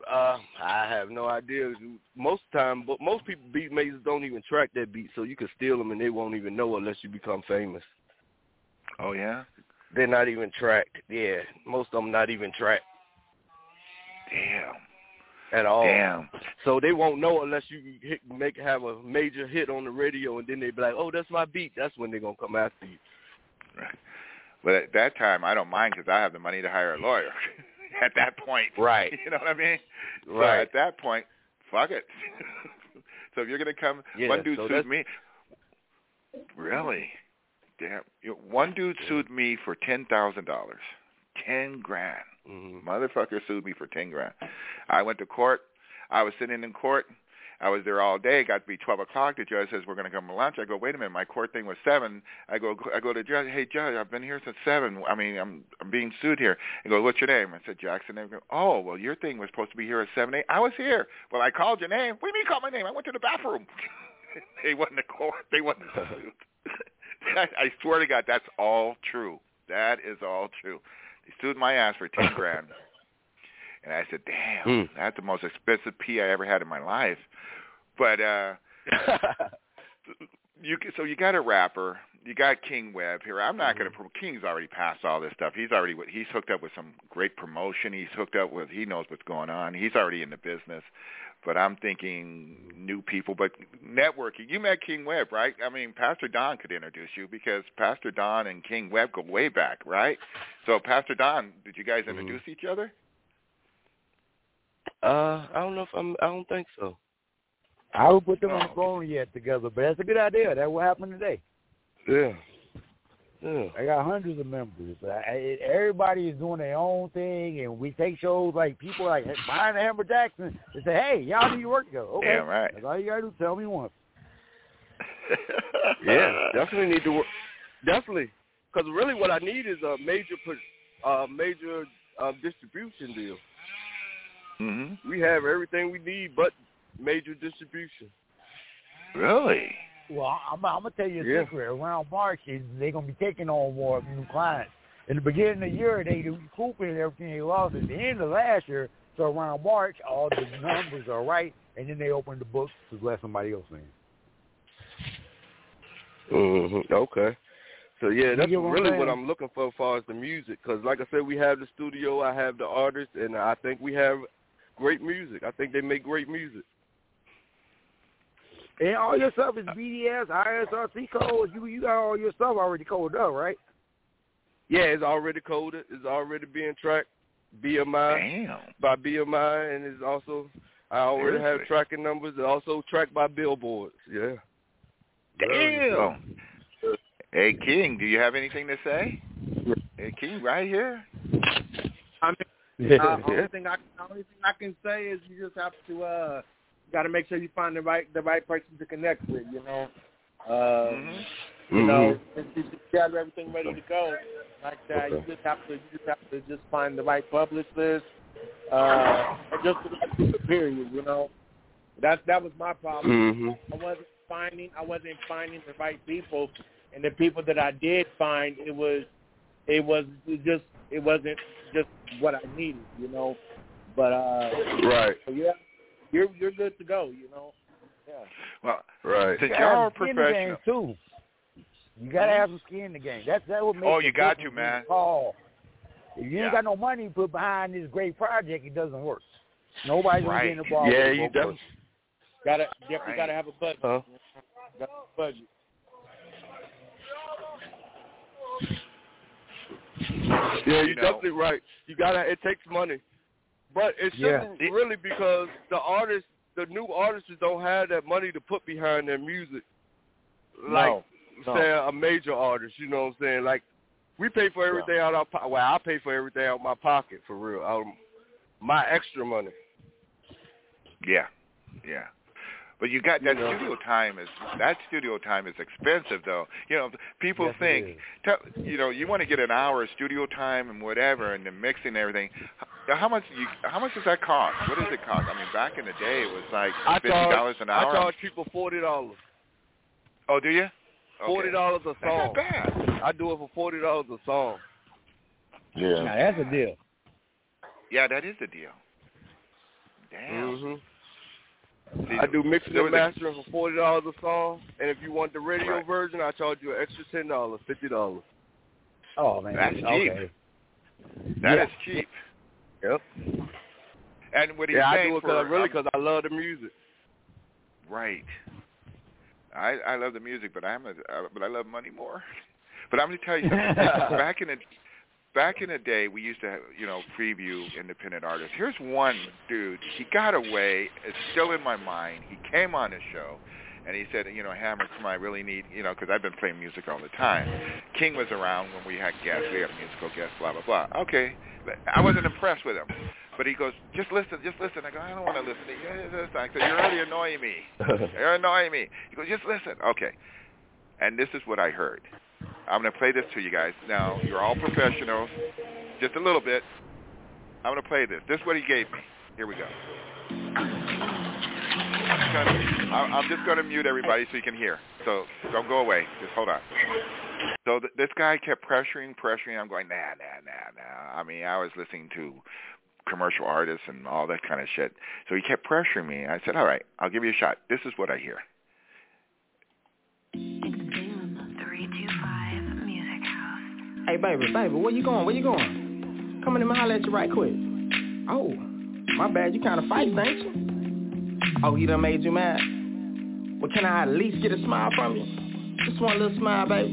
Uh, I have no idea. Most time, but most people beat makers don't even track that beat, so you can steal them and they won't even know unless you become famous. Oh yeah, they're not even tracked. Yeah, most of them not even tracked. Damn. At all. Damn. So they won't know unless you hit, make have a major hit on the radio, and then they be like, "Oh, that's my beat." That's when they're gonna come after you. Right. But at that time, I don't mind because I have the money to hire a lawyer. At that point, right? You know what I mean? Right. So at that point, fuck it. So if you're gonna come, yeah, one dude so sued me. Really? Damn. You know, one dude yeah. sued me for ten thousand dollars. Ten grand. Mm-hmm. Motherfucker sued me for ten grand. I went to court. I was sitting in court. I was there all day. It got to be twelve o'clock. The judge says, we're going to come to lunch. I go, wait a minute. My court thing was seven. I go, I go to the judge. Hey, judge, I've been here since seven. I mean, I'm I'm being sued here. He goes, what's your name? I said, Jackson. They go, oh, well, your thing was supposed to be here at seven, eight. I was here. Well, I called your name. What do you mean you called my name? I went to the bathroom. They wasn't in court. They wasn't sued. I, I swear to God, that's all true. That is all true. They sued my ass for ten grand. And I said, damn, mm. that's the most expensive pee I ever had in my life. But uh, you so you got a rapper, you got King Webb here. I'm not mm-hmm. going to. King's already passed all this stuff. He's already he's hooked up with some great promotion. He's hooked up with. He knows what's going on. He's already in the business. But I'm thinking new people. But networking. You met King Webb, right? I mean, Pastor Don could introduce you because Pastor Don and King Webb go way back, right? So Pastor Don, did you guys introduce mm-hmm. each other? Uh, I don't know if I'm. I don't think so. I would put them on the phone yet together, but that's a good idea. That's what happened today. Yeah. Yeah. I got hundreds of members. I, everybody is doing their own thing, and we take shows like people like Brian Hammer Jackson. They say, hey, y'all do your work together. Okay. Yeah, right. That's all you got to do. Tell me once. Yeah, definitely need to work. Definitely. Because really what I need is a major uh, major uh, distribution deal. Mm-hmm. We have everything we need but major distribution. Really? Well, I'm, I'm going to tell you a yeah. secret. Around March, they're going to be taking on more new clients. In the beginning of the year, they do recouping everything they lost. At the end of last year, so around March, all the numbers are right, and then they open the books to let somebody else in. Mm-hmm. Okay. So, yeah, that's really what I'm looking for as far as the music. Because, like I said, we have the studio, I have the artists, and I think we have great music. I think they make great music. And all your stuff is B D S, I S R C code. You you got all your stuff already coded up, right? Yeah, it's already coded. It's already being tracked. B M I Damn. by B M I, and it's also I already Seriously? have tracking numbers. It's also tracked by billboards. Yeah. Damn. Hey King, do you have anything to say? Hey King, right here. I mean, Yeah. uh, only thing I only thing I can say is you just have to uh, got to make sure you find the right the right person to connect with. You know, uh, Mm-hmm. you know, Mhm. if you have everything ready to go like that, Okay. you just have to you just have to just find the right publicist, uh, and just the right people, period. You know, that that was my problem. Mhm. I wasn't finding I wasn't finding the right people, and the people that I did find, it was it was just it wasn't just what I needed. You know, but uh, Right. so yeah, you're you're good to go. You know. Yeah. Well, Right. since You y'all are gotta have skin in the game, professional. too. You got to have some skin in the game. That's that what makes Oh, the you got difference to, man. in the call. If you Yeah. ain't got no money put behind this great project, it doesn't work. Nobody's gonna Right. get involved. Yeah, with you both definitely. Gotta definitely Right. gotta have a budget. Huh? Gotta have a budget. Yeah, You you're know. definitely right. You gotta. It takes money, but it Yeah. shouldn't really because the artists, the new artists, don't have that money to put behind their music. Like, No, no. say a major artist, you know what I'm saying? Like, we pay for everything out of our po- well, I pay for everything out of my pocket for real, out of my extra money. Yeah, yeah. But you got that You know. studio time is that studio time is expensive though. You know, people Yes, it think is. tell, you know you want to get an hour of studio time and whatever, and the mixing and everything. How, how much you how much does that cost? What does it cost? I mean, back in the day it was like I fifty charge, dollars an hour. I charge people forty dollars. Oh, do you? Forty dollars a That's not song. bad. I do it for forty dollars a song. Now that's a deal. Yeah, that is the deal. Damn. Mm-hmm. See, I do mixing there and was a- mastering for forty dollars a song, and if you want the radio Right. version, I charge you an extra ten dollars, fifty dollars. Oh man, That's cheap. okay. That Yeah. is cheap. Yep. And what he's Yeah, I saying do it for, cause I really um, because I love the music. Right. I I love the music, but I'm a, uh, but I love money more. But I'm going to tell you something. back in the back in the day, we used to have, you know, preview independent artists. Here's one dude. He got away. It's still in my mind. He came on the show, and he said, you know, Hammer, come on, I really need, you know, because I've been playing music all the time. King was around when we had guests. We had musical guests, blah, blah, blah. Okay. I wasn't impressed with him. But he goes, just listen, just listen. I go, I don't want to listen to you. I said, you're already annoying me. You're annoying me. He goes, just listen. Okay. And this is what I heard. I'm going to play this to you guys. Now, you're all professionals. Just a little bit. I'm going to play this. This is what he gave me. Here we go. I'm, gonna, I'm just going to mute everybody so you can hear. So don't go away. Just hold on. So th- this guy kept pressuring, pressuring. I'm going, nah, nah, nah, nah. I mean, I was listening to commercial artists and all that kind of shit. So he kept pressuring me. I said, all right, I'll give you a shot. This is what I hear. Hey, baby, baby, where you going? Where you going? Come in and holler at you right quick. Oh, my bad. You kind of feisty, ain't you? Oh, he done made you mad? Well, can I at least get a smile from you? Just one little smile, baby.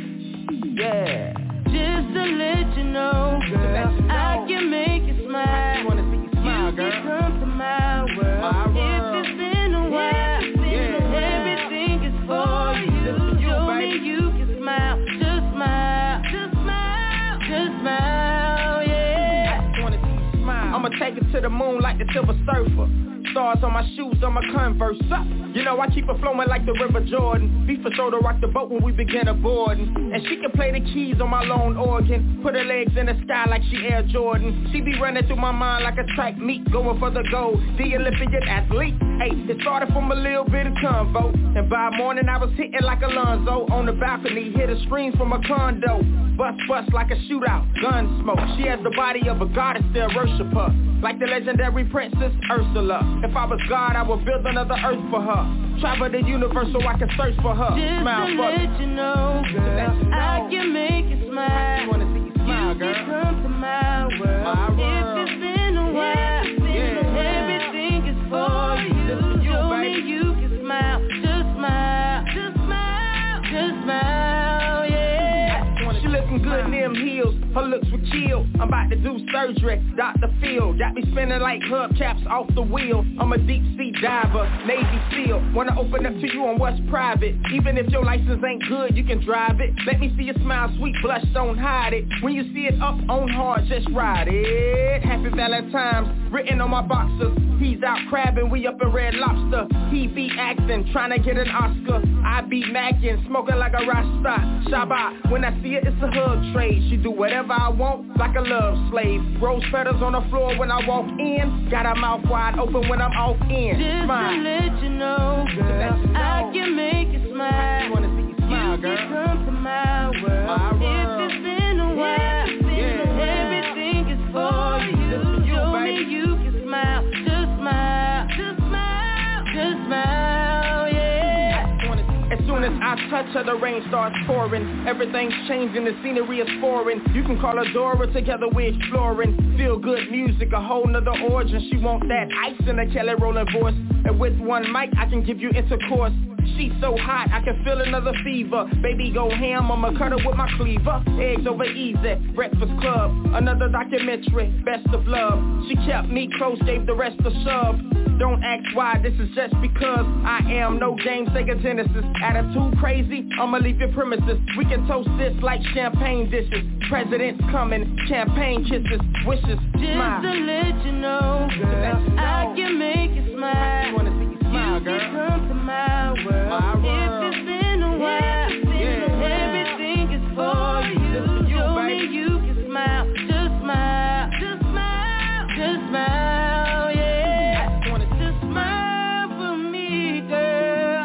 Yeah. Just to let you know, girl, you know. I can make you smile. I just wanna see you smile, you girl. Can come to my world. My world. If it's been a while, yeah. everything is for you. you Show baby. me you can smile. Just smile. Just smile. Just smile, yeah. I just wanna see you smile. I'ma take it to the moon like the Silver Surfer. Stars on my shoes, on my Converse up. You know I keep it flowing like the River Jordan. Beef for soda rock the boat when we begin aboarding. And she can play the keys on my lone organ. Put her legs in the sky like she Air Jordan. She be running through my mind like a track meet, going for the gold. The Olympian athlete. Hey, it started from a little bit of convo. And by morning I was hitting like Alonzo. On the balcony, hear the screams from a condo. Bust bust like a shootout, gun smoke. She has the body of a goddess, still worship her. Like the legendary princess Ursula. If I was God, I would build another earth for her. Travel the universe so I can search for her. Just Smile to for let me. you know, girl, you know. I can make you smile. I just wanna see you smile, you girl. can come to my world. My world. If it's been a while, yeah. everything is for you. you Show baby. me you can smile. Just smile. Just smile. Just smile, yeah. She looking good in them heels, her looks were kill. I'm about to do surgery, Doctor Phil. Got me spinning like hubcaps off the wheel. I'm a deep sea diver, Navy SEAL. Wanna open up to you on what's private. Even if your license ain't good, you can drive it. Let me see your smile, sweet blush, don't hide it. When you see it up on hard, just ride it. Happy Valentine's, written on my boxers. He's out crabbing, we up in Red Lobster. He be acting, trying to get an Oscar. I be macking, smoking like a Rasta. Shabbat, when I see it, it's a hug trade. She do whatever I want, like a love slave. Rose petals on the floor when I walk in. Got her mouth wide open when I'm off in. Just Smile. to let you know, girl, you know. I can make you smile. I just wanna see you smile, you girl. can come to my world. My world. If it's been a while, yeah. everything is for you. you, Show baby. me you can smile. Just smile. Just smile. Just smile, yeah. As soon as I touch her, the rain starts pouring. Everything's changing, the scenery is foreign. You can call her Dora, together we're exploring. Feel good music, a whole nother origin. She want that ice in a Kelly Rowland voice. And with one mic, I can give you intercourse. She's so hot, I can feel another fever. Baby, go ham, I'ma cut her with my cleaver. Eggs over easy, Breakfast Club. Another documentary, best of love. She kept me close, gave the rest a shove. Don't ask why, this is just because I am no game, Sega Genesis. Attitude crazy, I'ma leave your premises. We can toast this like champagne dishes. President's coming, champagne kisses, wishes, Just smile. to let you know, girl, you know. I can make you smile. I just wanna see you smile, you girl. can come to my world. My world. If it's been a while, yeah. everything is for you. you, Show baby. me you can smile. Just smile. Just smile. Just smile, yeah. I just wanna Just smile for me, girl.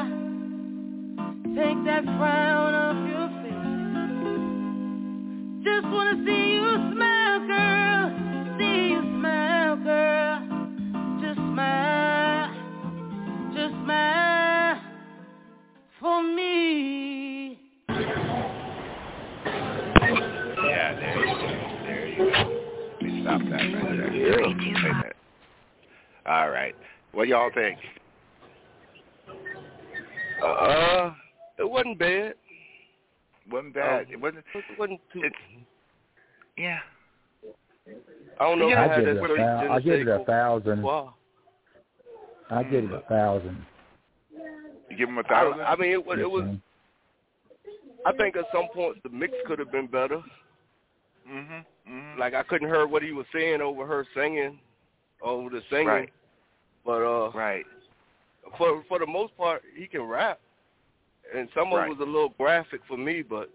Take that frown off your face. Just wanna see you smile, girl. See you smile, girl. Just smile. Yeah. All right. What y'all think? Uh, it wasn't bad. Wasn't bad. Um, it wasn't. It wasn't too. It's, yeah. I don't know. I if I had give it that a great thou- I give it a Genesee thousand. Wow. I give it a thousand. You give him a I, thousand? I mean, it, was- it was. I think at some points the mix could have been better. Mhm. Mm-hmm. Like I couldn't hear what he was saying over her singing, over the singing. Right. But uh, right. For for the most part, he can rap, and some of Right. it was a little graphic for me. But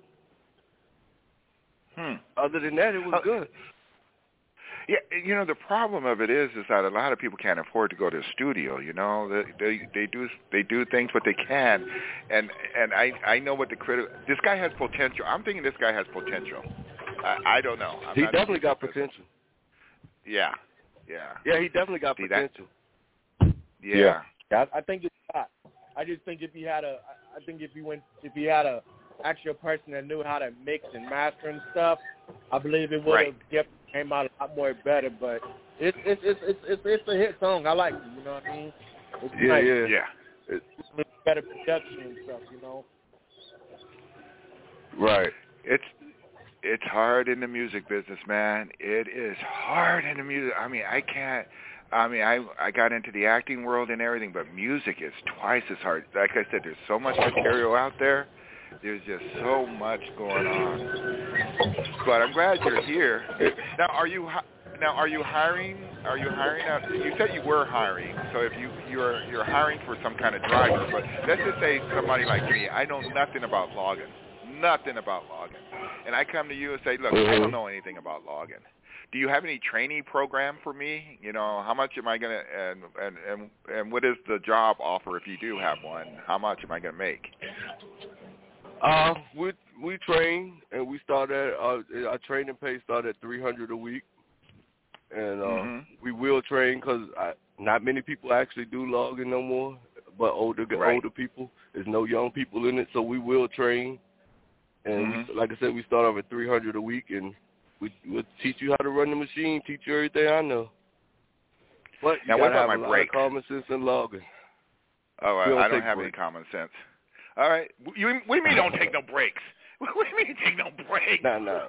Hmm. other than that, it was Uh, good. Yeah, you know the problem of it is, is that a lot of people can't afford to go to a studio. You know, they they, they do they do things what they can, and and I I know what the critic. This guy has potential. I'm thinking this guy has potential. I, I don't know. I'm He not definitely got this. potential. Yeah, yeah, Yeah, he definitely got See, that- potential. yeah. Yeah, I, I think it's hot. I just think if he had a, I think if he went, if he had a actual person that knew how to mix and master and stuff, I believe it would have Right. came out a lot more better. But it's it's it's it's it's, it's a hit song. I like it. You know what I mean? It's Yeah, nice. yeah. Yeah. It's better production and stuff. You know. Right. It's it's hard in the music business, man. It is hard in the music. I mean, I can't. I mean, I I got into the acting world and everything, but music is twice as hard. Like I said, there's so much material out there. There's just so much going on. But I'm glad you're here. Now, are you hi- now are you hiring? Are you hiring out? You said you were hiring. So if you you're you're hiring for some kind of driver, but let's just say somebody like me, I know nothing about logging, nothing about logging, and I come to you and say, look, I don't know anything about logging. Do you have any training program for me? You know, how much am I gonna and and and and what is the job offer if you do have one? How much am I gonna make? Uh, we we train and we start at uh, our training pay start at three hundred a week, and uh, Mm-hmm. we will train because not many people actually do logging no more, but older Right. older people. There's no young people in it, so we will train. And Mhm. we, like I said, we start off at three hundred a week, and we we'll teach you how to run the machine, teach you everything I know. But you Now, what gotta about have my a lot of brakes? common sense in logging. Oh, We I, don't I don't take have any breaks. common sense. All right. You, what do you mean don't take no breaks? What do you mean take no breaks? Nah, nah.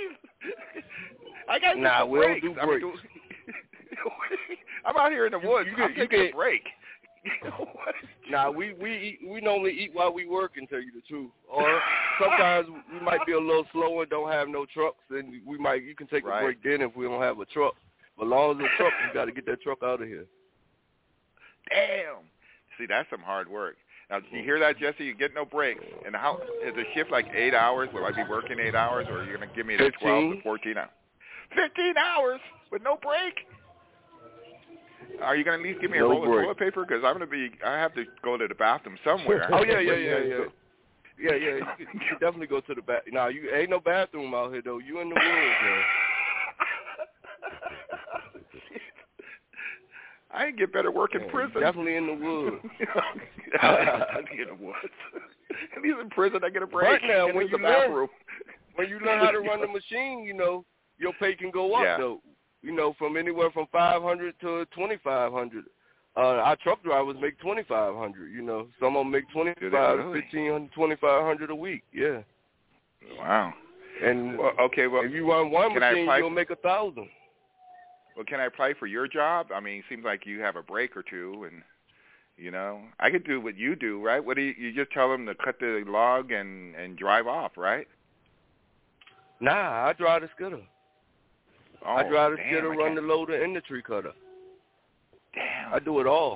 I got to Nah, take no we don't breaks. do I mean, breaks. I'm out here in the woods. you get- I'm you taking get- a break. Nah, we we eat, we normally eat while we work, and tell you the truth. Or sometimes we might be a little slower, don't have no trucks, and we might you can take Right. a break then if we don't have a truck. But as long as it's a truck, you got to get that truck out of here. Damn. See, that's some hard work. Now, do you hear that, Jesse? You get no breaks. And how is the shift like eight hours? Will I be working eight hours, or are you going to give me the twelve to fifteen. fourteen hours? Fifteen hours with no break. Are you going to at least give me a No roll break. of toilet paper? Because I'm going to be. I have to go to the bathroom somewhere. Oh yeah, yeah, yeah, What do you yeah. guys do? Yeah, yeah. You can, you can definitely go to the bath. Nah, you ain't no bathroom out here though. You in the woods, man. I can get better work in Yeah, prison. Definitely in the woods. I get in the woods. At least in prison, I get a break. Right now, and when it's the you learn- bathroom. When you learn how to run the machine, you know your pay can go up Yeah. though. You know, from anywhere from five hundred to twenty five hundred. Uh, our truck drivers make twenty five hundred. You know, some of them make twenty five, really? fifteen hundred, twenty five hundred a week. Yeah. Wow. And Well, okay, well, if you run one can I machine, apply you'll make a thousand. Well, can I apply for your job? I mean, it seems like you have a break or two, and you know, I could do what you do, right? What do you, you just tell them to cut the log and and drive off, right? Nah, I drive the skidder. Oh, I drive the damn, skidder, I run can't- the loader, and the tree cutter. Damn. I do it all.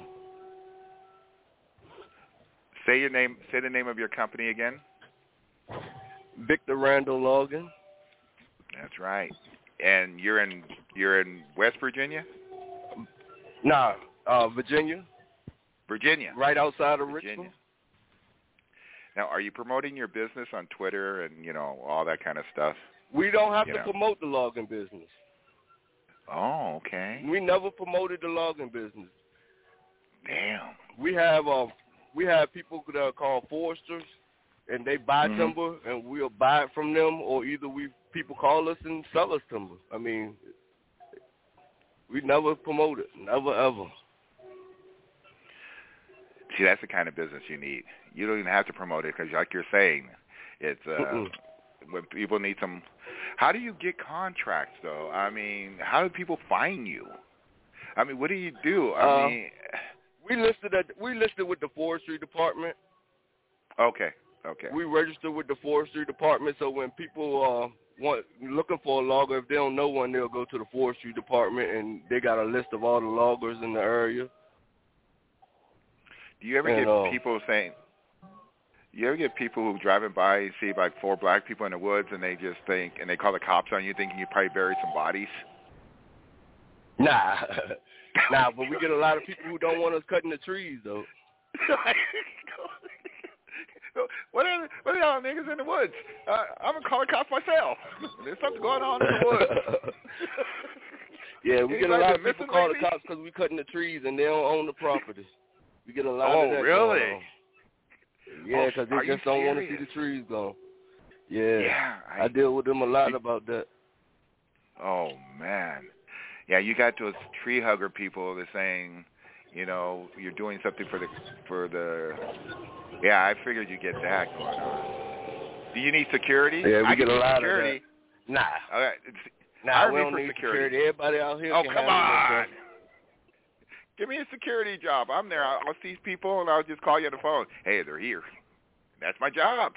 Say your name. Say the name of your company again. Victor Randall Logging. That's right. And you're in you're in West Virginia? Nah, uh, Virginia. Virginia. Right outside of Virginia. Richmond. Now, are you promoting your business on Twitter and, you know, all that kind of stuff? We don't have You to know. promote the logging business. Oh, okay. We never promoted the logging business. Damn. We have um, we have people that are called foresters, and they buy Mhm. timber, and we'll buy it from them, or either we people call us and sell us timber. I mean, We never promote it. Never, ever. See, that's the kind of business you need. You don't even have to promote it because, like you're saying, it's uh, Mm-mm. when people need some. How do you get contracts, though? I mean, how do people find you? I mean, what do you do? I Uh, mean, we listed at we listed with the forestry department. okay, okay. We registered with the forestry department, so when people uh want looking for a logger, if they don't know one, they'll go to the forestry department, and they got a list of all the loggers in the area. Do you ever and, get uh, people saying? You ever get people who driving by and see like four black people in the woods, and they just think, and they call the cops on you, thinking you probably buried some bodies? Nah, nah, but we get a lot of people who don't want us cutting the trees, though. What are what are y'all niggas in the woods? Uh, I'm gonna call the cops myself. There's something going on in the woods. Yeah, we get a Anybody lot of been people missing call the lately? cops because we cutting the trees and they don't own the property. We get a lot Oh, of that. really? going on. Yeah, because Oh, are they you just don't want to see serious? the trees gone. Yeah, Yeah, I, I- deal with them a lot about that. Oh man, yeah, you got those tree hugger people that saying, you know, you're doing something for the for the. Yeah, I figured you get that going on. Do you need security? Yeah, we I get can a do lot security. of that. Nah, All right. It's, nah, hire we me don't for need security. security. Everybody out here Oh, can come handle on. themselves. Give me a security job. I'm there. I'll, I'll see people, and I'll just call you on the phone. Hey, they're here. That's my job.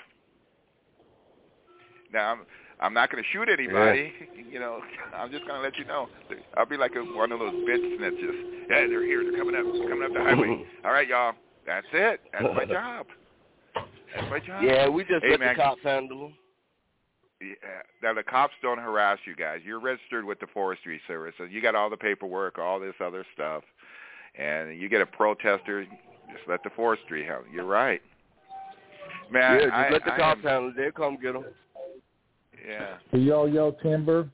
Now, I'm, I'm not going to shoot anybody. You know, I'm just going to let you know. I'll be like a, one of those bitch snitches. Yeah, they're here. They're coming up. Coming up the highway. All right, y'all. That's it. That's my job. That's my job. Yeah, we just hey, let man, the cops handle them. Yeah, now the cops don't harass you guys. You're registered with the Forestry Service, so you got all the paperwork, all this other stuff, and you get a protester. Just let the forestry handle. You're right, man. Yeah, just I, let the I cops am, handle it. They'll come get them. Yeah. Do y'all yell timber?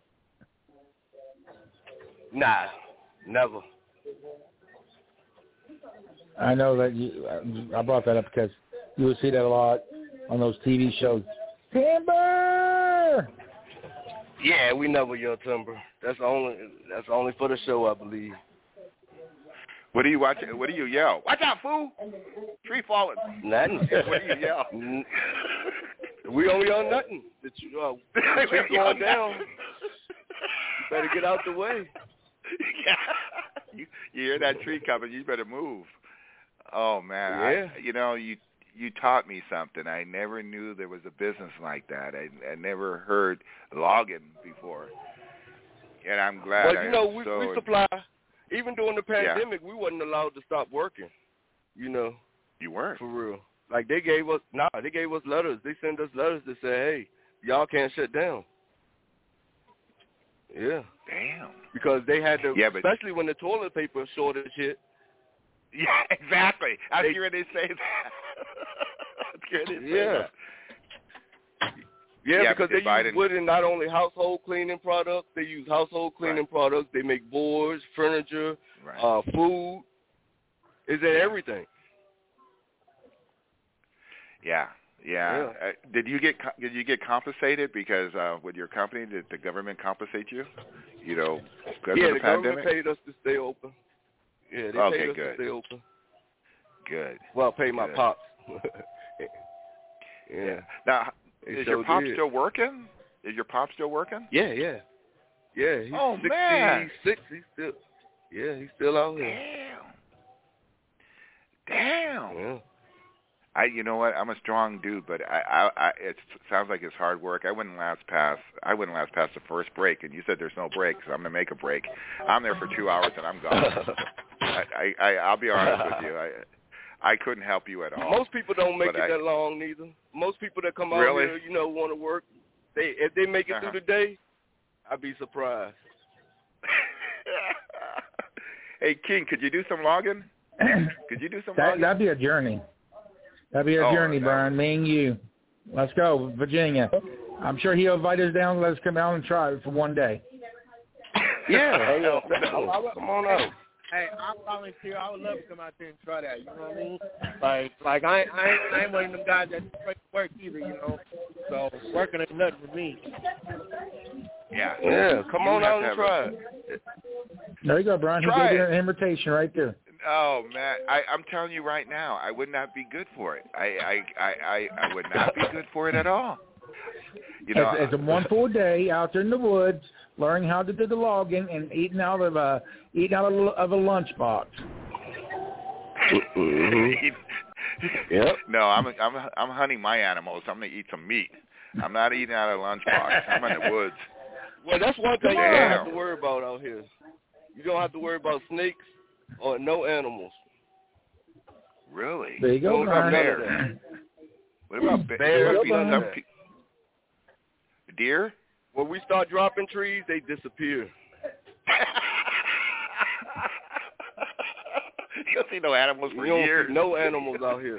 Nah, never. I know that you. I brought that up because you would see that a lot on those T V shows. Timber. Yeah, we never yell timber. That's only that's only for the show, I believe. What do you watch? What do you yell? Watch out, fool! Tree falling. Nothing. What do you yell? We don't yell nothing. The, uh, the tree going down. You better get out the way. Yeah. You, you hear that tree coming? You better move. Oh man, Yeah. I, you know you you taught me something. I never knew there was a business like that. I I never heard logging before, and I'm glad. Well, I you know, am we, so, we supply. Even during the Yeah. pandemic, we wasn't allowed to stop working. You know. You weren't. For real. Like they gave us, nah, they gave us letters. They sent us letters that say, hey, y'all can't shut down. Yeah. Damn. Because they had to, Yeah, but- especially when the toilet paper shortage hit. Yeah, exactly. I was They- hearing they say that. I was hearing they say Yeah. that. Yeah, Yeah, because but they did Biden- use wood in not only household cleaning products, they use household cleaning Right. products. They make boards, furniture, Right. uh, food. Is in everything. Yeah, yeah. Uh, did you get co- did you get compensated because uh, with your company? Did the government compensate you? You know, because Yeah, of the the government pandemic. paid us to stay open. Yeah, they Okay, paid us good. to stay open. Good. Well, pay my Good. pops. yeah. Now, They is sure your pop did. still working? Is your pop still working? Yeah, yeah. Yeah, he's Oh, man. sixty-six. He's still, yeah, he's still out here. Damn. Damn. Yeah. I, you know what? I'm a strong dude, but I, I, I, it sounds like it's hard work. I wouldn't last past. I wouldn't last past the first break, and you said there's no break, so I'm gonna make a break. I'm there for two hours and I'm gone. I, I, I, I'll be honest with you. I, I couldn't help you at all. Most people don't make But it I- that long, neither. Most people that come out Really? here, you know, want to work. They if they make it Uh-huh. through the day, I'd be surprised. Hey, King, could you do some logging? Could you do some That, logging? that'd be a journey. That'd be a Oh, journey, that Brian. Me and you. Let's go, Virginia. I'm sure he'll invite us down. Let us come out and try it for one day. Yeah. Hey, yo, Come on out. Hey, I volunteer. I would love to come out there and try that. You know what I mean? Like, like I, ain't- I, ain't, I ain't one of them guys that straight work either. You know, so working ain't nothing for me. Yeah. Yeah, come You on have out to and have try a- it. There you go, Brian. He Try gave you it. an invitation right there. Oh man, I, I'm telling you right now, I would not be good for it. I I, I, I, I would not be good for it at all. You know, it's, it's a one full day out there in the woods, learning how to do the logging and eating out of a eating out of a, of a lunchbox. Mm-hmm. Yep. No, I'm I'm I'm hunting my animals. I'm gonna eat some meat. I'm not eating out of a lunchbox. I'm in the woods. Well, that's one thing Damn. you don't have to worry about out here. You don't have to worry about snakes or no animals. Really? There you go, What about bears? bears? What about bears? Bears, There must be none of some that. pe- deer? When we start dropping trees, they disappear. You don't see no animals for You don't years. see no animals out here.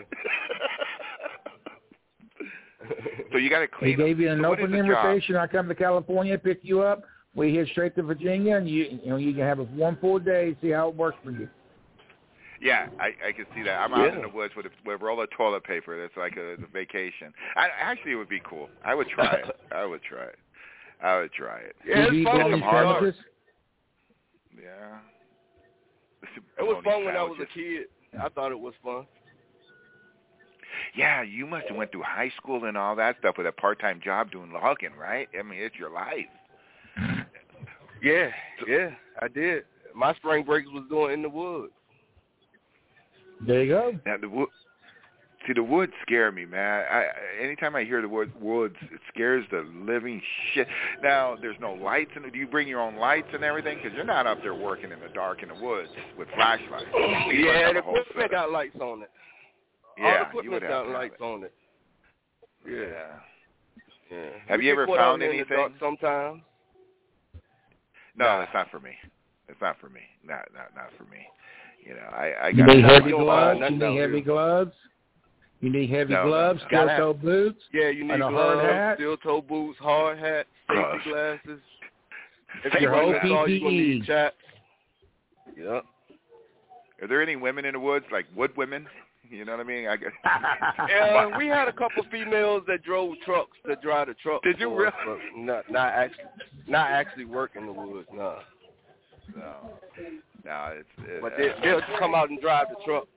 So you got to clean. He gave you an so what open is the job? invitation. I come to California, pick you up. We head straight to Virginia, and you you know you can have a one full day, see how it works for you. Yeah, I, I can see that. I'm out Yeah. in the woods with a, with a roll of toilet paper. That's like a, a vacation. I, actually, it would be cool. I would try it. I would try it. I would try it. Yeah, Did you it's eat fun. bologna Some hard- sandwiches? Yeah. It was Bologna fun when I was a sandwiches. kid. I thought it was fun. Yeah, you must have went through high school and all that stuff with a part-time job doing logging, right? I mean, it's your life. Yeah, yeah, I did. My spring breaks was doing in the woods. There you go. Now the wood. See, the woods scare me, man. I, I anytime I hear the word woods, it scares the living shit. Now, there's no lights, and do you bring your own lights and everything? Because you're not up there working in the dark in the woods with flashlights. You must Yeah, have the a whole equipment setup. got lights on it. All Yeah, the you would equipment have got to have lights it. on it. Yeah. Yeah. Have We you get ever caught found out there in the dark anything? sometimes? No, Nah. it's not for me. It's not for me. Not not not for me. You know, I I You got need to heavy don't gloves. find You nothing need out heavy here. gloves. You need heavy No, no, gloves, no. Gotta steel-toe boots, Yeah, you need and a hard gloves, hat. steel-toe boots, hard hat, safety Gloves. glasses. If Your you whole want to saw, you're gonna P P E. need chaps. Yep. Are there any women in the woods, like wood women? You know what I mean? I guess. Yeah, we had a couple females that drove trucks that drive the trucks. Did you for us, really? but Not not actually not actually work in the woods, no. No, no, it's. It, But they, uh, they'll just come out and drive the truck.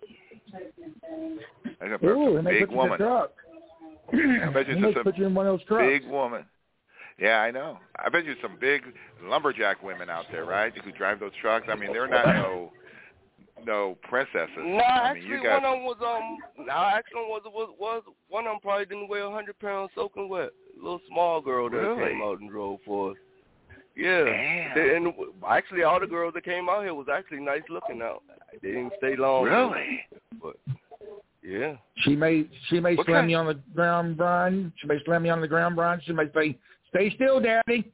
I got Ooh, a and they big put you in the woman. truck. I bet you And they it's a put you in one of those trucks. big woman. Yeah, I know. I bet you some big lumberjack women out there, right? Who drive those trucks. I mean, they're not no no princesses. No, I mean, actually, you got. one of them was um. No, actually, one was was was one of them probably didn't weigh a hundred pounds soaking wet. A little small girl that Really? came out and drove for us. Yeah, Damn. They, and actually, all the girls that came out here was actually nice looking out. They didn't stay long. Really? But yeah. She may she may What slam kind- you on the ground, Brian. She may slam you on the ground, Brian. She may say, "Stay still, Daddy."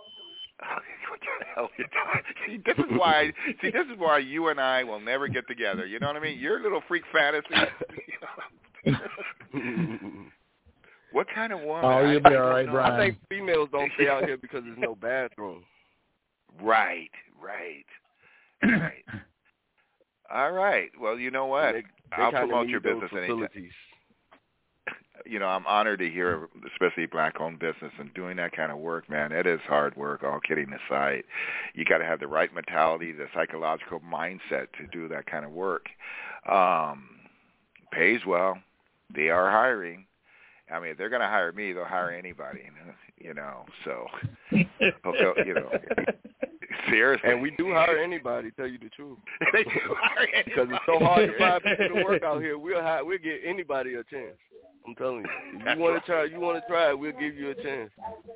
What the hell you doing? See, this is why. See, this is why you and I will never get together. You know what I mean? Your little freak fantasy. You know? What kind of woman? Oh, you'll I- be I all don't right, know. Brian. I think females don't stay out here because there's no bathroom. Right, right, right. All right. Well, you know what? They, they I'll kinda promote need your those business anytime. facilities. You know, I'm honored to hear, especially black-owned business and doing that kind of work, man. It is hard work, all kidding aside. You got to have the right mentality, the psychological mindset to do that kind of work. Um, pays well. They are hiring. I mean, if they're going to hire me, they'll hire anybody, you know, so, okay, you know, seriously. And we do hire anybody, tell you the truth. They do hire anybody. Because it's so hard to find people to work out here. We'll hire, we'll give anybody a chance. I'm telling you. If you want to try, you want to try it, we'll give you a chance.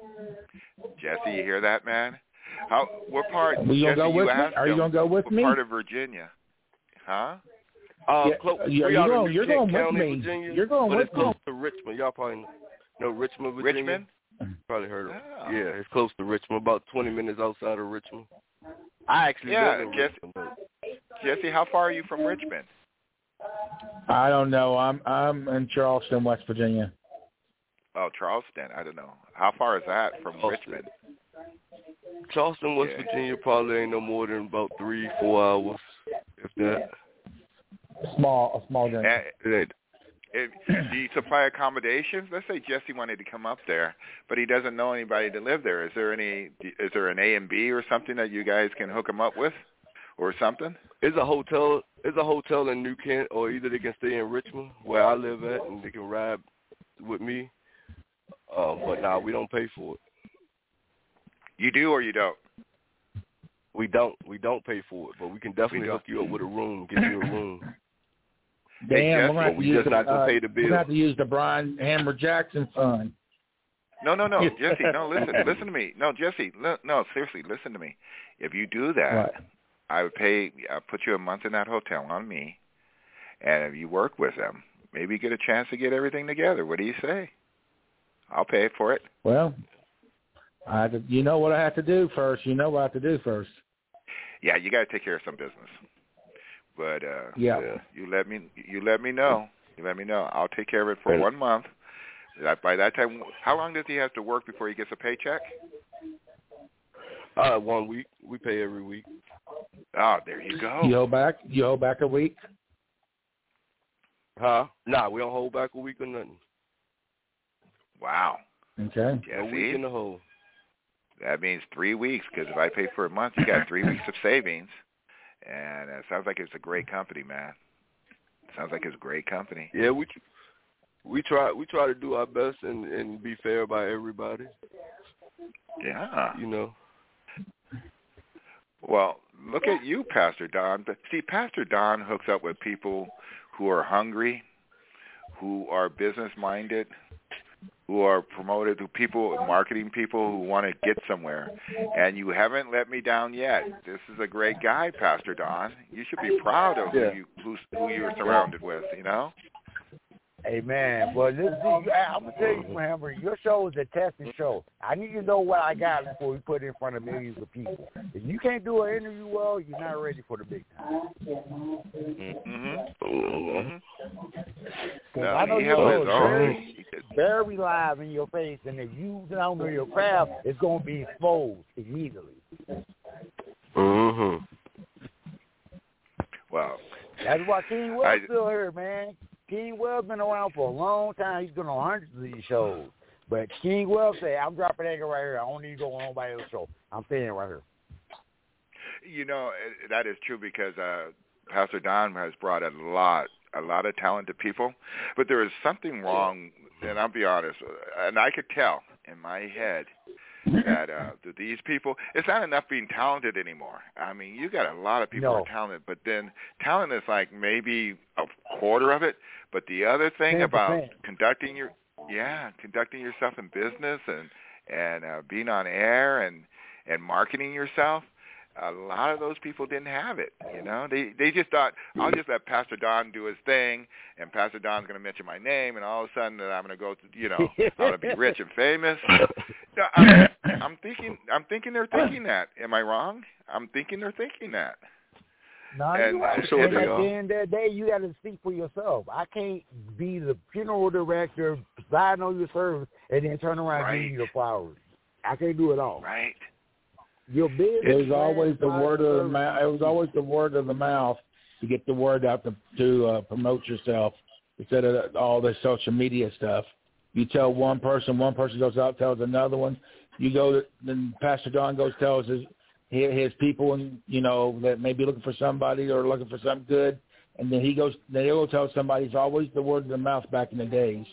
Jesse, you hear that, man? How? What part? Are you Jesse, gonna go with you me? asked Are you him, gonna go with what me? part of Virginia? Huh? Uh, Yeah, close, yeah, we you're out in going- you're Kent going with County, me. Virginia, You're going but with it's close me. to Richmond. Y'all probably know, know Richmond, Virginia. Richmond? Probably heard of it. Oh. Yeah, it's close to Richmond, about twenty minutes outside of Richmond. I actually Yeah, live in Jesse, Richmond. But Jesse, how far are you from Richmond? I don't know. I'm I'm in Charleston, West Virginia. Oh, Charleston. I don't know. How far is that from Charleston. Richmond? Charleston, West Yeah. Virginia, probably ain't no more than about three, four hours, if that. Small, a small journey. And, It ain't. if, do you supply accommodations? Let's say Jesse wanted to come up there, but he doesn't know anybody to live there. Is there any? Is there an A and B or something that you guys can hook him up with? or something? It's a hotel. It's a hotel in New Kent, or either they can stay in Richmond, where I live at, and they can ride with me. Uh, but now nah, we don't pay for it. You do or you don't? We don't. We don't pay for it, but we can definitely hook you up with a room, get you a room. Damn, we're gonna have to we use just the, not gonna uh, pay the bill. We're gonna have to use the Brian Hammer Jackson fund. No, no, no, Jesse. No, listen, listen to me. No, Jesse. No, no, seriously, listen to me. If you do that, Right. I would pay. I'll put you a month in that hotel on me, and if you work with them, maybe you get a chance to get everything together. What do you say? I'll pay for it. Well, I have to, you know what I have to do first. You know what I have to do first. Yeah, you got to take care of some business. But uh, Yeah. you let me. You let me know. You let me know. I'll take care of it for one month. That, by that time, how long does he have to work before he gets a paycheck? Uh, one week. We pay every week. Oh, there you go. You hold back. You hold back a week. Huh? Nah, we don't hold back a week or nothing. Wow. Okay. A week in the hole. That means three weeks, because if I pay for a month, you got three weeks of savings. And it sounds like it's a great company, man. It sounds like it's a great company. Yeah, we we try we try to do our best and, and be fair by everybody. Yeah. You know. Well, look at you, Pastor Don. But see, Pastor Don hooks up with people who are hungry, who are business-minded, who are promoted, who people, marketing people who want to get somewhere. And you haven't let me down yet. This is a great guy, Pastor Don. You should be proud of Yeah. who, you, who, who you're surrounded with, you know? Hey, man, well, this, I'm going to tell you, Hammer, your show is a testing show. I need to know what I got before we put it in front of millions of people. If you can't do an interview well, you're not ready for the big time. Mm-hmm. Mm-hmm. No, I know he your held show his is own. very, very live in your face, and if you don't know your craft, it's going to be exposed immediately. Mm-hmm. Well, that's why King Will's I, still here, man. King Will's been around for a long time. He's been on hundreds of these shows. But King Will said, I'm dropping anchor right here. I don't need to go on nobody else's show. I'm staying right here. You know, that is true because uh, Pastor Don has brought a lot, a lot of talented people. But there is something wrong, and I'll be honest, and I could tell in my head that uh, that these people, it's not enough being talented anymore. I mean, you got a lot of people No. who are talented, but then talent is like maybe a quarter of it. But the other thing ten percent. about conducting your, yeah, conducting yourself in business and and uh, being on air and and marketing yourself, a lot of those people didn't have it. You know, they they just thought, I'll just let Pastor Don do his thing, and Pastor Don's going to mention my name, and all of a sudden that I'm going to go to, you know, I'm going to be rich and famous. No, I'm, I'm thinking, I'm thinking they're thinking that. Am I wrong? I'm thinking they're thinking that. No, And- you're right. sure And they at are. the end of the day, you got to speak for yourself. I can't be the funeral director, sign on your service, and then turn around and give you the flowers. I can't do it all. Right. Your business. It was always the plan, word of the service. mouth. It was always the word of the mouth to get the word out to to uh, promote yourself instead of all the social media stuff. You tell one person, one person goes out, tells another one. You go, to, then Pastor Don goes tells his his people, and you know that may be looking for somebody or looking for something good, and then he goes, then he'll tell somebody. It's always the word of the mouth back in the days.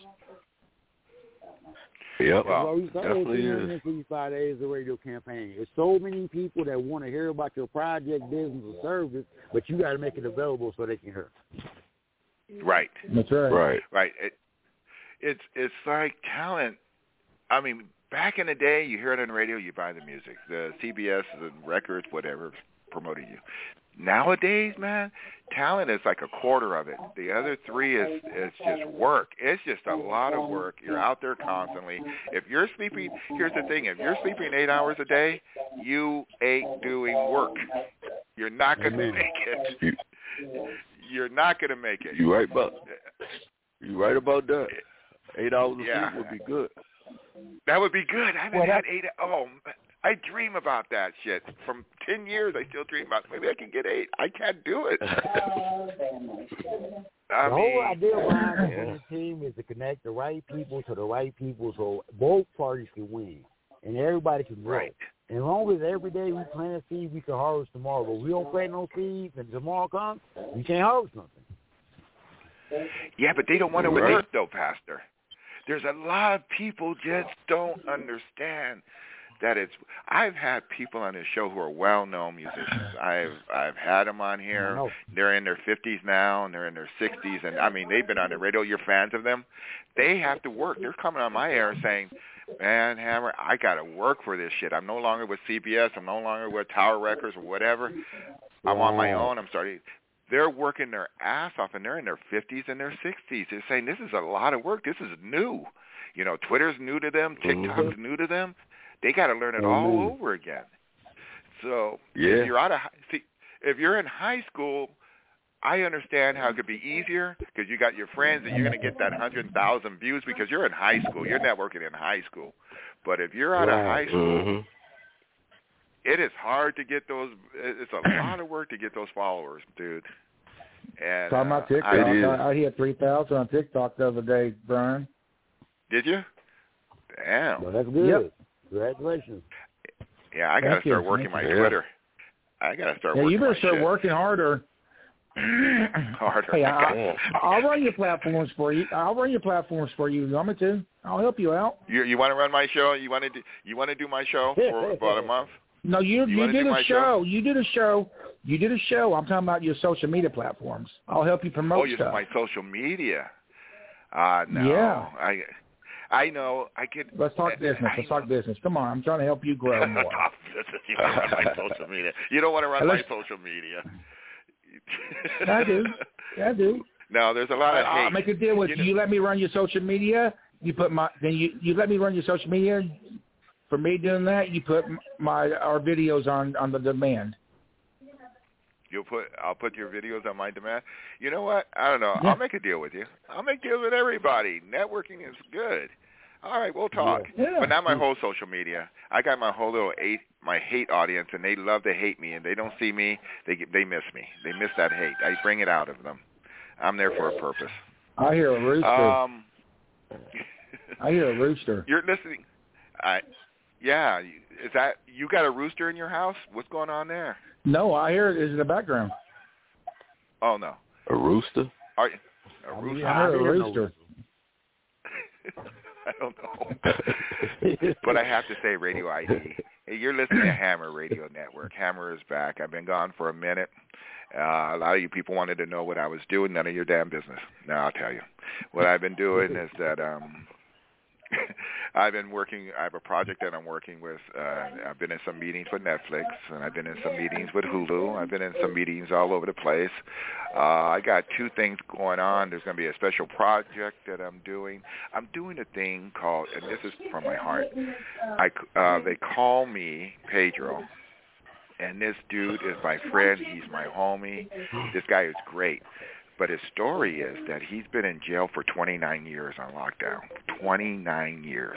Yep. Well, we started definitely three is. hundred sixty-five days of radio campaign. There's so many people that want to hear about your project, business, or service, but you got to make it available so they can hear. Right. That's right. Right. Right. It, it's it's like talent. I mean, back in the day, you hear it on the radio, you buy the music, the C B S, the records, whatever, promoting you. Nowadays, man, talent is like a quarter of it. The other three is is just work. It's just a lot of work. You're out there constantly. If you're sleeping, here's the thing: if you're sleeping eight hours a day, you ain't doing work. You're not going to Amen. make it. You're not going to make it. You right about you right about that. Eight hours of Yeah. sleep would be good. That would be good. I haven't Well, had that- eight. Oh, I dream about that shit. From ten years, I still dream about maybe I can get eight. I can't do it. I the mean, whole idea behind the winning team is to connect the right people to the right people so both parties can win and everybody can grow. Right. As long as every day we plant a seed, we can harvest tomorrow. But we don't plant no seeds, and tomorrow comes, we can't harvest nothing. Yeah, but they don't want to admit though, Pastor. There's a lot of people just don't understand that it's. I've had people on this show who are well-known musicians. I've I've had them on here. They're in their fifties now, and they're in their sixties, and I mean they've been on the radio. You're fans of them. They have to work. They're coming on my air saying, "Man, Hammer, I got to work for this shit. I'm no longer with C B S. I'm no longer with Tower Records or whatever. I'm on my own. I'm starting." They're working their ass off, and they're in their fifties and their sixties. They're saying, this is a lot of work. This is new. You know, Twitter's new to them. TikTok's mm-hmm. new to them. They got to learn it all mm-hmm. over again. So yeah. if you're out of see, if you're in high school, I understand how it could be easier because you got your friends and you're going to get that one hundred thousand views because you're in high school. You're networking in high school. But if you're out right. of high school, mm-hmm. it is hard to get those. It's a lot of work to get those followers, dude. And Talking about TikTok, I, I hit three thousand on TikTok the other day, Brian. Did you? Damn. Well, that's good. Yep. Congratulations. Yeah, I got to start working my Twitter. I got to start yeah, working you better my start shit. working harder. harder. Hey, I, I'll run your platforms for you. I'll run your platforms for you. You want me to? I'll help you out. You you want to run my show? You want to do, you want to do my show for about a month? No, you you, you did a show. show. You did a show. You did a show. I'm talking about your social media platforms. I'll help you promote oh, you're stuff. my social media. Uh no. Yeah. I I know. I could. Let's talk business. I Let's know. talk business. Come on. I'm trying to help you grow more. You don't run my social media. You don't want to run Let's, my social media. I do. I do. No, there's a lot of hate. I'll make a deal with you. You, know, you let me run your social media. You put my then you you let me run your social media. For me doing that, you put my our videos on, on the demand. You'll put I'll put your videos on my demand. You know what? I don't know. Yeah. I'll make a deal with you. I'll make deals with everybody. Networking is good. All right, we'll talk. Yeah. Yeah. But not my whole social media. I got my whole little eight, my hate audience, and they love to hate me, and they don't see me. They they miss me. They miss that hate. I bring it out of them. I'm there for a purpose. I hear a rooster. Um, I hear a rooster. You're listening. I. Yeah, is that you got a rooster in your house? What's going on there? No, I hear it is in the background. Oh no, a rooster? Are you, a rooster? I heard a rooster. I don't know, but I have to say, Radio I D. Hey, you're listening to Hammer Radio Network. Hammer is back. I've been gone for a minute. Uh, a lot of you people wanted to know what I was doing. None of your damn business. Now I'll tell you. What I've been doing is that. um I've been working, I have a project that I'm working with. Uh, I've been in some meetings with Netflix, and I've been in some meetings with Hulu. I've been in some meetings all over the place. Uh, I got two things going on. There's going to be a special project that I'm doing. I'm doing a thing called, and this is from my heart, I, uh, they call me Pedro, and this dude is my friend. He's my homie. This guy is great. But his story is that he's been in jail for twenty-nine years on lockdown. twenty-nine years.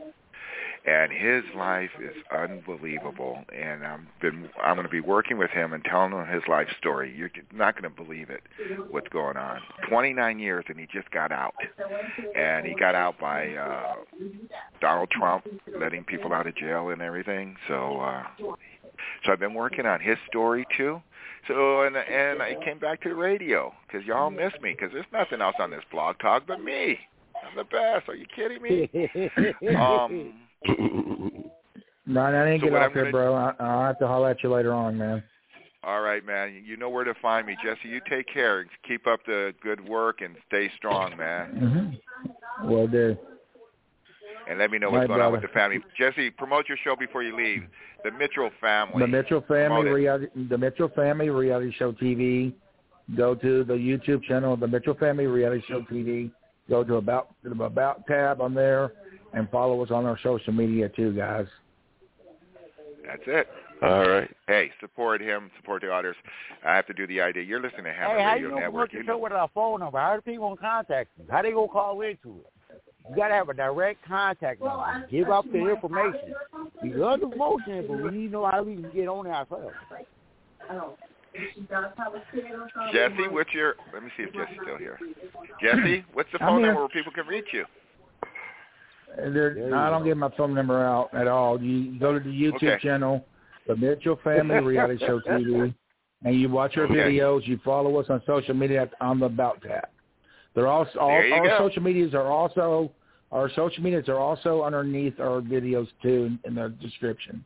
And his life is unbelievable. And I'm been I'm going to be working with him and telling him his life story. You're not going to believe it, what's going on. twenty-nine years, and he just got out. And he got out by uh, Donald Trump letting people out of jail and everything. So, uh, so I've been working on his story too. So, and and I came back to the radio because y'all miss me because there's nothing else on this blog talk but me. I'm the best. Are you kidding me? um, no, I didn't so get off there, there, bro. I, I'll have to holler at you later on, man. All right, man. You know where to find me. Jesse, you take care. Keep up the good work and stay strong, man. Mm-hmm. Will do. And let me know what's My going brother. on with the family. Jesse, promote your show before you leave. The Mitchell Family. The Mitchell Family Promote it. reality, the Mitchell Family Reality Show T V. Go to the YouTube channel, the Mitchell Family Reality Show T V. Go to about to the About tab on there, and follow us on our social media too, guys. That's it. All right. Hey, support him, support the others. I have to do the idea. You're listening to Hammer Hey, how Radio you gonna Network. promote your You show know. with our phone number? How do people contact you? How they gonna call into it? You gotta have a direct contact number. Give up the information. We love the promotion, but we need to know how we can get on there ourselves. Jesse, what's your? Let me see if Jesse's still here. Jesse, what's the I'm phone here. number where people can reach you? There, I don't give my phone number out at all. You go to the YouTube Okay. channel, the Mitchell Family Reality Show T V, and you watch our Okay. videos. You follow us on social media on the About tab. They're also all There you our go. social medias are also our social medias are also underneath our videos too in, in the description.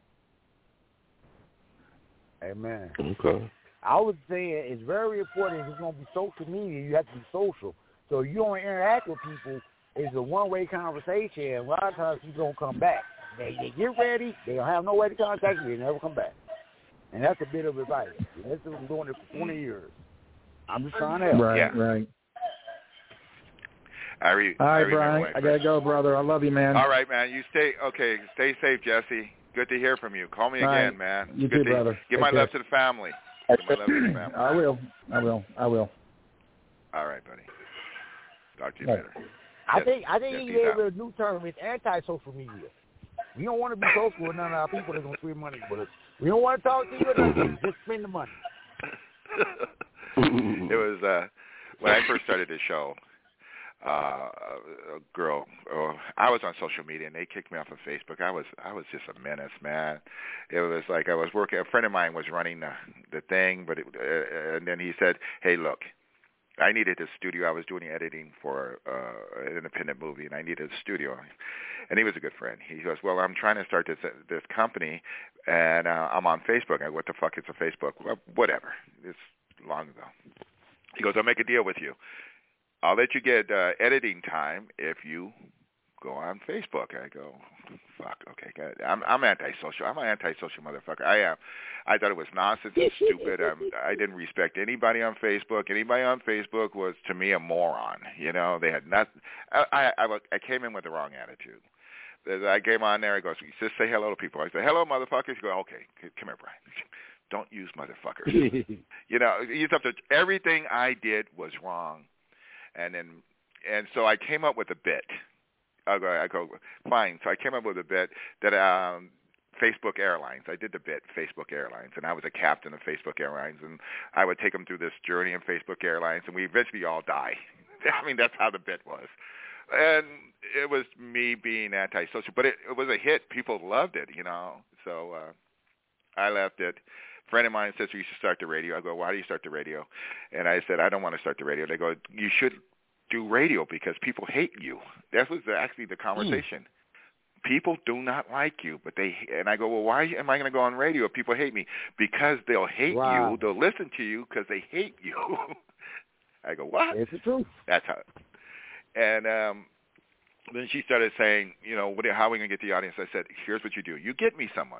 Amen. Okay. I would say it's very important. If it's going to be social media, you have to be social. So if you don't interact with people, it's a one-way conversation. And a lot of times people don't come back. They, they get ready, they don't have no way to contact you, they never come back. And that's a bit of advice. That's been doing it for twenty years. I'm just trying to help. Right, Yeah. right. I re- All I right, remember Brian. when I gotta go, brother. I love you, man. All right, man. You stay okay. Stay safe, Jesse. Good to hear from you. Call me All again, right. man. You Good too, to, brother. Give Take my care. love to the family. Give my love to the family. I will. I will. I will. All right, buddy. Talk to you Right. later. I Yes. think I think Yes, he he's gave out. it a new term. It's anti-social media. We don't want to be social with none of our people that's going to spend money with us. We don't want to talk to you or nothing. Just spend the money. It was uh, when I first started this show. Uh, a girl, uh, I was on social media and they kicked me off of Facebook. I was, I was just a menace, man. It was like I was working. A friend of mine was running the the thing, but it, uh, and then he said, "Hey, look, I needed a studio. I was doing editing for uh, an independent movie, and I needed a studio." And he was a good friend. He goes, "Well, I'm trying to start this this company, and uh, I'm on Facebook." I go, "What the fuck is a Facebook?" Well, whatever. It's long ago. He goes, "I'll make a deal with you. I'll let you get uh, editing time if you go on Facebook." I go, "Fuck, okay, good. I'm I'm antisocial. I'm an antisocial motherfucker. I am. I thought it was nonsense and stupid. I'm, I didn't respect anybody on Facebook. Anybody on Facebook was to me a moron. You know, they had not. I I, I, I came in with the wrong attitude. I came on there. I go, just say hello to people. I say, hello, motherfuckers. You go, okay, come here, Brian. Don't use motherfuckers. You know, you have to. Everything I did was wrong. And then, and so I came up with a bit. I go, I go, fine. So I came up with a bit that um, Facebook Airlines. I did the bit Facebook Airlines, and I was a captain of Facebook Airlines, and I would take them through this journey in Facebook Airlines, and we eventually all die. I mean, that's how the bit was. And it was me being antisocial, but it, it was a hit. People loved it, you know. So uh, I left it. A friend of mine says you should start the radio. I go, why do you start the radio? And I said, I don't want to start the radio. They go, you should do radio because people hate you. That was actually the conversation. Mm. People do not like you, but they. And I go, well, why am I going to go on radio if people hate me? Because they'll hate wow. you. They'll listen to you because they hate you. I go, what? It's the truth. That's how. And um, then she started saying, you know, what, how are we going to get the audience? I said, here's what you do. You get me someone.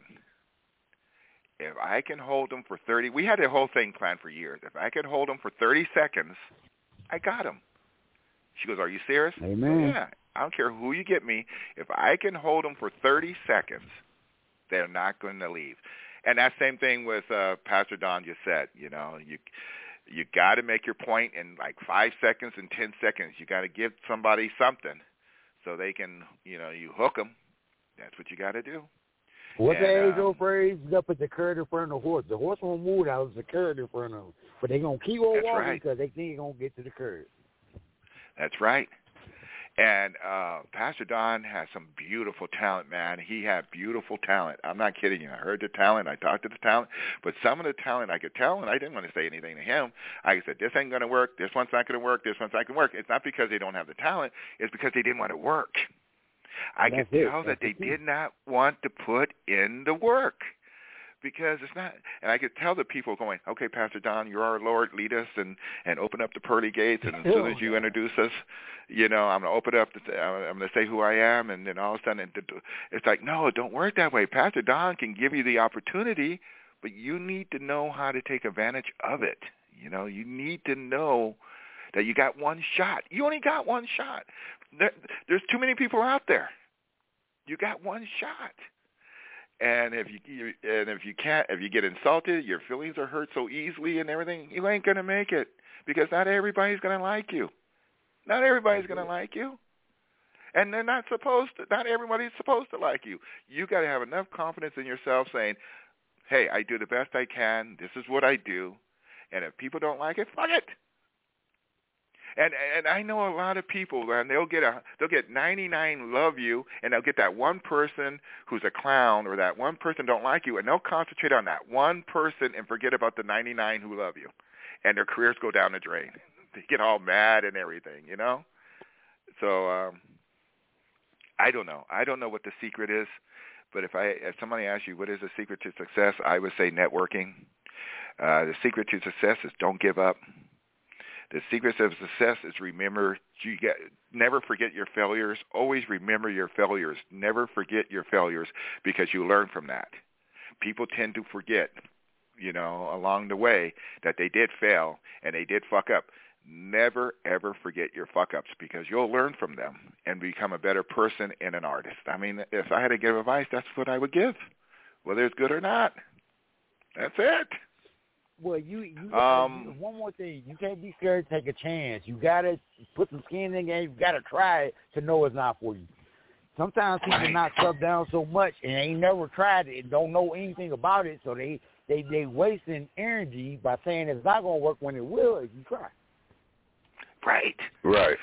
If I can hold them for thirty, we had a whole thing planned for years. If I could hold them for thirty seconds, I got them. She goes, are you serious? Amen. Yeah. I don't care who you get me. If I can hold them for thirty seconds, they're not going to leave. And that same thing with uh, Pastor Don just said, you know, you you got to make your point in like five seconds and ten seconds. You got to give somebody something so they can, you know, you hook them. That's what you got to do. What's and, the age um, old phrase? You got to put the carrot in front of the horse. The horse won't move out. There's a carrot in front of them. But they're going to keep on That's walking right. because they think they're going to get to the carrot. That's right. And uh, Pastor Don has some beautiful talent, man. He had beautiful talent. I'm not kidding you. I heard the talent. I talked to the talent. But some of the talent I could tell, and I didn't want to say anything to him. I said, this ain't going to work. This one's not going to work. This one's not going to work. It's not because they don't have the talent. It's because they didn't want to work. I That's could it. tell That's that they the did not want to put in the work. Because it's not, and I could tell the people going, okay, Pastor Don, you're our Lord, lead us and, and open up the pearly gates. And as soon as you introduce us, you know, I'm going to open up, the, I'm going to say who I am. And then all of a sudden, it's like, no, it don't work that way. Pastor Don can give you the opportunity, but you need to know how to take advantage of it. You know, you need to know that you got one shot. You only got one shot. There, there's too many people out there. You got one shot. And if you, you and if you can't, if you get insulted, your feelings are hurt so easily and everything, you ain't gonna make it because not everybody's gonna like you. Not everybody's gonna like you, and they're not supposed to. Not everybody's supposed to like you. You got to have enough confidence in yourself, saying, "Hey, I do the best I can. This is what I do, and if people don't like it, fuck it." And and I know a lot of people, and they'll get a they'll get ninety-nine love you, and they'll get that one person who's a clown, or that one person don't like you, and they'll concentrate on that one person and forget about the ninety-nine who love you, and their careers go down the drain. They get all mad and everything, you know. So um, I don't know. I don't know what the secret is, but if I if somebody asks you what is the secret to success, I would say networking. Uh, the secret to success is don't give up. The secret of success is remember, you get, never forget your failures. Always remember your failures. Never forget your failures because you learn from that. People tend to forget, you know, along the way that they did fail and they did fuck up. Never, ever forget your fuck-ups because you'll learn from them and become a better person and an artist. I mean, if I had to give advice, that's what I would give, whether it's good or not. That's it. Well, you, you um, one more thing. You can't be scared to take a chance. You got to put some skin in the game. You got to try it to know it's not for you. Sometimes people knock stuff down so much and they ain't never tried it and don't know anything about it, so they, they, they wasting energy by saying it's not going to work when it will if you try. Right. Right.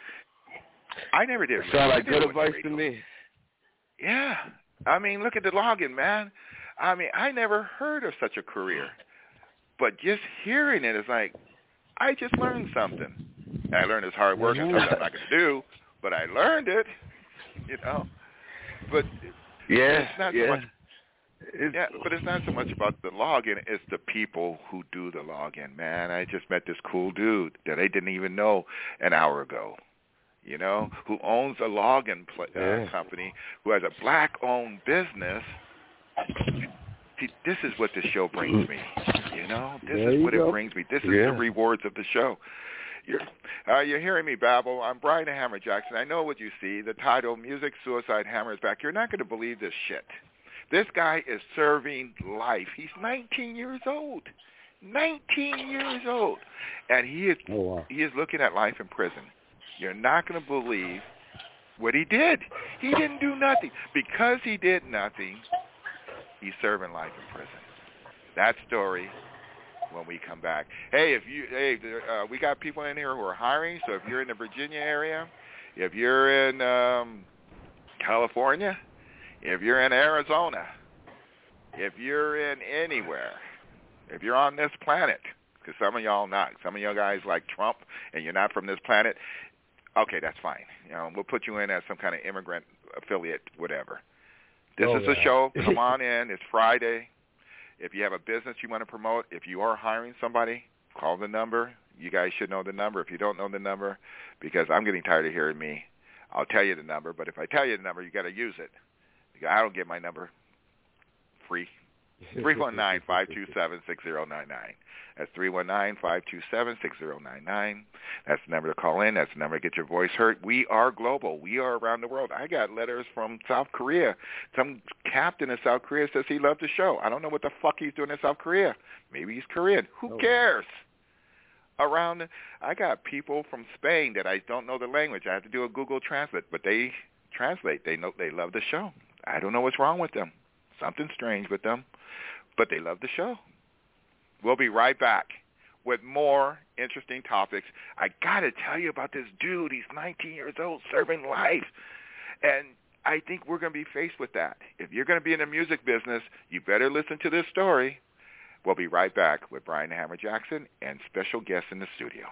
I never did. Sound like good advice to me. Yeah. I mean, look at the login, man. I mean, I never heard of such a career. But just hearing it is like, I just learned something. I learned it's hard work and something I'm not going to do, but I learned it, you know. But yeah, it's not yeah. so much. It's, yeah, but it's not so much about the login. It's the people who do the login, man. I just met this cool dude that I didn't even know an hour ago, you know, who owns a login pl- uh, yeah. company, who has a black-owned business. See, this is what the show brings me, you know. This there is what go. it brings me. This is yeah. the rewards of the show. You're, uh, you're hearing me babble. I'm Brian the Hammer Jackson. I know what you see. The title, Music, Suicide, Hammer is Back. You're not going to believe this shit. This guy is serving life. He's nineteen years old. nineteen years old. And he is oh, wow. he is looking at life in prison. You're not going to believe what he did. He didn't do nothing. Because he did nothing, he's serving life in prison. That story when we come back. Hey, if you hey, uh, we got people in here who are hiring, so if you're in the Virginia area, if you're in um, California, if you're in Arizona, if you're in anywhere, if you're on this planet, because some of y'all not, some of y'all guys like Trump and you're not from this planet, okay, that's fine. You know, we'll put you in as some kind of immigrant affiliate, whatever. This oh, is yeah. a show. Come on in. It's Friday. If you have a business you want to promote, if you are hiring somebody, call the number. You guys should know the number if you don't know the number, because I'm getting tired of hearing me. I'll tell you the number, but if I tell you the number, you got to use it. I don't get my number free. three one nine, five two seven, six zero nine nine. That's three one nine, five two seven, six zero nine nine. That's the number to call in. That's the number to get your voice heard. We are global. We are around the world. I got letters from South Korea. Some captain in South Korea says he loved the show. I don't know what the fuck he's doing in South Korea. Maybe he's Korean. Who cares? Around, I got people from Spain that I don't know the language. I have to do a Google Translate, but they translate. They know they love the show. I don't know what's wrong with them. Something strange with them, but they love the show. We'll be right back with more interesting topics. I got to tell you about this dude. He's nineteen years old, serving life. And I think we're going to be faced with that. If you're going to be in the music business, you better listen to this story. We'll be right back with Brian Hammer Jackson and special guests in the studio.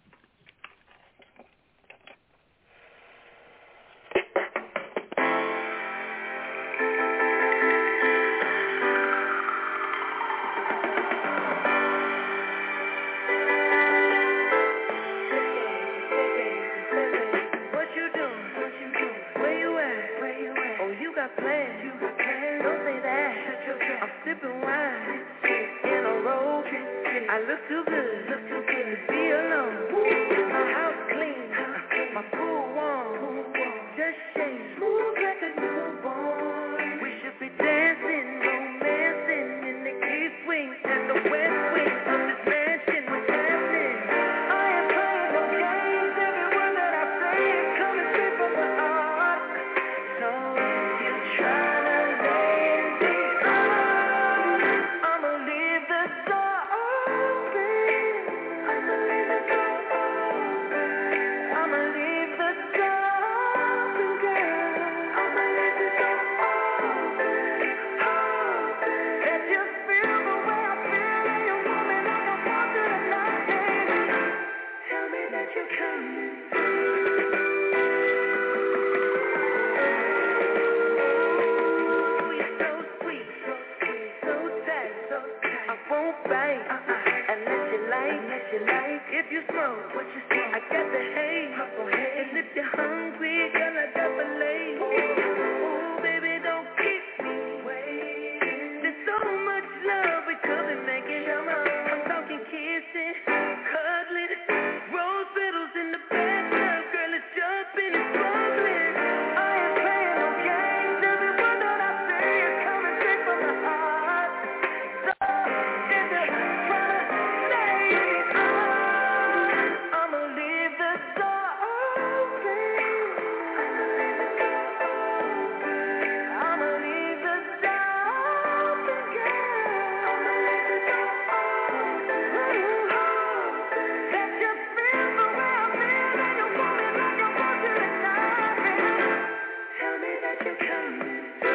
I look too good, look too good to be alone. My house clean, my pool warm, just shake smooth like a newborn. We should be dancing, romancing in the east wing and the west wing of this mansion. What's happening? I am playing no games. Every word that I say is coming straight from the heart. So if you're trying to lay me on, I'ma leave the door. you like? If you smoke, what you smoke? I got the haze. And if you're hungry, girl, I got the lace. Ooh, baby, don't keep me waiting. There's so much love we could be making. I'm talking kissing, cuddling, rose petals in the bathtub. Girl, it's jumping and bubbling. I ain't playing no games. Every word that I say is coming straight from the heart. So if you're trying to stay in these arms, I'ma leave the door open. I'ma leave the door open, girl. I'ma leave the door open. That you feel the way I feel, and you want me like I want you tonight, baby. Tell me that you're coming.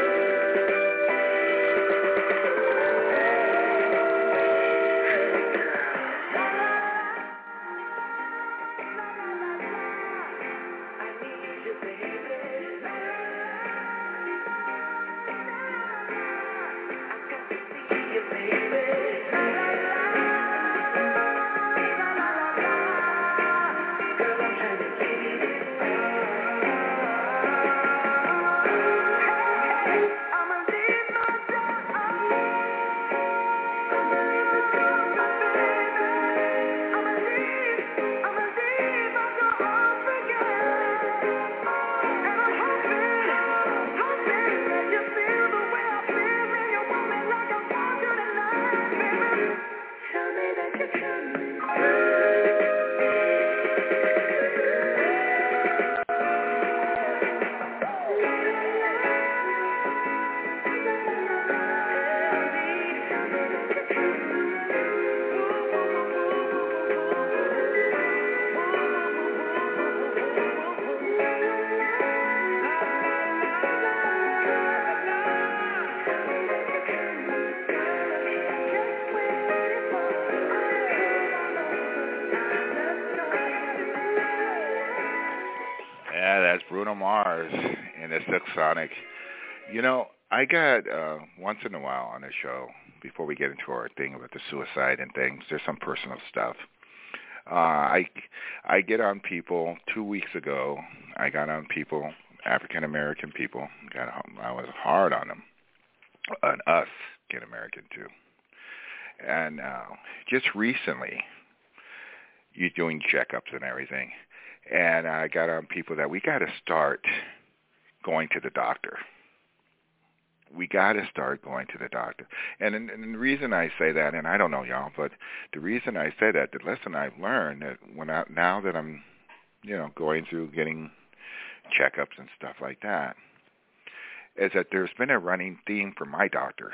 Yeah, that's Bruno Mars and the Silk Sonic. You know, I got uh, once in a while on the show, before we get into our thing about the suicide and things, there's some personal stuff. Uh, I, I get on people, two weeks ago, I got on people, African-American people, got, I was hard on them, on us, get American too. And uh, just recently, you're doing checkups and everything, and I got on people that we got to start going to the doctor. We got to start going to the doctor. And, and, and the reason I say that, and I don't know y'all, but the reason I say that, the lesson I've learned, that when I, now that I'm, you know, going through getting checkups and stuff like that, is that there's been a running theme for my doctors.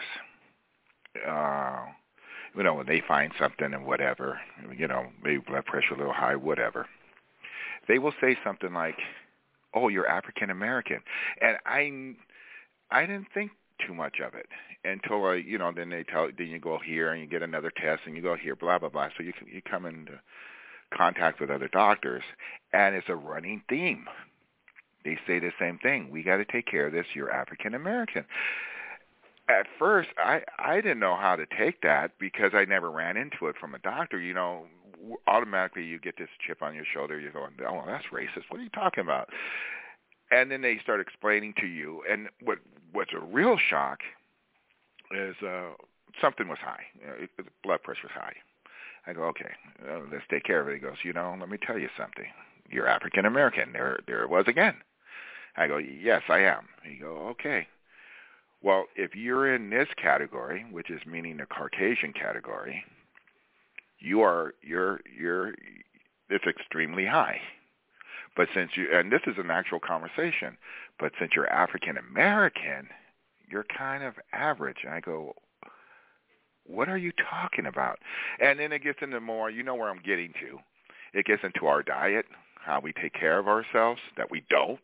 Uh, you know, when they find something and whatever, you know, maybe blood pressure a little high, whatever, they will say something like, oh, you're African American. And I, I didn't think too much of it until, I, you know, then they tell, then you go here and you get another test and you go here, blah, blah, blah. So you, you come into contact with other doctors, and it's a running theme. They say the same thing. We got to take care of this. You're African American. At first, I, I didn't know how to take that because I never ran into it from a doctor. You know, automatically you get this chip on your shoulder. You're going, oh, that's racist. What are you talking about? And then they start explaining to you. And what what's a real shock is uh, something was high. You know, it, the blood pressure was high. I go, okay, uh, let's take care of it. He goes, you know, let me tell you something. You're African American. There, there it was again. I go, yes, I am. He go, okay. Well, if you're in this category, which is meaning the Caucasian category, you are you're you're it's extremely high. But since you, and this is an actual conversation, but since you're African American, you're kind of average. And I go, what are you talking about? And then it gets into more, you know where I'm getting to. It gets into our diet, how we take care of ourselves, that we don't,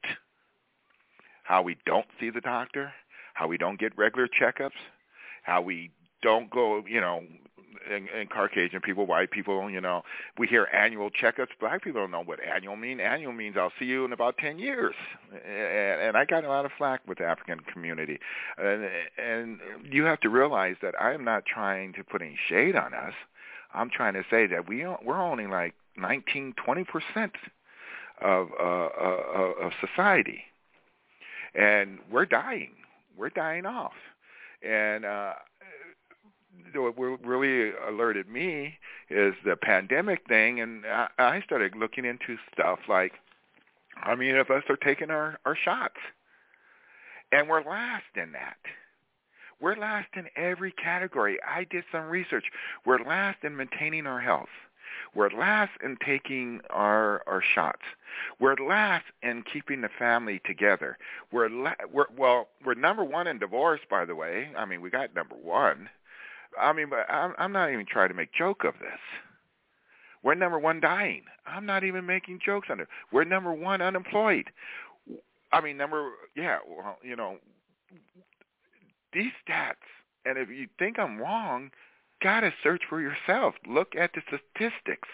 how we don't see the doctor, how we don't get regular checkups, how we don't go, you know, and, and Caucasian people, white people, you know, we hear annual checkups. Black people don't know what annual means. Annual means I'll see you in about ten years. And, and I got a lot of flack with the African community. And, and you have to realize that I am not trying to put any shade on us. I'm trying to say that we we're only like nineteen, twenty percent of uh, uh, of society, and we're dying. We're dying off, and uh, what really alerted me is the pandemic thing, and I, I started looking into stuff like, how many of us are taking our, our shots? And we're last in that. We're last in every category. I did some research. We're last in maintaining our health. We're last in taking our our shots. We're last in keeping the family together. We're, la- we're well, we're number one in divorce, by the way. I mean, we got number one. I mean, but I'm, I'm not even trying to make joke of this. We're number one dying. I'm not even making jokes on it. We're number one unemployed. I mean, number, yeah, well, you know, these stats, and if you think I'm wrong, got to search for yourself. Look at the statistics.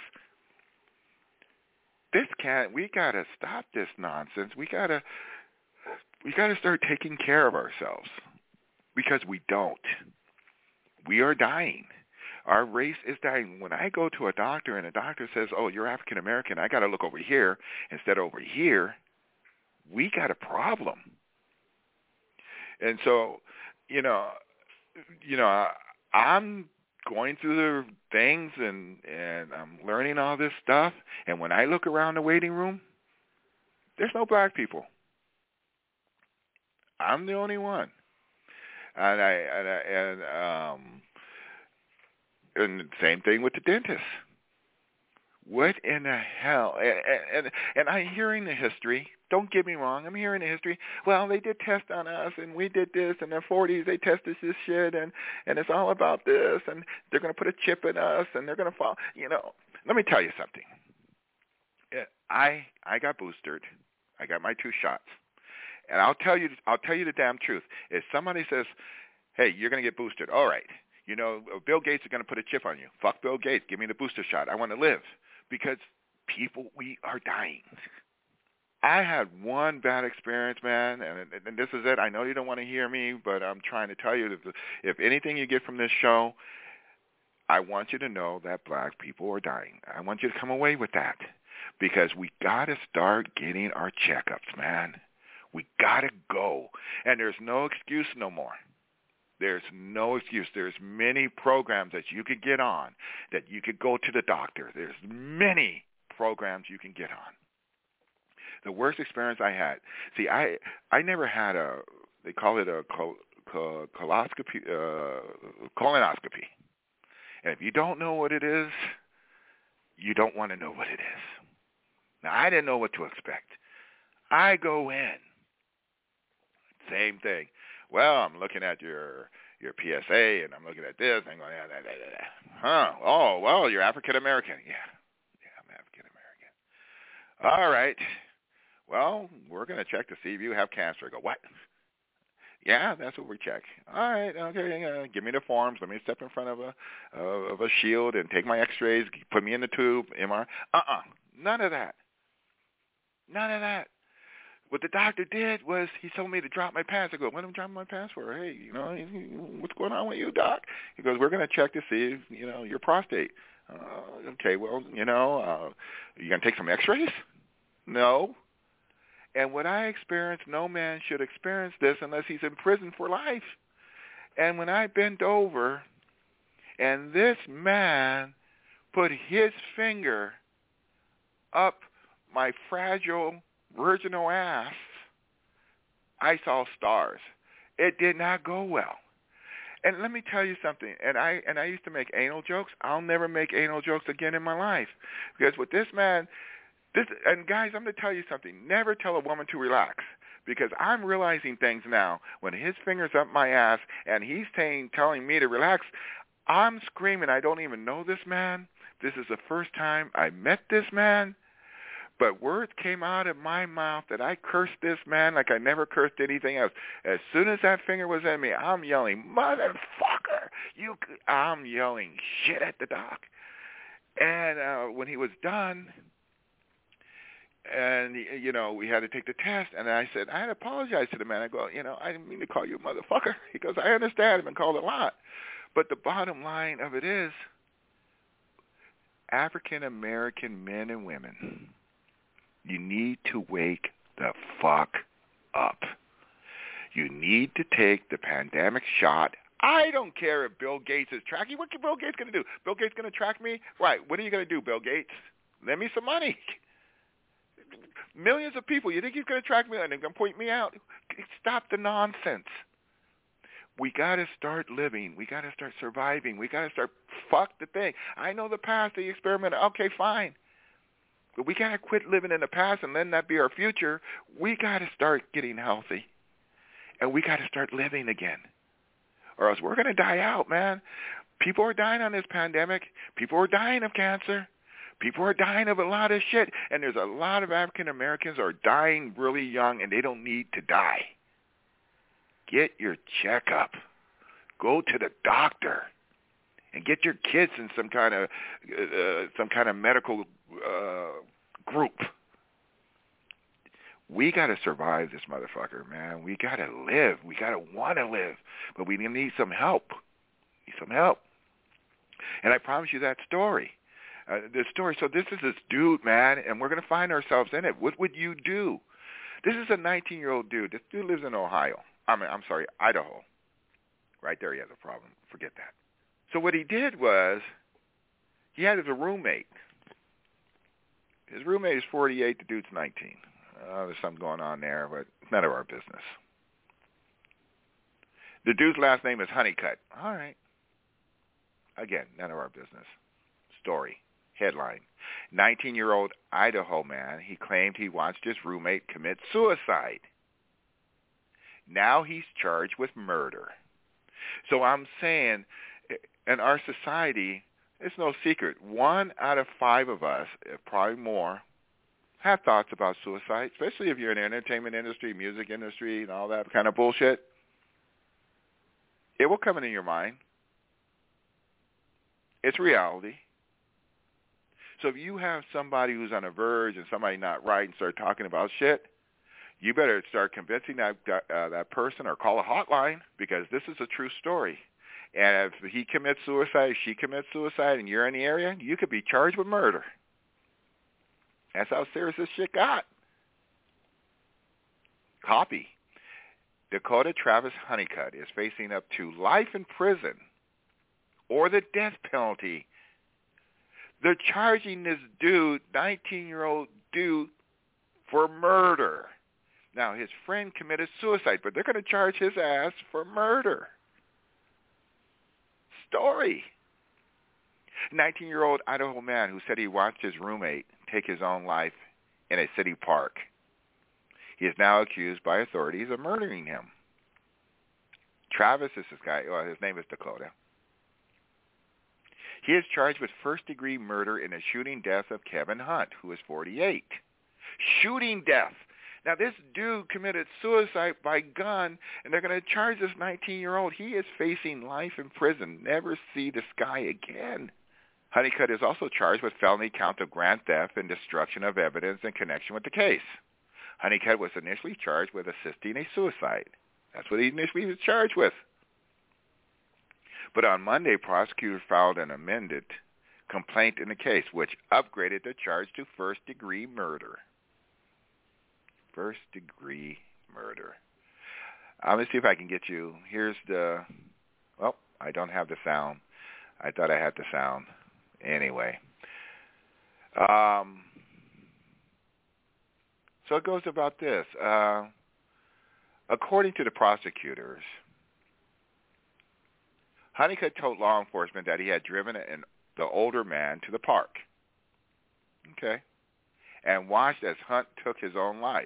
This can't, we got to stop this nonsense. We got to, we got to start taking care of ourselves because we don't. We are dying. Our race is dying. When I go to a doctor and a doctor says, oh, you're African American, I got to look over here instead of over here, we got a problem. And so, you know, you know, I'm going through the things and, and I'm learning all this stuff. And when I look around the waiting room, there's no black people. I'm the only one. And I and, I, and um and the same thing with the dentist. What in the hell? And, and and I'm hearing the history. Don't get me wrong. I'm hearing the history. Well, they did test on us, and we did this. In their forties, they tested this shit, and and it's all about this, and they're going to put a chip in us, and they're going to fall. You know, let me tell you something. I I got boosted. I got my two shots. And I'll tell you, I'll tell you the damn truth. If somebody says, "Hey, you're going to get boosted," all right. You know, Bill Gates is going to put a chip on you. Fuck Bill Gates. Give me the booster shot. I want to live because people, we are dying. I had one bad experience, man, and, and this is it. I know you don't want to hear me, but I'm trying to tell you that if anything you get from this show, I want you to know that black people are dying. I want you to come away with that because we got to start getting our checkups, man. We got to go. And there's no excuse no more. There's no excuse. There's many programs that you could get on, that you could go to the doctor. There's many programs you can get on. The worst experience I had, see, I I never had a, they call it a col, col, coloscopy, uh, colonoscopy. And if you don't know what it is, you don't want to know what it is. Now, I didn't know what to expect. I go in. Same thing. Well, I'm looking at your your P S A, and I'm looking at this, and I'm going, da, da, da, da. Huh? Oh, well, you're African American. Yeah, yeah, I'm African American. All right. Well, we're going to check to see if you have cancer. I go, what? Yeah, that's what we check. All right, okay, uh, give me the forms. Let me step in front of a uh, of a shield and take my X-rays. Put me in the tube. M R I. Uh-uh, none of that. None of that. What the doctor did was he told me to drop my pants. I go, what am I dropping my pants for? Hey, you know, what's going on with you, doc? He goes, we're going to check to see if, you know, your prostate. Uh, okay, well, you know, uh, you going to take some X-rays? No. And what I experienced, no man should experience this unless he's in prison for life. And when I bent over and this man put his finger up my fragile virginal ass, I saw stars. It did not go well. And let me tell you something, and I and I used to make anal jokes. I'll never make anal jokes again in my life. Because with this man, this and guys, I'm going to tell you something. Never tell a woman to relax. Because I'm realizing things now. When his finger's up my ass and he's saying, telling me to relax, I'm screaming. I don't even know this man. This is the first time I met this man. But words came out of my mouth that I cursed this man like I never cursed anything else. As soon as that finger was in me, I'm yelling, motherfucker, you! I'm yelling shit at the doc. And uh, when he was done, and, you know, we had to take the test, and I said, I had to apologize to the man. I go, you know, I didn't mean to call you a motherfucker. He goes, I understand. I've been called a lot. But the bottom line of it is, African American men and women, you need to wake the fuck up. You need to take the pandemic shot. I don't care if Bill Gates is tracking. What is Bill Gates going to do? Bill Gates going to track me? Right. What are you going to do, Bill Gates? Lend me some money. Millions of people. You think he's going to track me and going to point me out? Stop the nonsense. We got to start living. We got to start surviving. We got to start, fuck the thing. I know the past, the experiment. Okay, fine. But we got to quit living in the past and letting that be our future. We got to start getting healthy. And we got to start living again. Or else we're going to die out, man. People are dying on this pandemic. People are dying of cancer. People are dying of a lot of shit. And there's a lot of African Americans are dying really young, and they don't need to die. Get your checkup. Go to the doctor. And get your kids in some kind of uh, some kind of medical uh, group. We got to survive this motherfucker, man. We got to live. We got to want to live. But we need some help. Need some help. And I promise you that story. Uh, this story. So this is this dude, man, and we're going to find ourselves in it. What would you do? This is a nineteen-year-old dude. This dude lives in Ohio. I mean, I'm sorry, Idaho. Right there he has a problem. Forget that. So what he did was he had a roommate. His roommate is forty-eight. The dude's nineteen. Uh, there's something going on there, but none of our business. The dude's last name is Honeycutt. All right. Again, none of our business. Story. Headline. nineteen-year-old Idaho man, he claimed he watched his roommate commit suicide. Now he's charged with murder. So I'm saying, in our society, it's no secret. One out of five of us, probably more, have thoughts about suicide, especially if you're in the entertainment industry, music industry, and all that kind of bullshit. It will come into your mind. It's reality. So if you have somebody who's on the verge and somebody not right and start talking about shit, you better start convincing that uh, that person or call a hotline, because this is a true story. And if he commits suicide, she commits suicide, and you're in the area, you could be charged with murder. That's how serious this shit got. Copy. Dakota Travis Honeycutt is facing up to life in prison or the death penalty. They're charging this dude, nineteen-year-old dude, for murder. Now, his friend committed suicide, but they're going to charge his ass for murder. Story. nineteen-year-old Idaho man who said he watched his roommate take his own life in a city park. He is now accused by authorities of murdering him. Travis is this guy. Well, his name is Dakota. He is charged with first-degree murder in a shooting death of Kevin Hunt, who is forty-eight. Shooting death. Now, this dude committed suicide by gun, and they're going to charge this nineteen-year-old. He is facing life in prison. Never see this guy again. Honeycutt is also charged with felony count of grand theft and destruction of evidence in connection with the case. Honeycutt was initially charged with assisting a suicide. That's what he initially was charged with. But on Monday, prosecutors filed an amended complaint in the case, which upgraded the charge to first-degree murder. First-degree murder. I'm going to see if I can get you. Here's the, well, I don't have the sound. I thought I had the sound. Anyway. Um, so it goes about this. Uh, according to the prosecutors, Honeycutt told law enforcement that he had driven an, the older man to the park, okay, and watched as Hunt took his own life.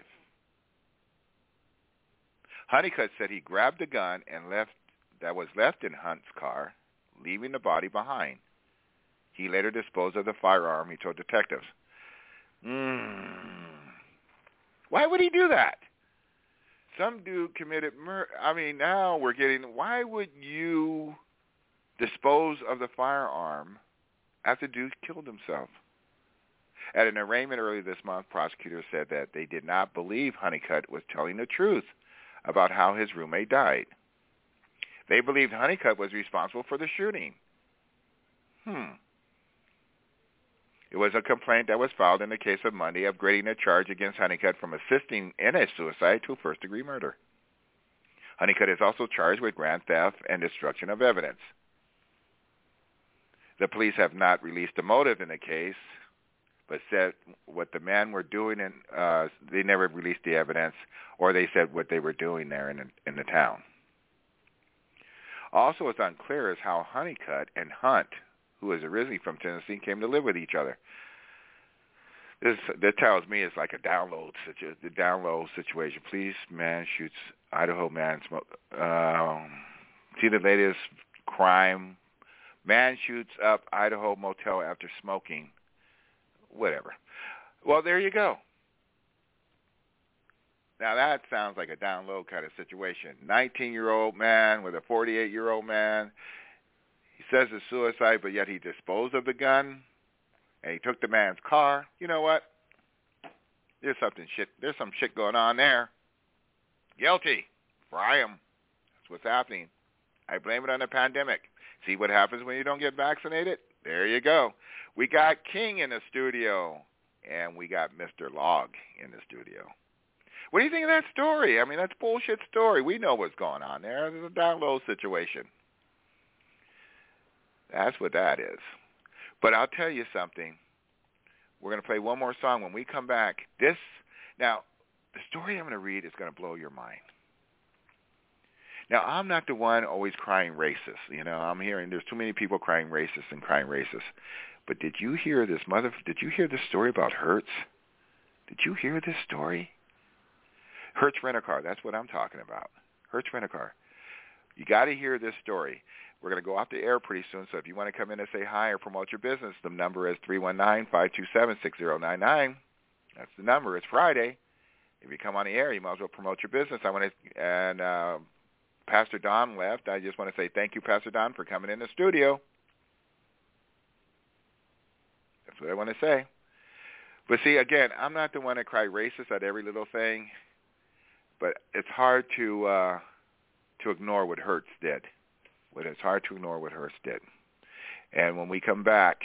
Honeycutt said he grabbed the gun and left that was left in Hunt's car, leaving the body behind. He later disposed of the firearm, he told detectives. Mm. Why would he do that? Some dude committed murder. I mean, now we're getting, why would you dispose of the firearm after the dude killed himself? At an arraignment earlier this month, prosecutors said that they did not believe Honeycutt was telling the truth about how his roommate died. They believed Honeycutt was responsible for the shooting. Hmm. It was a complaint that was filed in the case of Monday, upgrading a charge against Honeycutt from assisting in a suicide to a first-degree murder. Honeycutt is also charged with grand theft and destruction of evidence. The police have not released a motive in the case, but said what the men were doing, and uh, they never released the evidence, or they said what they were doing there in the, in the town. Also, it's unclear as how Honeycutt and Hunt, who is originally from Tennessee, came to live with each other. This that tells me it's like a download situ- the download situation. Police man shoots Idaho man. Smoke. Um, see the latest crime. Man shoots up Idaho motel after smoking. Whatever. Well, there you go. Now that sounds like a download kind of situation. nineteen-year-old man with a forty-eight-year-old man. He says it's suicide, but yet he disposed of the gun, and he took the man's car. You know what? There's something shit. There's some shit going on there. Guilty. Fry him. That's what's happening. I blame it on the pandemic. See what happens when you don't get vaccinated? There you go. We got King in the studio, and we got Mister Log in the studio. What do you think of that story? I mean, that's a bullshit story. We know what's going on there. There's a download situation. That's what that is. But I'll tell you something. We're going to play one more song. When we come back, this, now, the story I'm going to read is going to blow your mind. Now, I'm not the one always crying racist. You know, I'm hearing there's too many people crying racist and crying racist. But did you hear this mother, did you hear this story about Hertz? Did you hear this story? Hertz Rent-A-Car, that's what I'm talking about. Hertz Rent-A-Car. You got to hear this story. We're going to go off the air pretty soon, so if you want to come in and say hi or promote your business, the number is three one nine, five two seven, six zero nine nine. That's the number. It's Friday. If you come on the air, you might as well promote your business. I want to, and uh, Pastor Don left. I just want to say thank you, Pastor Don, for coming in the studio. That's what I want to say. But see, again, I'm not the one that cry racist at every little thing, but it's hard to uh, to ignore what Hertz did. But it's hard to ignore what Hertz did. And when we come back,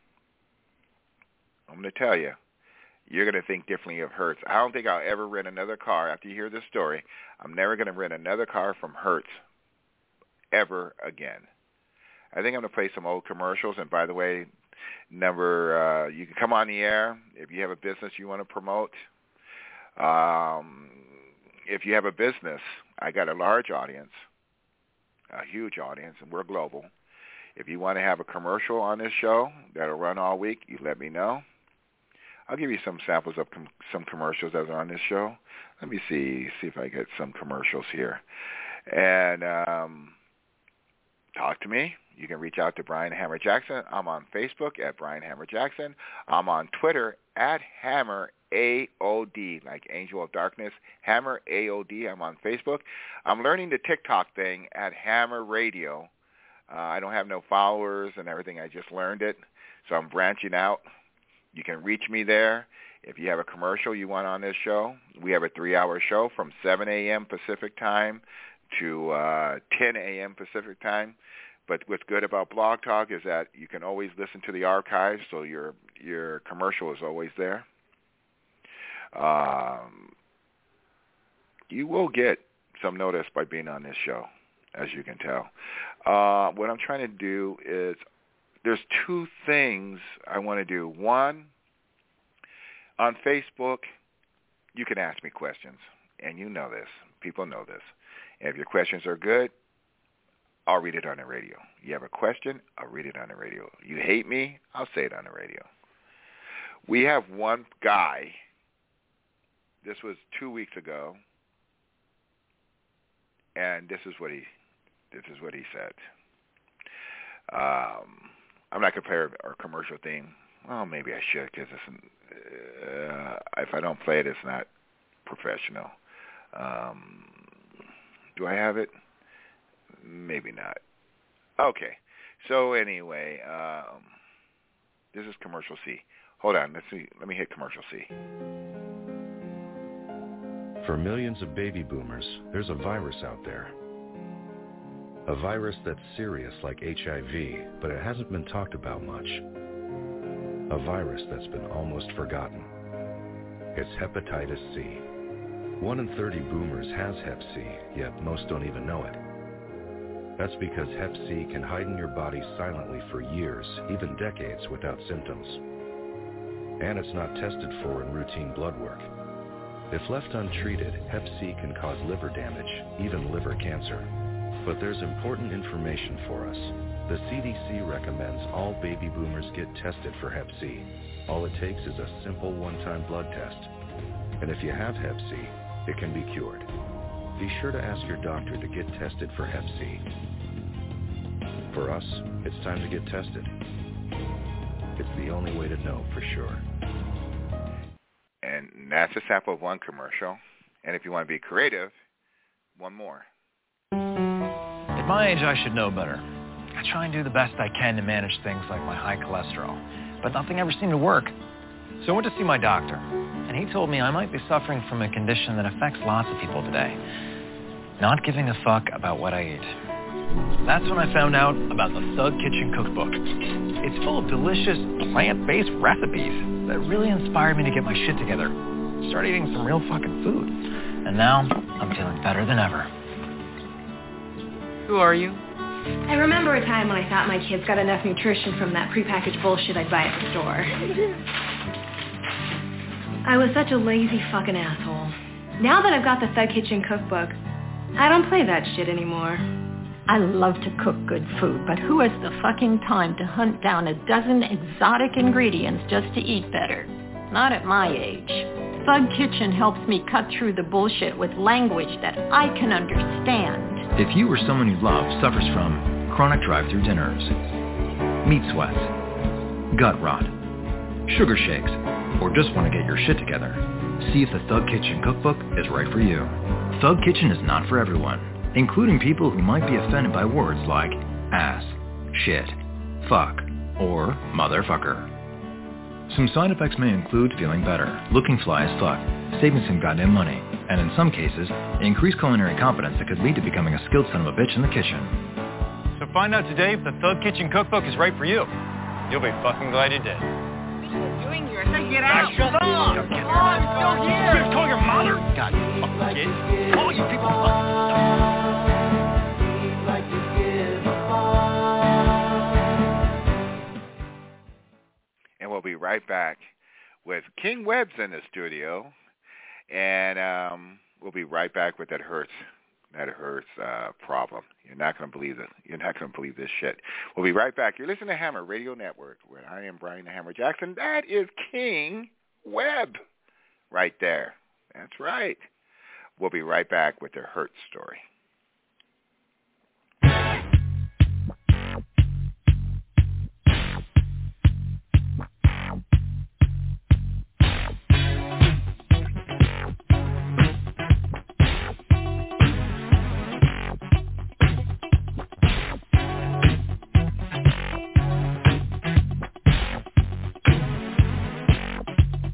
I'm going to tell you, you're going to think differently of Hertz. I don't think I'll ever rent another car. After you hear this story, I'm never going to rent another car from Hertz ever again. I think I'm going to play some old commercials. And by the way, number uh, you can come on the air if you have a business you want to promote. Um, if you have a business, I got a large audience. A huge audience, and we're global. If you want to have a commercial on this show that'll run all week, you let me know. I'll give you some samples of com- some commercials that are on this show. Let me see see if I get some commercials here. And um, talk to me. You can reach out to Brian Hammer Jackson. I'm on Facebook at Brian Hammer Jackson. I'm on Twitter at Hammer A O D, like Angel of Darkness. Hammer A O D. I'm on Facebook. I'm learning the TikTok thing at Hammer Radio. Uh, I don't have no followers and everything. I just learned it, so I'm branching out. You can reach me there. If you have a commercial you want on this show, we have a three-hour show from seven a.m. Pacific time to uh, ten a.m. Pacific time. But what's good about Blog Talk is that you can always listen to the archives, so your your commercial is always there. Um, you will get some notice by being on this show, as you can tell. Uh, what I'm trying to do is there's two things I want to do. One, on Facebook, you can ask me questions, and you know this. People know this. And if your questions are good, I'll read it on the radio. You have a question, I'll read it on the radio. You hate me, I'll say it on the radio. We have one guy, this was two weeks ago, and this is what he this is what he said. Um, I'm not going to play our, our commercial theme. Well, maybe I should, because uh, if I don't play it, it's not professional. Um, do I have it? Maybe not. Okay. So anyway, um, this is commercial C. Hold on. Let's see. Let me hit commercial C. For millions of baby boomers, there's a virus out there. A virus that's serious like H I V, but it hasn't been talked about much. a virus that's been almost forgotten. It's hepatitis C. One in thirty boomers has hep C, yet most don't even know it. That's because hep C can hide in your body silently for years, even decades, without symptoms. And it's not tested for in routine blood work. If left untreated, hep C can cause liver damage, even liver cancer. But there's important information for us. The C D C recommends all baby boomers get tested for hep C. All it takes is a simple one-time blood test. And if you have hep C, it can be cured. Be sure to ask your doctor to get tested for hep C. For us, it's time to get tested. It's the only way to know for sure. And that's a sample of one commercial. And if you want to be creative, one more. At my age, I should know better. I try and do the best I can to manage things like my high cholesterol, but nothing ever seemed to work. So I went to see my doctor, and he told me I might be suffering from a condition that affects lots of people today. Not giving a fuck about what I eat. That's when I found out about the Thug Kitchen Cookbook. It's full of delicious, plant-based recipes that really inspired me to get my shit together. Start eating some real fucking food. And now, I'm feeling better than ever. Who are you? I remember a time when I thought my kids got enough nutrition from that prepackaged bullshit I'd buy at the store. I was such a lazy fucking asshole. Now that I've got the Thug Kitchen Cookbook, I don't play that shit anymore. I love to cook good food, but who has the fucking time to hunt down a dozen exotic ingredients just to eat better? Not at my age. Thug Kitchen helps me cut through the bullshit with language that I can understand. If you or someone you love suffers from chronic drive-through dinners, meat sweats, gut rot, sugar shakes, or just want to get your shit together, see if the Thug Kitchen Cookbook is right for you. Thug Kitchen is not for everyone, including people who might be offended by words like ass, shit, fuck, or motherfucker. Some side effects may include feeling better, looking fly as fuck, saving some goddamn money, and in some cases, increased culinary competence that could lead to becoming a skilled son of a bitch in the kitchen. So find out today if the Thug Kitchen Cookbook is right for you. You'll be fucking glad you did. What are you doing here? I said get out. Shut up. Oh, I'm still here. You call your mother? God, you fucking kid. All you people fucking And we'll be right back with King Webb's in the studio, and um, we'll be right back with that hurts, that hurts uh, problem. You're not going to believe it. You're not going to believe this shit. We'll be right back. You're listening to Hammer Radio Network, where I am Brian the Hammer Jackson. That is King Webb right there. That's right. We'll be right back with the hurt story.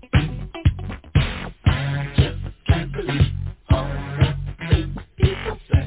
People say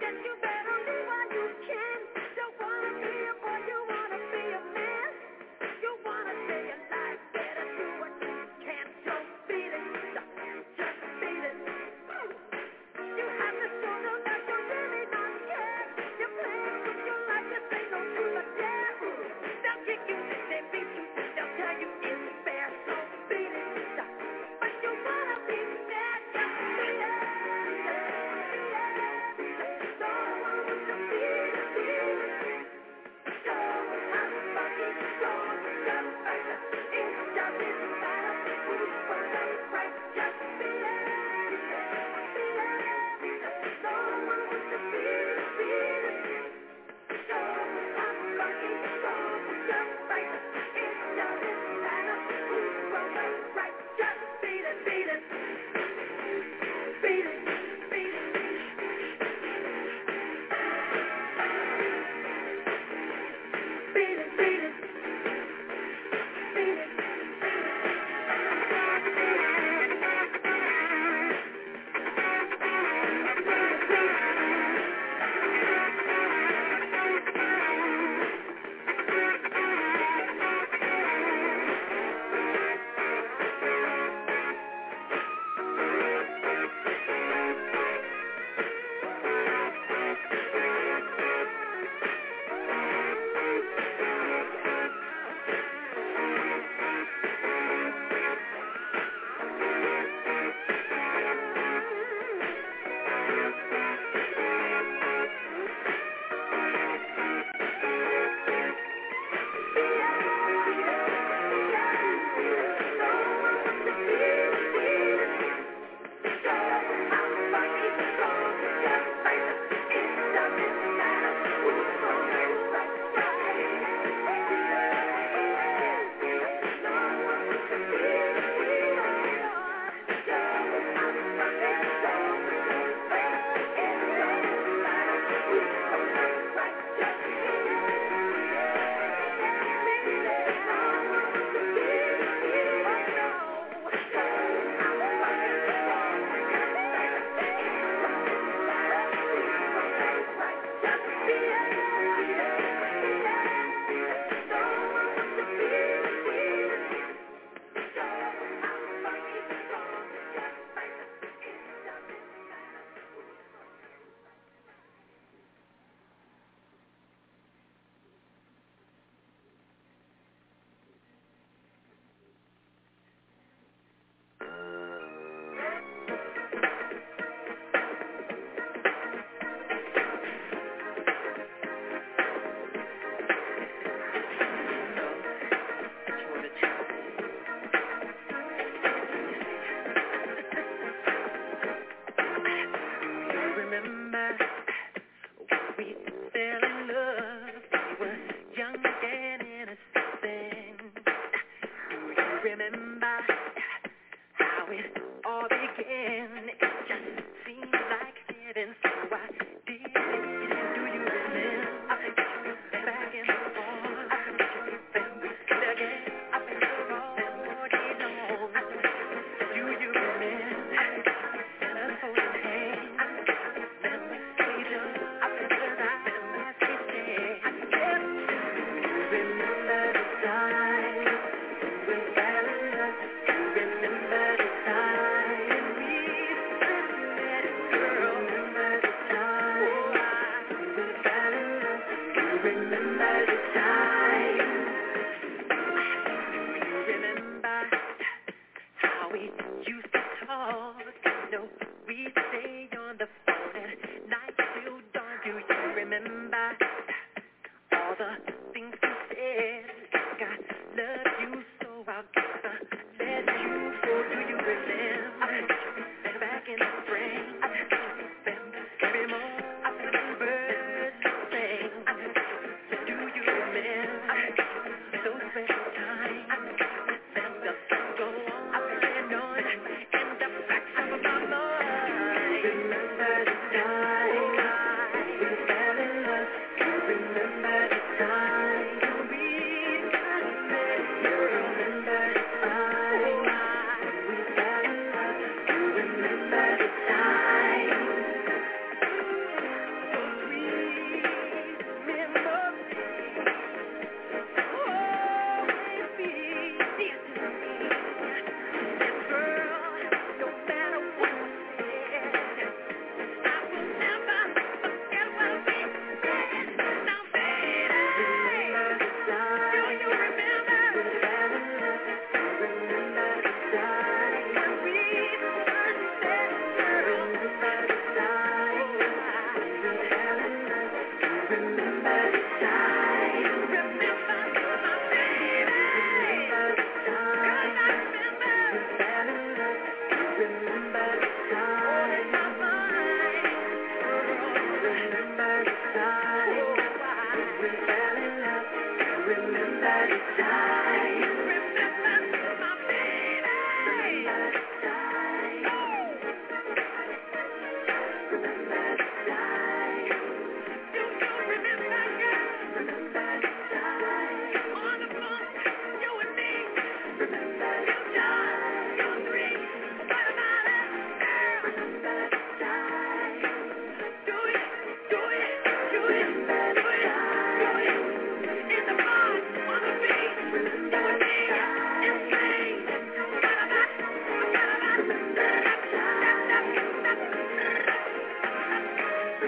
Don't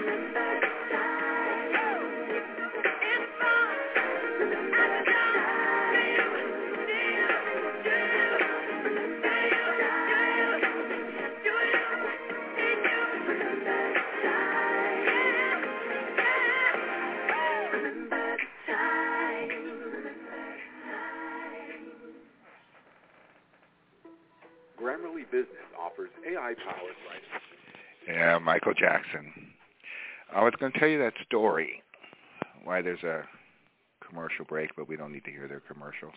Grammarly Business offers A I-powered writing. Yeah, Michael Jackson. I was going to tell you that story, why there's a commercial break, but we don't need to hear their commercials.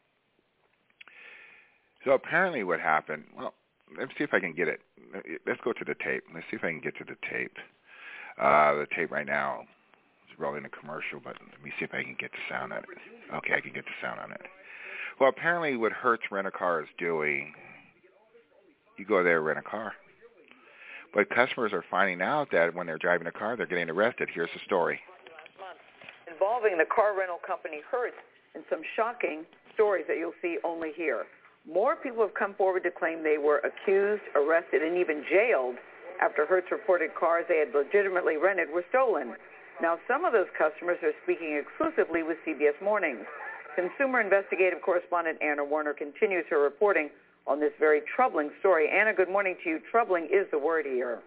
So apparently what happened, well, let's see if I can get it. Let's go to the tape. Let's see if I can get to the tape. Uh, the tape right now is rolling a commercial, but let me see if I can get the sound on it. Okay, I can get the sound on it. Well, apparently what Hertz Rent-A-Car is doing, you go there and rent a car. But customers are finding out that when they're driving a car, they're getting arrested. Here's the story. Involving the car rental company Hertz and some shocking stories that you'll see only here. More people have come forward to claim they were accused, arrested, and even jailed after Hertz reported cars they had legitimately rented were stolen. Now, some of those customers are speaking exclusively with C B S Mornings. Consumer investigative correspondent Anna Warner continues her reporting on this very troubling story. Anna, good morning to you. Troubling is the word here.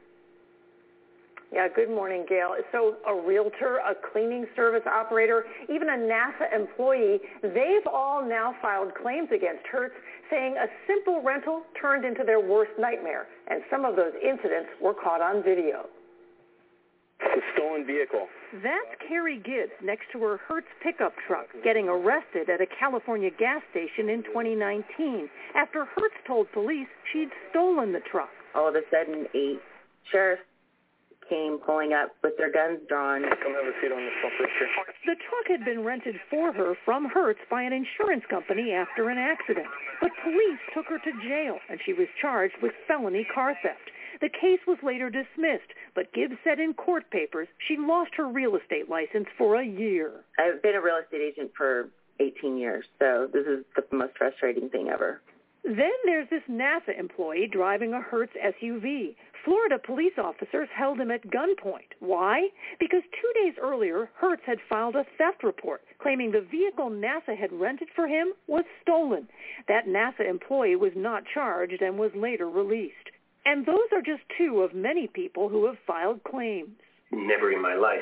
Yeah, good morning, Gail. So a realtor, a cleaning service operator, even a NASA employee, they've all now filed claims against Hertz, saying a simple rental turned into their worst nightmare. And some of those incidents were caught on video. The stolen vehicle. That's Carrie Gibbs next to her Hertz pickup truck, getting arrested at a California gas station in twenty nineteen after Hertz told police she'd stolen the truck. All of a sudden, eight sheriffs came pulling up with their guns drawn. Come have a seat on this picture. The truck had been rented for her from Hertz by an insurance company after an accident, but police took her to jail, and she was charged with felony car theft. The case was later dismissed, but Gibbs said in court papers she lost her real estate license for a year. I've been a real estate agent for eighteen years, so this is the most frustrating thing ever. Then there's this NASA employee driving a Hertz S U V. Florida police officers held him at gunpoint. Why? Because two days earlier, Hertz had filed a theft report claiming the vehicle NASA had rented for him was stolen. That NASA employee was not charged and was later released. And those are just two of many people who have filed claims. Never in my life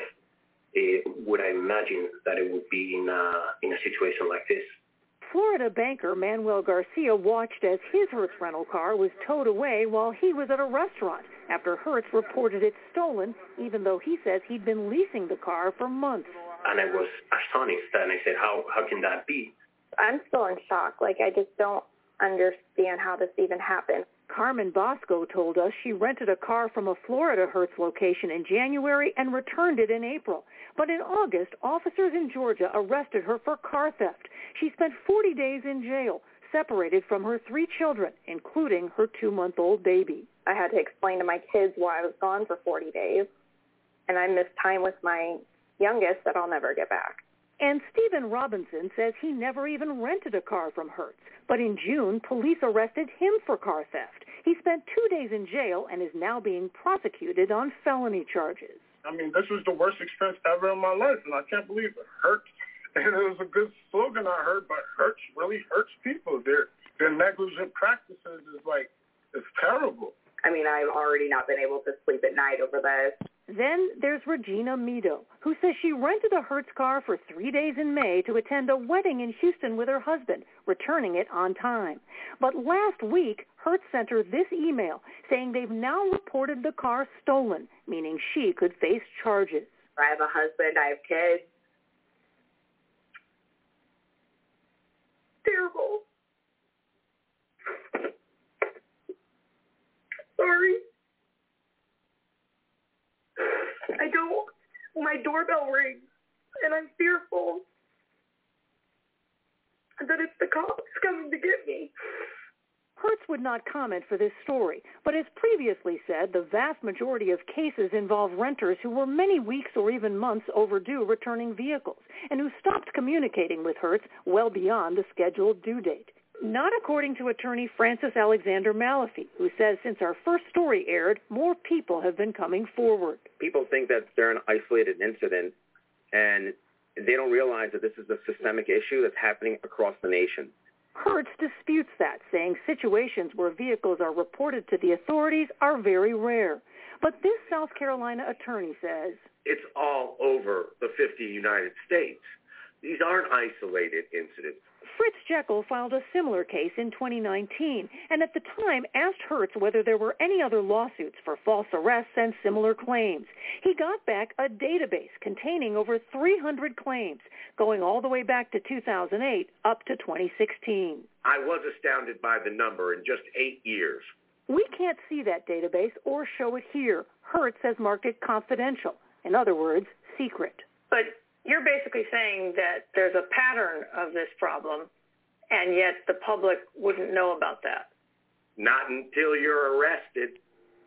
uh, would I imagine that it would be in a, in a situation like this. Florida banker Manuel Garcia watched as his Hertz rental car was towed away while he was at a restaurant after Hertz reported it stolen, even though he says he'd been leasing the car for months. And I was astonished, and I said, how, how can that be? I'm still in shock. Like, I just don't understand how this even happened. Carmen Bosco told us she rented a car from a Florida Hertz location in January and returned it in April. But in August, officers in Georgia arrested her for car theft. She spent forty days in jail, separated from her three children, including her two-month-old baby. I had to explain to my kids why I was gone for forty days, and I missed time with my youngest that I'll never get back. And Stephen Robinson says he never even rented a car from Hertz. But in June, police arrested him for car theft. He spent two days in jail and is now being prosecuted on felony charges. I mean, this was the worst experience ever in my life, and I can't believe it. Hertz, and it was a good slogan I heard, but Hertz really hurts people. Their, their negligent practices is like, it's terrible. I mean, I've already not been able to sleep at night over this. Then there's Regina Mito, who says she rented a Hertz car for three days in May to attend a wedding in Houston with her husband, returning it on time. But last week, Hertz sent her this email saying they've now reported the car stolen, meaning she could face charges. I have a husband, I have kids. Terrible. Sorry. I don't. My doorbell rings, and I'm fearful that it's the cops coming to get me. Hertz would not comment for this story, but as previously said, the vast majority of cases involve renters who were many weeks or even months overdue returning vehicles and who stopped communicating with Hertz well beyond the scheduled due date. Not according to attorney Francis Alexander Malafy, who says since our first story aired, more people have been coming forward. People think that they're an isolated incident, and they don't realize that this is a systemic issue that's happening across the nation. Hertz disputes that, saying situations where vehicles are reported to the authorities are very rare. But this South Carolina attorney says, it's all over the fifty United States. These aren't isolated incidents. Fritz Jekyll filed a similar case in twenty nineteen, and at the time asked Hertz whether there were any other lawsuits for false arrests and similar claims. He got back a database containing over three hundred claims, going all the way back to two thousand eight up to twenty sixteen. I was astounded by the number in just eight years. We can't see that database or show it here. Hertz has marked it confidential. In other words, secret. But you're basically saying that there's a pattern of this problem, and yet the public wouldn't know about that. Not until you're arrested.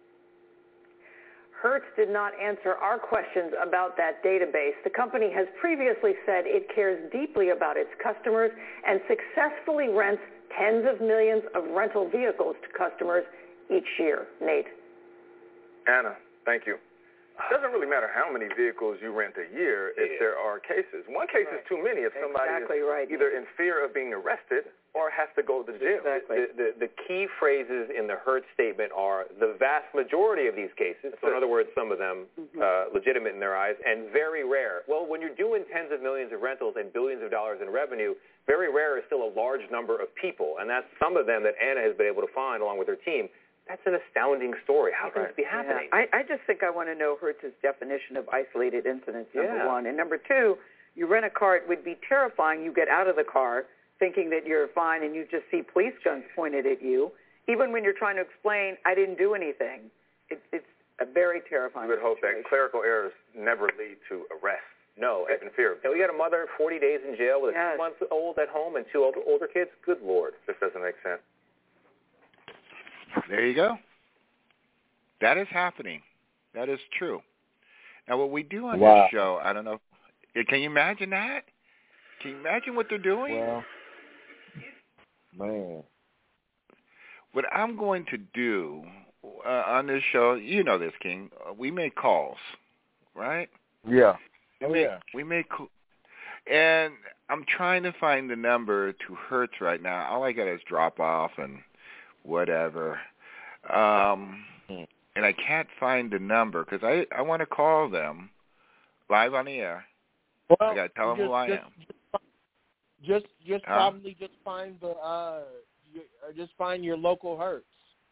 Hertz did not answer our questions about that database. The company has previously said it cares deeply about its customers and successfully rents tens of millions of rental vehicles to customers each year. Nate. Anna, thank you. It doesn't really matter how many vehicles you rent a year if there are cases. One case right. is too many if somebody exactly is right. either in fear of being arrested or has to go to jail. Exactly. The, the, the key phrases in the Hertz statement are the vast majority of these cases, so in other words, some of them mm-hmm. uh, legitimate in their eyes, and very rare. Well, when you're doing tens of millions of rentals and billions of dollars in revenue, very rare is still a large number of people, and that's some of them that Anna has been able to find along with her team. That's an astounding story. How can right. this be happening? Yeah. I, I just think I want to know Hertz's definition of isolated incidents, number yeah. one. And number two, you rent a car, it would be terrifying. You get out of the car thinking that you're fine and you just see police guns pointed at you. Even when you're trying to explain, I didn't do anything. It, it's a very terrifying You would hope situation. that clerical errors never lead to arrest. No. Safe and fear. We got a mother, forty days in jail with a yes. two-month-old at home and two older, older kids. Good Lord. This doesn't make sense. There you go. That is happening. That is true. Now, what we do on wow. this show, I don't know. Can you imagine that? Can you imagine what they're doing? Well, man. What I'm going to do uh, on this show, you know this, King, uh, we make calls, right? Yeah. We oh, make, yeah. We make, and I'm trying to find the number to Hertz right now. All I got is drop off and whatever. Um... Hmm. And I can't find the number because I, I want to call them live on the air. Well, I got to tell them just, who I just, am. Just just huh? probably just find the uh, you, or just find your local Hertz.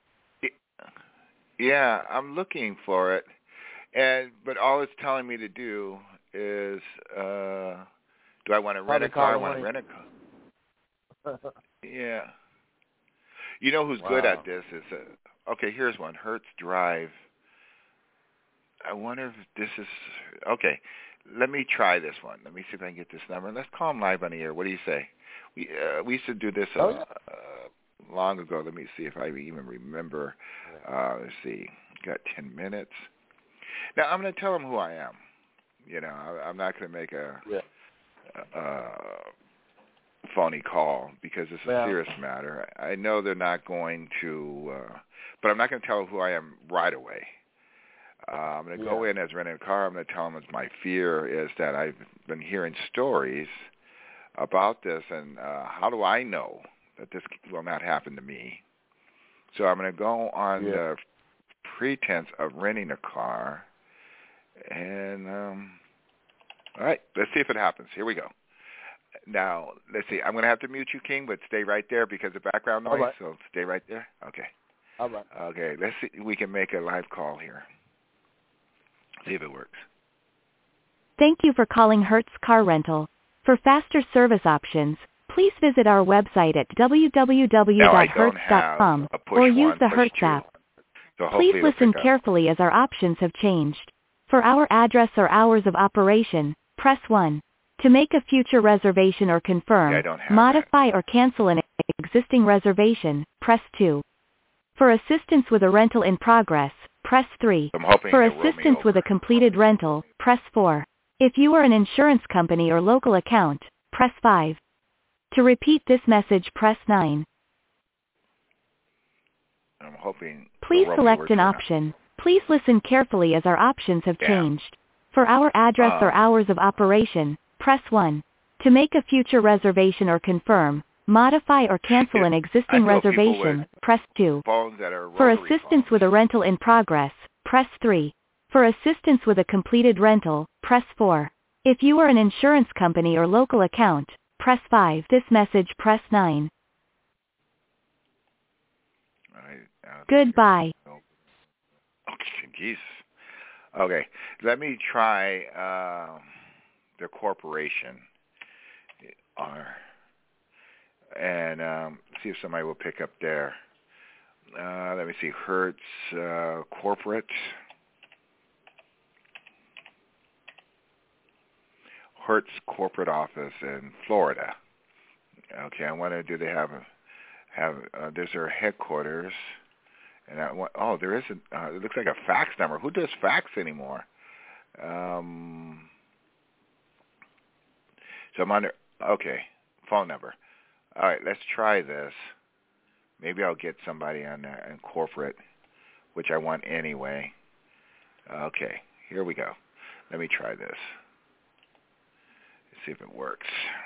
Yeah, I'm looking for it, and but all it's telling me to do is, uh, do I want to rent a car? I want to rent a car. Yeah. You know who's wow. good at this is. Uh, Okay, here's one. Hertz Drive. I wonder if this is... Okay, let me try this one. Let me see if I can get this number. Let's call him live on the air. What do you say? We uh, we used to do this uh, oh, yeah. uh, long ago. Let me see if I even remember. Uh, let's see. Got ten minutes. Now, I'm going to tell him who I am. You know, I, I'm not going to make a... Yeah. Uh, phony call because it's a yeah. serious matter. I know they're not going to... Uh, But I'm not going to tell them who I am right away. Uh, I'm going to yeah. go in as renting a car. I'm going to tell them my fear is that I've been hearing stories about this, and uh, how do I know that this will not happen to me? So I'm going to go on yeah. the pretense of renting a car, and um, all right, let's see if it happens. Here we go. Now, let's see. I'm going to have to mute you, King, but stay right there because of background noise, right. so stay right there. Okay. All right. Okay, let's see if we can make a live call here. See if it works. Thank you for calling Hertz Car Rental. For faster service options, please visit our website at w w w dot hertz dot com or use the Hertz app. So please listen carefully as our options have changed. For our address or hours of operation, press one. To make a future reservation or confirm, yeah, modify that. or cancel an existing reservation, press two. For assistance with a rental in progress, press three. For assistance with a completed rental, press four. If you are an insurance company or local account, press five. To repeat this message, press nine. I'm hoping. Please select an option. Please listen carefully as our options have yeah. changed. For our address uh, or hours of operation, press one. To make a future reservation or confirm, modify or cancel an existing reservation, press two. For assistance phones. with a rental in progress, press three. For assistance with a completed rental, press four. If you are an insurance company or local account, press five. This message, press nine. Goodbye. Oh, jeez. Okay, let me try uh, the corporation, uh, and um, see if somebody will pick up there. Uh, let me see, Hertz uh, Corporate. Hertz Corporate Office in Florida. Okay, I wonder, do they have a, have uh, there's their headquarters, and I want, oh, there isn't. Uh, it looks like a fax number. Who does fax anymore? Um, so I'm under. Okay, phone number. All right, let's try this. Maybe I'll get somebody on uh, in corporate, which I want anyway. Okay, here we go. Let me try this. Let's see if it works.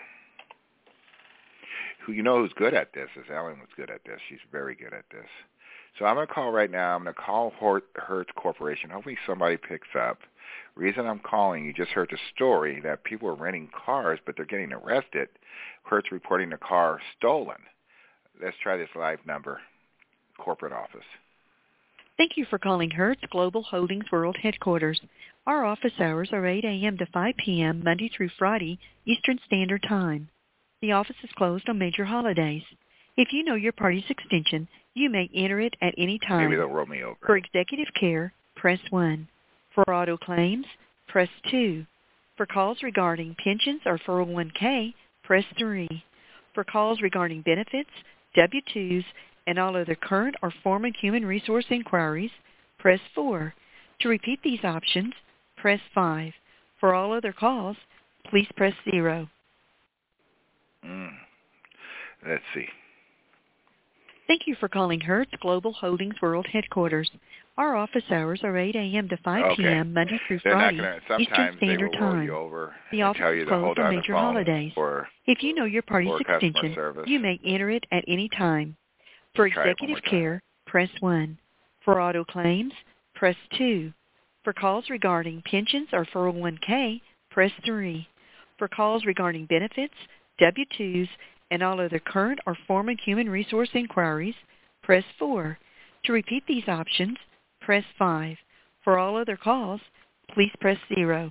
Who you know who's good at this is Ellen was good at this. She's very good at this. So I'm going to call right now. I'm going to call Hertz Corporation. Hopefully somebody picks up. Reason I'm calling, you just heard the story that people are renting cars, but they're getting arrested. Hertz reporting the car stolen. Let's try this live number, corporate office. Thank you for calling Hertz Global Holdings World Headquarters. Our office hours are eight a.m. to five p.m. Monday through Friday, Eastern Standard Time. The office is closed on major holidays. If you know your party's extension, you may enter it at any time. Maybe they'll roll me over. For executive care, press one. For auto claims, press two. For calls regarding pensions or four oh one k, press three. For calls regarding benefits, W two's, and all other current or former human resource inquiries, press four. To repeat these options, press five. For all other calls, please press zero. Mm. Let's see. Thank you for calling Hertz Global Holdings World Headquarters. Our office hours are eight a.m. to five p.m. Okay. Monday through They're Friday, not gonna, Eastern Standard they will roll Time. You over the office tell you is to hold closed on on major the phone holidays. For, if you know your party's extension, service. you may enter it at any time. For Try executive care, press one. For auto claims, press two. For calls regarding pensions or four oh one k, press three. For calls regarding benefits, W two's, and all other current or former human resource inquiries, press four. To repeat these options, press five. For all other calls, please press zero.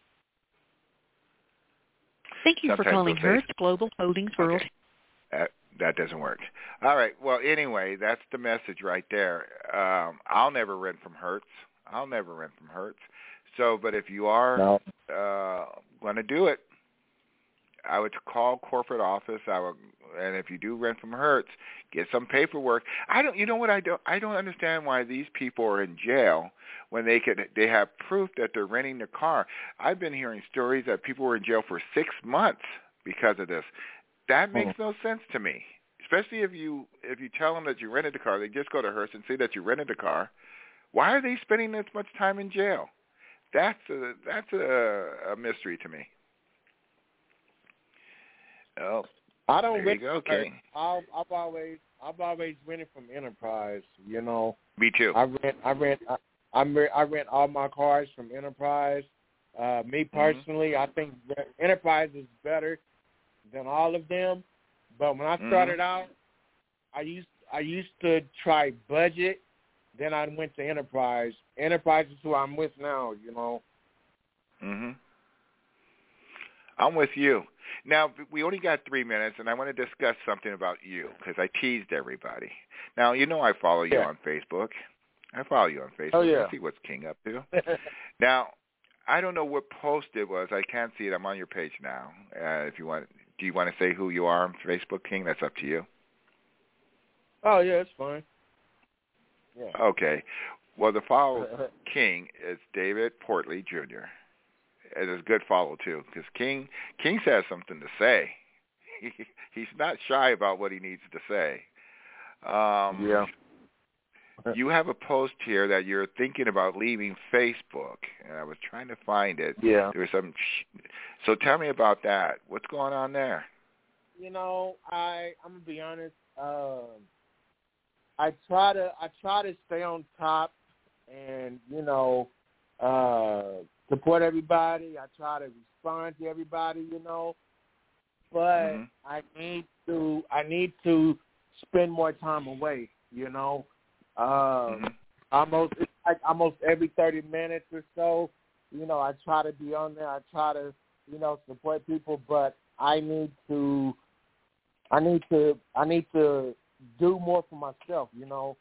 Thank you Sometimes for calling say, Hertz Global Holdings World. Okay. That, that doesn't work. All right. Well, anyway, that's the message right there. Um, I'll never rent from Hertz. I'll never rent from Hertz. So, but if you are no. uh, going to do it, I would call corporate office. I would, and if you do rent from Hertz, get some paperwork. I don't. You know what I don't. I don't understand why these people are in jail when they could. They have proof that they're renting the car. I've been hearing stories that people were in jail for six months because of this. That makes no sense to me. Especially if you if you tell them that you rented the car, they just go to Hertz and say that you rented the car. Why are they spending this much time in jail? That's a that's a, a mystery to me. Oh, I don't there rent. You go, King. I've, I've always, I've always rented from Enterprise. You know. Me too. I rent, I rent, I, I rent, I rent all my cars from Enterprise. Uh, me personally, mm-hmm. I think Enterprise is better than all of them. But when I started mm-hmm. out, I used, I used to try Budget. Then I went to Enterprise. Enterprise is who I'm with now. You know. Mhm. I'm with you. Now, we only got three minutes, and I want to discuss something about you because I teased everybody. Now, you know I follow you yeah. on Facebook. I follow you on Facebook. Oh, yeah. I see what's King up to. Now, I don't know what post it was. I can't see it. I'm on your page now. Uh, if you want, do you want to say who you are on Facebook, King? That's up to you. Oh, yeah, it's fine. Yeah. Okay. Well, the follow King is David Portley Junior It is a good follow, too, because King King says something to say. He, he's not shy about what he needs to say. Um, yeah. you have a post here that you're thinking about leaving Facebook, and I was trying to find it. Yeah. There was some. Sh- so tell me about that. What's going on there? You know, I I'm gonna be honest. Um, I try to I try to stay on top, and you know, uh, support everybody. I try to respond to everybody. You know, but mm-hmm. I need to I need to spend more time away. You know. Um, mm-hmm. Almost it's like almost every thirty minutes or so, you know, I try to be on there. I try to, you know, support people, but I need to, I need to, I need to do more for myself, you know.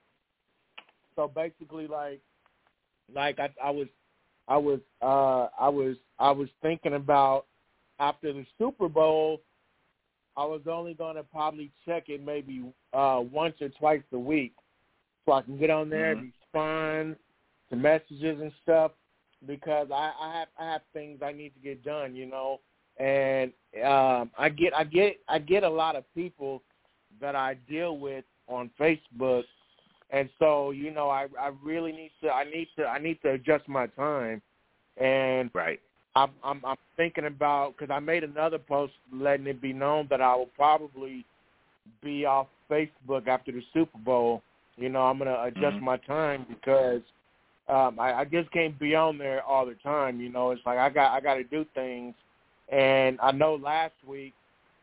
So basically, like, like I, I was, I was, uh, I was, I was thinking about after the Super Bowl, I was only going to probably check it maybe uh, once or twice a week. So I can get on there, mm-hmm. respond to messages and stuff, because I, I have I have things I need to get done, you know. And um, I get I get I get a lot of people that I deal with on Facebook, and so you know I, I really need to I need to I need to adjust my time. And right, I'm I'm, I'm thinking about, because I made another post letting it be known that I will probably be off Facebook after the Super Bowl. You know, I'm going to adjust mm-hmm. my time because um, I, I just can't be on there all the time. You know, it's like I got I got to do things. And I know last week,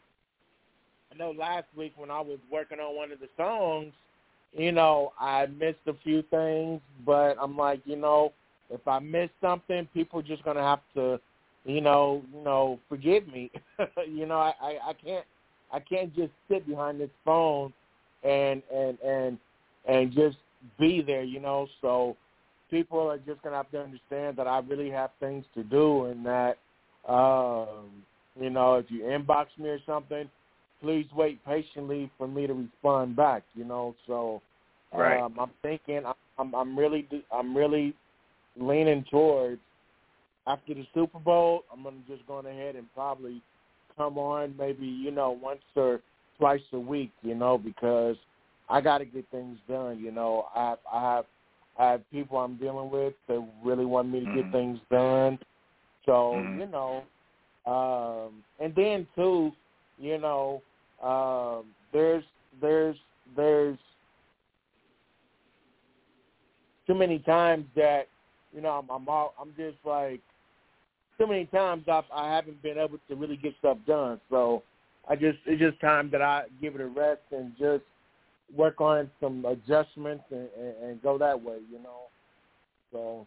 I know last week when I was working on one of the songs, you know, I missed a few things. But I'm like, you know, if I miss something, people are just going to have to, you know, you know, forgive me. you know, I, I, I can't I can't just sit behind this phone and and and. and just be there, you know. So people are just going to have to understand that I really have things to do, and that, um, you know, if you inbox me or something, please wait patiently for me to respond back, you know. So um, right. I'm thinking, I'm, I'm really, I'm really leaning towards after the Super Bowl, I'm going to just go ahead and probably come on maybe, you know, once or twice a week, you know, because I got to get things done, you know. I have, I have I have people I'm dealing with that really want me to mm-hmm. get things done. So, mm-hmm. you know, um, and then, too, you know, um, there's there's there's too many times that, you know, I'm I'm, all, I'm just like, too many times I've, I haven't been able to really get stuff done. So I just it's just time that I give it a rest and just work on some adjustments and, and, and go that way, you know. So.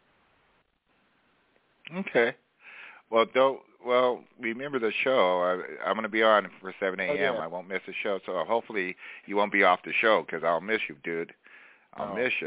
Okay. Well, don't. Well, remember the show. I, I'm going to be on for seven a.m. Oh, yeah. I won't miss the show, so hopefully you won't be off the show because I'll miss you, dude. I'll oh. miss you.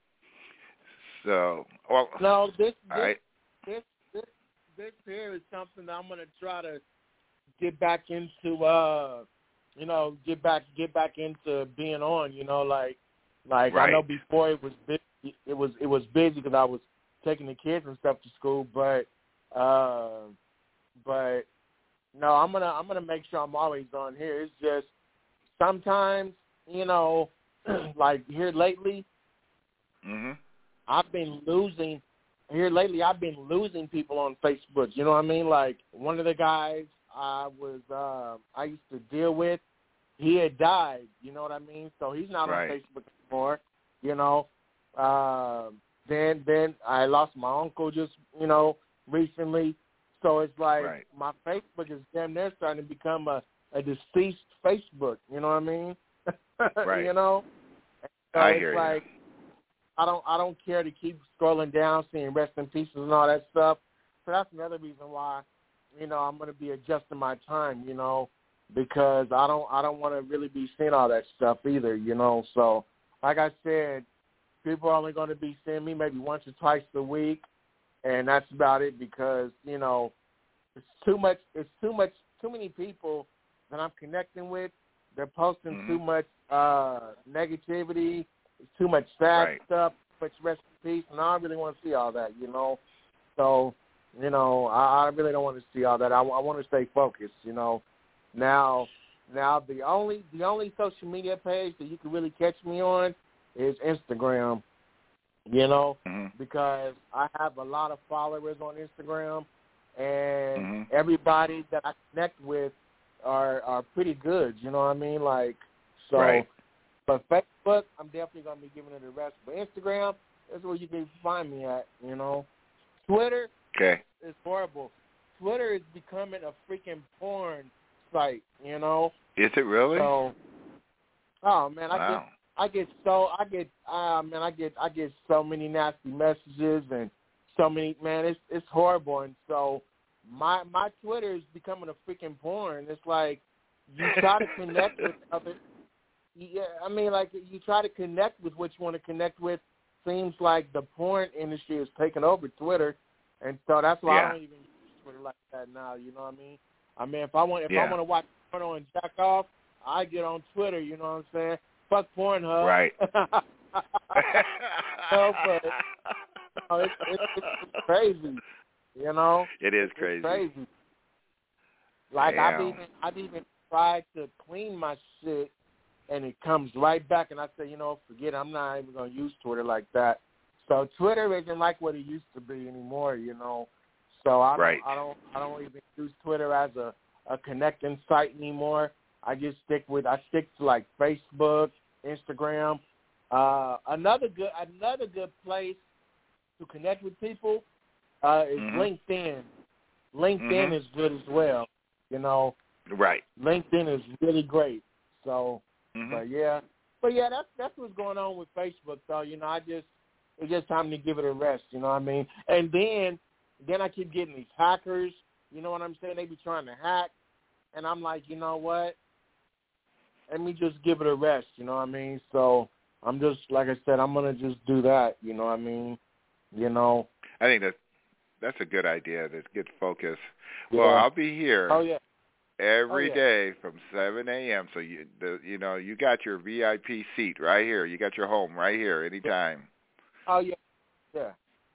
So, well. No, this this, right. this this this here is something that I'm going to try to get back into. Uh, You know, get back, get back into being on. You know, like, like right. I know before it was busy, it was it was busy because I was taking the kids and stuff to school. But, uh, but no, I'm gonna I'm gonna make sure I'm always on here. It's just sometimes, you know, like here lately, mm-hmm. I've been losing. Here lately, I've been losing people on Facebook. You know what I mean? Like one of the guys I was uh, I used to deal with, he had died. You know what I mean? So he's not right. on Facebook anymore. You know. Uh, then then I lost my uncle just you know recently. So it's like right. my Facebook is damn near starting to become a, a deceased Facebook. You know what I mean? Right. You know. So I it's hear like, you. I don't I don't care to keep scrolling down, seeing rest in pieces and all that stuff. So that's another reason why, you know, I'm going to be adjusting my time, you know, because I don't I don't want to really be seeing all that stuff either, you know. So like I said, people are only going to be seeing me maybe once or twice a week, and that's about it because, you know, it's too much. It's too much. Too many people that I'm connecting with. They're posting mm-hmm. too much uh, negativity. It's too much sad right. stuff. Too much rest in peace, and I don't really want to see all that, you know. So, you know, I, I really don't want to see all that. I, I want to stay focused, you know. Now, now the only the only social media page that you can really catch me on is Instagram, you know, mm-hmm. because I have a lot of followers on Instagram, and mm-hmm. everybody that I connect with are are pretty good, you know what I mean? Like, so, right. But Facebook, I'm definitely going to be giving it a rest. But Instagram, that's where you can find me at, you know. Twitter okay. is horrible. Twitter is becoming a freaking porn site, you know. Is it really? So, oh man, wow. I get, I get so, I get, ah uh, man, I get, I get so many nasty messages and so many, man, it's it's horrible. And so, my my Twitter is becoming a freaking porn. It's like you try to connect with other. Yeah, I mean, like, you try to connect with what you want to connect with. Seems like the porn industry is taking over Twitter, and so that's why yeah. I don't even use Twitter like that now. You know what I mean? I mean, if I want, if yeah. I want to watch porno and jack off, I get on Twitter. You know what I'm saying? Fuck Pornhub. Right. no, but you know, it's, it's, it's crazy. You know? It is it's crazy. crazy. Like Damn. I've even, I've even tried to clean my shit. And it comes right back, and I say, you know, forget it. I'm not even going to use Twitter like that. So Twitter isn't like what it used to be anymore, you know. So I don't, right. I don't, I don't even use Twitter as a, a connecting site anymore. I just stick with, I stick to like Facebook, Instagram. Uh, another good, another good place to connect with people uh, is mm-hmm. LinkedIn. LinkedIn mm-hmm. is good as well, you know. Right. LinkedIn is really great. So. Mm-hmm. But yeah, but yeah, that's that's what's going on with Facebook. So you know, I just it's just time to give it a rest. You know what I mean? And then then I keep getting these hackers. You know what I'm saying? They be trying to hack, and I'm like, you know what? Let me just give it a rest. You know what I mean? So I'm just like I said, I'm gonna just do that. You know what I mean? You know. I think that that's a good idea. That's good focus. Yeah. Well, I'll be here. Oh yeah. Every oh, yeah. day from seven a.m. So you, the, you know, you got your V I P seat right here. You got your home right here, anytime. Oh yeah, yeah.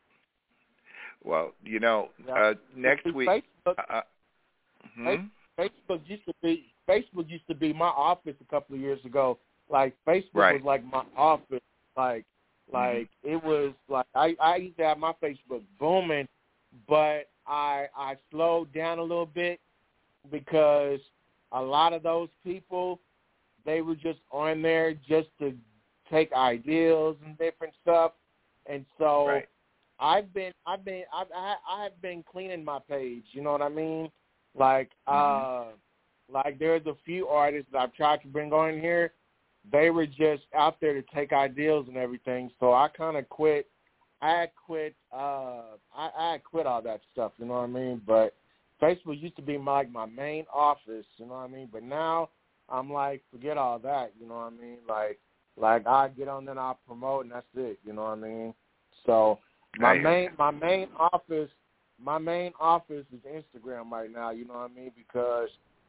Well, you know, yeah. uh, next Facebook, week. Facebook, uh, hmm? Facebook used to be Facebook used to be my office a couple of years ago. Like Facebook right. was like my office. Like, like mm-hmm. it was like I, I used to have my Facebook booming, but I I slowed down a little bit. Because a lot of those people, they were just on there just to take ideals and different stuff, and so right. I've been, I've been, I've, I, I've been cleaning my page. You know what I mean? Like, mm-hmm. uh, like there's a few artists that I've tried to bring on here. They were just out there to take ideals and everything. So I kind of quit. I had quit. Uh, I, I had quit all that stuff. You know what I mean? But Facebook used to be my, like my main office, you know what I mean? But now I'm like, forget all that, you know what I mean? Like, like I get on there and I promote and that's it, you know what I mean? So my main, my main office, my main office is Instagram right now, you know what I mean? Because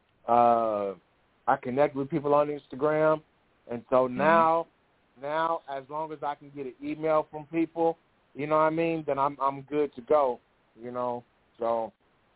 uh, I connect with people on Instagram, and so now, mm-hmm. now as long as I can get an email from people, you know what I mean? Then I'm I'm good to go, you know. So.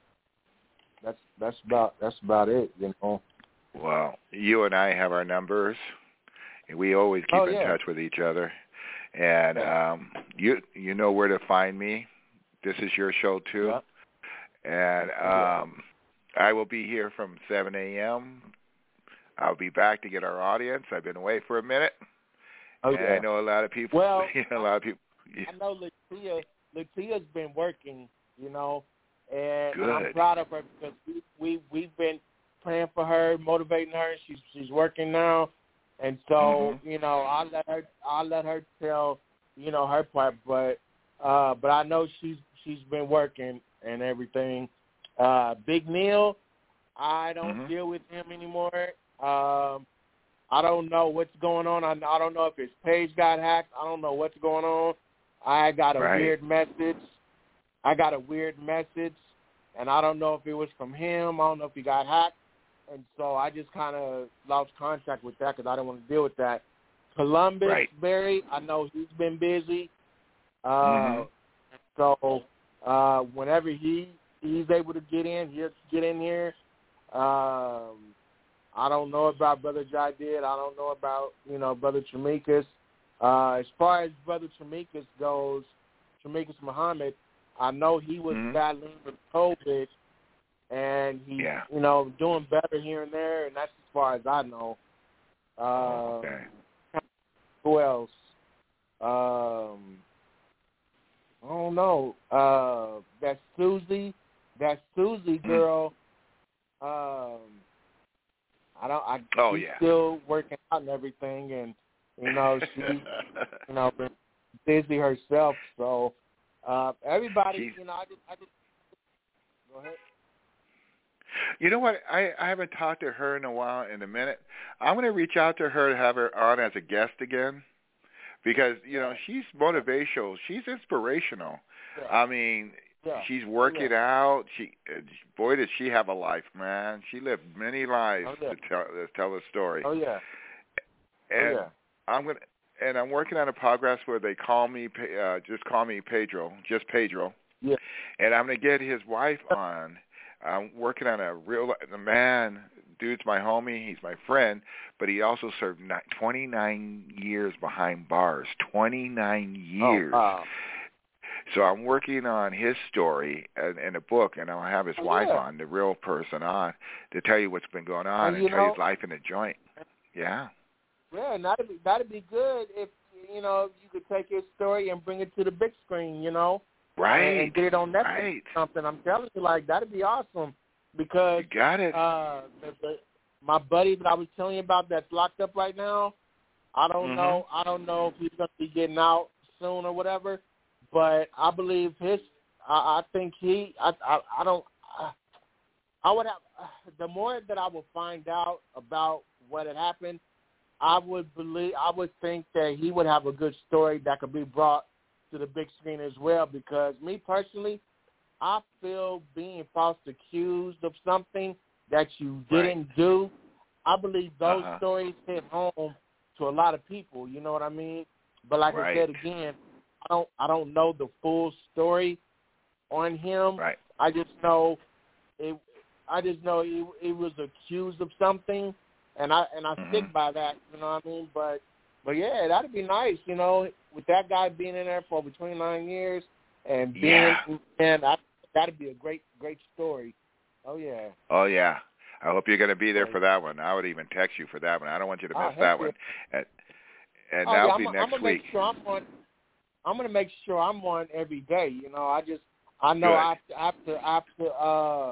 That's that's about that's about it, you know. Well, you and I have our numbers, and we always keep oh, in yeah. touch with each other. And yeah. um, you you know where to find me. This is your show too, yeah. and um, yeah. I will be here from seven a.m. I'll be back to get our audience. I've been away for a minute, oh, and yeah. I know a lot of people. Well, you know, a lot of people. Yeah. I know Latia. Latia's been working, you know. And, and I'm Good. proud of her because we, we, we've been praying for her, motivating her. She's she's working now. And so, mm-hmm. you know, I'll let her I'll let her tell, you know, her part. But uh, but I know she's she's been working and everything. Uh, Big Neil, I don't mm-hmm. deal with him anymore. Um, I don't know what's going on. I, I don't know if his page got hacked. I don't know what's going on. I got a right. weird message. I got a weird message, and I don't know if it was from him. I don't know if he got hacked. And so I just kind of lost contact with that because I didn't want to deal with that. Columbus right. Berry, I know he's been busy. Uh, mm-hmm. So uh, whenever he he's able to get in, he'll get in here. Um, I don't know about Brother Jadid. I don't know about, you know, Brother Tramikas. Uh, as far as Brother Tremikas goes, Tremikas Muhammad, I know he was mm-hmm. battling with COVID, and he's, yeah. you know, doing better here and there, and that's as far as I know. Uh, okay. Who else? Um, I don't know. Uh, that Susie, that Susie girl. Mm. Um, I don't. I, oh she's yeah. still working out and everything, and you know she, you know, been busy herself. So uh, everybody, she's, you know, I just, I just go ahead. You know what? I, I haven't talked to her in a while. In a minute, I'm going to reach out to her to have her on as a guest again, because you know she's motivational. She's inspirational. Yeah. I mean, yeah. she's working yeah. out. She, boy, did she have a life, man. She lived many lives oh, yeah. to tell to tell the story. Oh yeah. And oh, yeah. I'm gonna, and I'm working on a progress where they call me, uh, just call me Pedro, just Pedro. Yeah. And I'm gonna get his wife on. I'm working on a real, the man, dude's my homie, he's my friend, but he also served twenty-nine years behind bars, twenty-nine years. Oh, wow. So I'm working on his story in, in a book, and I'll have his oh, wife yeah. on, the real person on, to tell you what's been going on and, and you tell know, you his life in a joint. Yeah. Yeah, and that'd be, that'd be good if, you know, you could take his story and bring it to the big screen, you know. Right. And, and get it on Netflix right. or something. I'm telling you, like, that'd be awesome. Because you got it. Uh, the, the, my buddy that I was telling you about that's locked up right now, I don't mm-hmm. know. I don't know if he's going to be getting out soon or whatever. But I believe his. I, I think he. I. I, I don't. I, I would have. The more that I would find out about what had happened, I would believe. I would think that he would have a good story that could be brought to the big screen as well. Because me personally, I feel being false accused of something that you didn't right. do. I believe those uh-huh. stories hit home to a lot of people. You know what I mean? But like right. I said again, I don't. I don't know the full story on him. Right. I just know it. I just know he, he was accused of something, and I and I mm-hmm. stick by that. You know what I mean? But but yeah, that'd be nice. You know, with that guy being in there for between nine years and being yeah. and I, that'd be a great great story. Oh yeah. Oh yeah. I hope you're going to be there for that one. I would even text you for that one. I don't want you to miss oh, that yeah. one. And, and oh, that'll yeah, be I'm, next I'm gonna week. Make sure I'm on. I'm gonna make sure I'm on every day. You know, I just I know I have to I have to, I have to uh,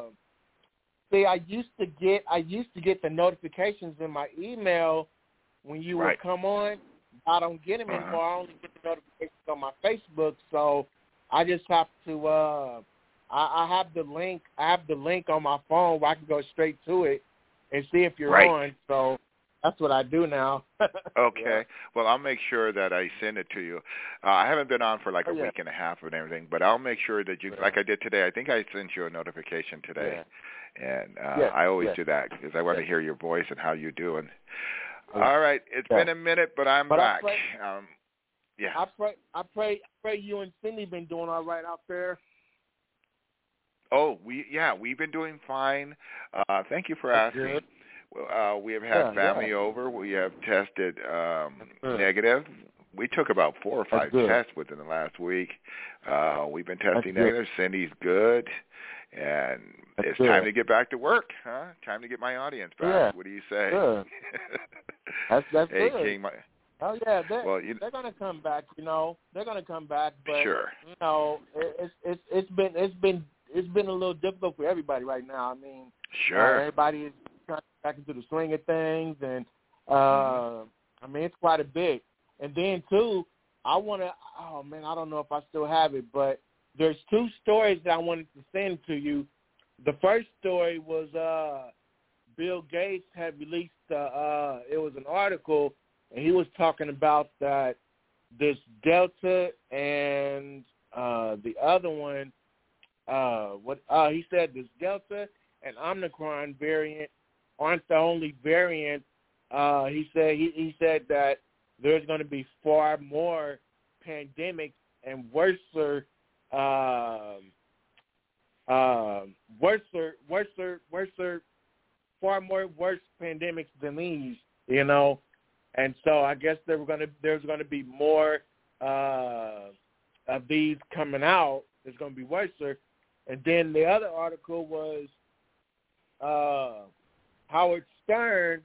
see. I used to get I used to get the notifications in my email when you right. would come on. I don't get them uh-huh. anymore. I only get the notifications on my Facebook. So I just have to. Uh, I, I have the link. I have the link on my phone where I can go straight to it and see if you're right. on. So that's what I do now. Okay. Yeah. Well, I'll make sure that I send it to you. Uh, I haven't been on for like oh, a yeah. week and a half and everything, but I'll make sure that you, yeah. like I did today, I think I sent you a notification today. Yeah. And uh, yeah. I always yeah. do that because I want yeah. to hear your voice and how you're doing. Yeah. All right. It's yeah. been a minute, but I'm but back. I pray, um, yeah. I pray, I pray, I pray you and Cindy been doing all right out there. Oh, we yeah, we've been doing fine. Uh, thank you for That's asking. good. Uh, we have had yeah, family yeah. over. We have tested um, negative. We took about four or five tests within the last week. Uh, we've been testing That's negative. Good. Cindy's good. And That's it's good. time to get back to work, huh? Time to get my audience back. Yeah. What do you say? Good. That's that's hey, good. King, my, oh yeah, they're, well, you, they're gonna come back. You know, they're gonna come back. But sure. you know, it, it's it's it's been it's been it's been a little difficult for everybody right now. I mean, sure. Uh, everybody is trying to get back into the swing of things, and uh, mm-hmm. I mean, it's quite a bit. And then too, I want to. Oh man, I don't know if I still have it, but there's two stories that I wanted to send to you. The first story was uh, Bill Gates had released. Uh, uh, it was an article, and he was talking about that this Delta and uh, the other one. Uh, what uh, he said, this Delta and Omicron variant aren't the only variant. Uh, he said he, he said that there's going to be far more pandemics and worser, um, uh, worser, worser, worser, far more worse pandemics than these. You know, And so I guess there were gonna there's gonna be more uh, of these coming out. It's gonna be worse. And then the other article was uh, Howard Stern.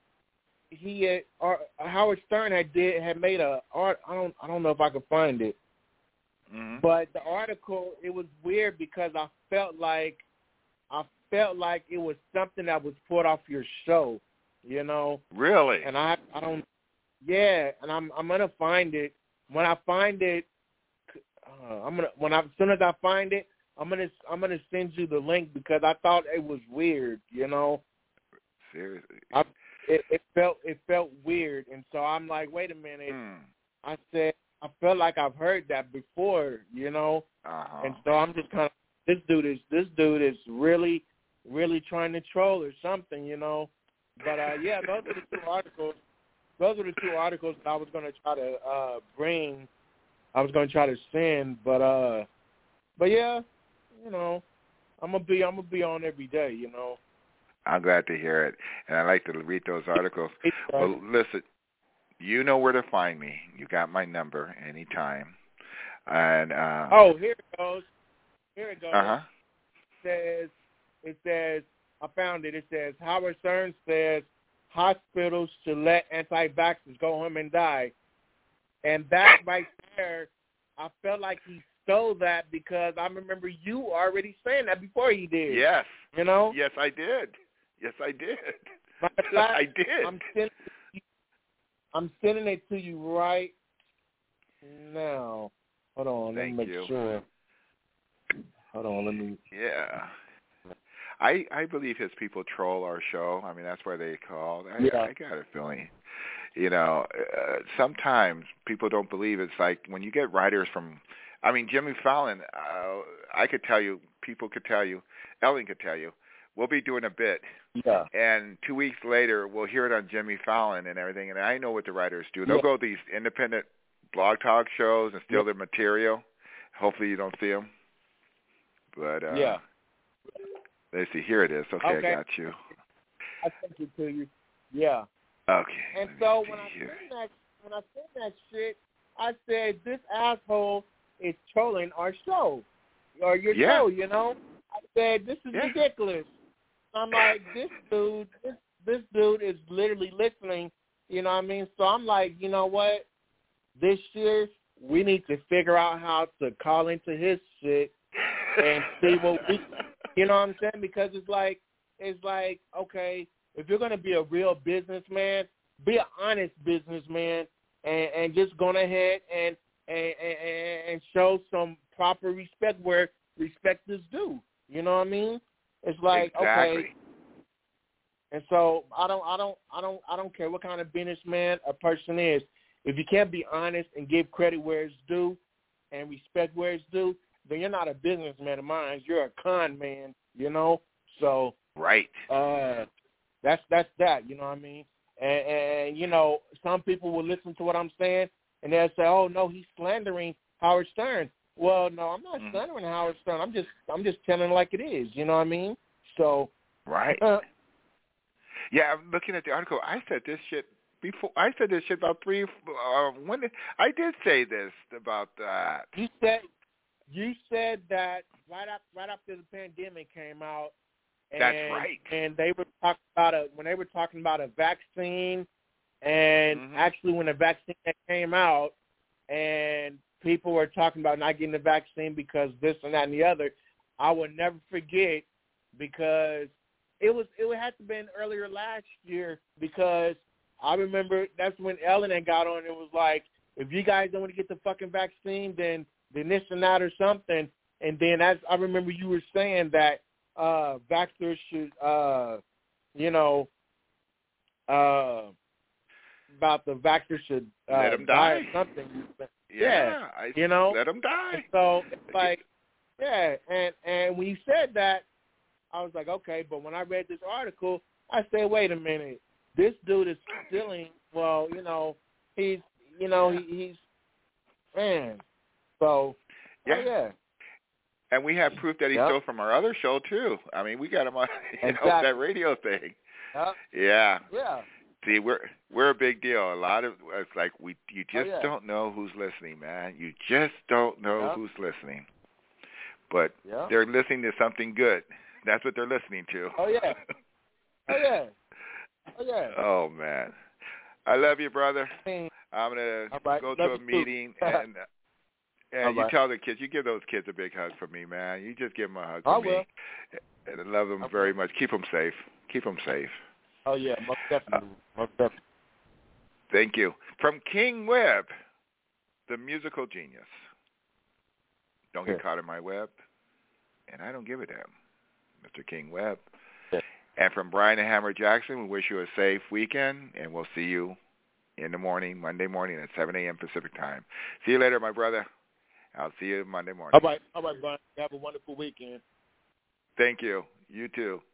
He had, uh, Howard Stern had did had made a art. I don't I don't know if I could find it, mm-hmm. but the article, it was weird because I felt like I felt like it was something that was put off your show. You know, really, and I, I don't, yeah, and I'm, I'm gonna find it. When I find it, uh, I'm gonna, when I, as soon as I find it, I'm gonna, I'm gonna send you the link because I thought it was weird. You know, seriously, I, it, it felt, it felt weird, and so I'm like, wait a minute. Hmm. I said, I felt like I've heard that before. You know, uh-huh. and so I'm just kind of, this dude is, this dude is really, really trying to troll or something. You know. But, uh, yeah, those are the two articles. Those are the two articles that I was going to try to uh, bring. I was going to try to send. But, uh, but yeah, you know, I'm going to be I'm gonna be on every day, you know. I'm glad to hear it. And I like to read those articles. Well, listen, you know where to find me. You got my number anytime. And uh, Oh, here it goes. Here it goes. Uh-huh. It says, it says, I found it. It says, Howard Stern says hospitals should let anti-vaxxers go home and die. And that right there, I felt like he stole that because I remember you already saying that before he did. Yes. You know? Yes, I did. Yes, I did. Fact, I did. I'm sending, I'm sending it to you right now. Hold on. Thank let me make you. sure. Hold on. Let me. Yeah. I, I believe his people troll our show. I mean, that's why they call. I, yeah. I got a feeling. You know, uh, sometimes people don't believe. It's like when you get writers from, I mean, Jimmy Fallon, uh, I could tell you, people could tell you, Ellen could tell you, we'll be doing a bit. Yeah. And two weeks later, we'll hear it on Jimmy Fallon and everything. And I know what the writers do. They'll yeah. go to these independent blog talk shows and steal yeah. their material. Hopefully you don't see them. But, uh, yeah. let's see. Here it is. Okay, okay. I got you. I sent it to you. Yeah. Okay. And so when I seen that, when I seen that shit, I said this asshole is trolling our show or your yeah. show. You know, I said this is yeah. ridiculous. I'm like, this dude, this this dude is literally listening. You know what I mean? So I'm like, you know what? This year we need to figure out how to call into his shit and see what we. You know what I'm saying? Because it's like, it's like, okay, if you're going to be a real businessman, be an honest businessman and, and just go ahead and, and, and, and show some proper respect where respect is due. You know what I mean? It's like, exactly. okay. And so I don't, I don't, I don't, I don't care what kind of businessman a person is. If you can't be honest and give credit where it's due and respect where it's due, then you're not a businessman of mine. You're a con man, you know. So right, uh, that's that's that. You know what I mean? And, and you know, some people will listen to what I'm saying and they'll say, "Oh no, he's slandering Howard Stern." Well, no, I'm not mm-hmm. slandering Howard Stern. I'm just I'm just telling it like it is. You know what I mean? So right. Uh, yeah, I'm looking at the article. I said this shit before. I said this shit about three. Uh, when did, I did say this about that. You said. You said that right after, right after the pandemic came out. And, That's right. And they were talking about a when they were talking about a vaccine, and mm-hmm. actually when the vaccine came out, and people were talking about not getting the vaccine because this and that and the other, I will never forget because it was it had to have been earlier last year because I remember that's when Ellen had got on. It was like, if you guys don't want to get the fucking vaccine, then then this and that or something. And then as I remember you were saying that uh, vaxxers should, uh, you know, uh, about the vaxxers should uh, let them die die or something. Yeah, yeah I, you know, let them die. And so it's like, yeah, and and when you said that, I was like, okay. But when I read this article, I said, wait a minute, this dude is stealing. Well, you know, he's, you know, yeah. he, he's man. So, yeah. Oh, yeah. And we have proof that he yep. stole from our other show, too. I mean, we got him on you exactly. know, that radio thing. Yep. Yeah. Yeah. See, we're we're a big deal. A lot of it's like we you just oh, yeah. don't know who's listening, man. You just don't know yep. who's listening. But yep. they're listening to something good. That's what they're listening to. Oh yeah. Oh yeah. Oh yeah. Oh man, I love you, brother. I'm gonna right. go love to a meeting too. and and All you right. tell the kids, you give those kids a big hug for me, man. You just give them a hug I for will. me, and I love them I very will. much. Keep them safe. Keep them safe. Oh yeah, most definitely. Uh, most definitely. Thank you. From King Webb, the musical genius. Don't get yeah. caught in my web, and I don't give a damn, Mister King Webb. Yeah. And from Brian and Hammer Jackson, we wish you a safe weekend, and we'll see you in the morning, Monday morning at seven a.m. Pacific time. See you later, my brother. I'll see you Monday morning. All right. All right, Brian. Have a wonderful weekend. Thank you. You too.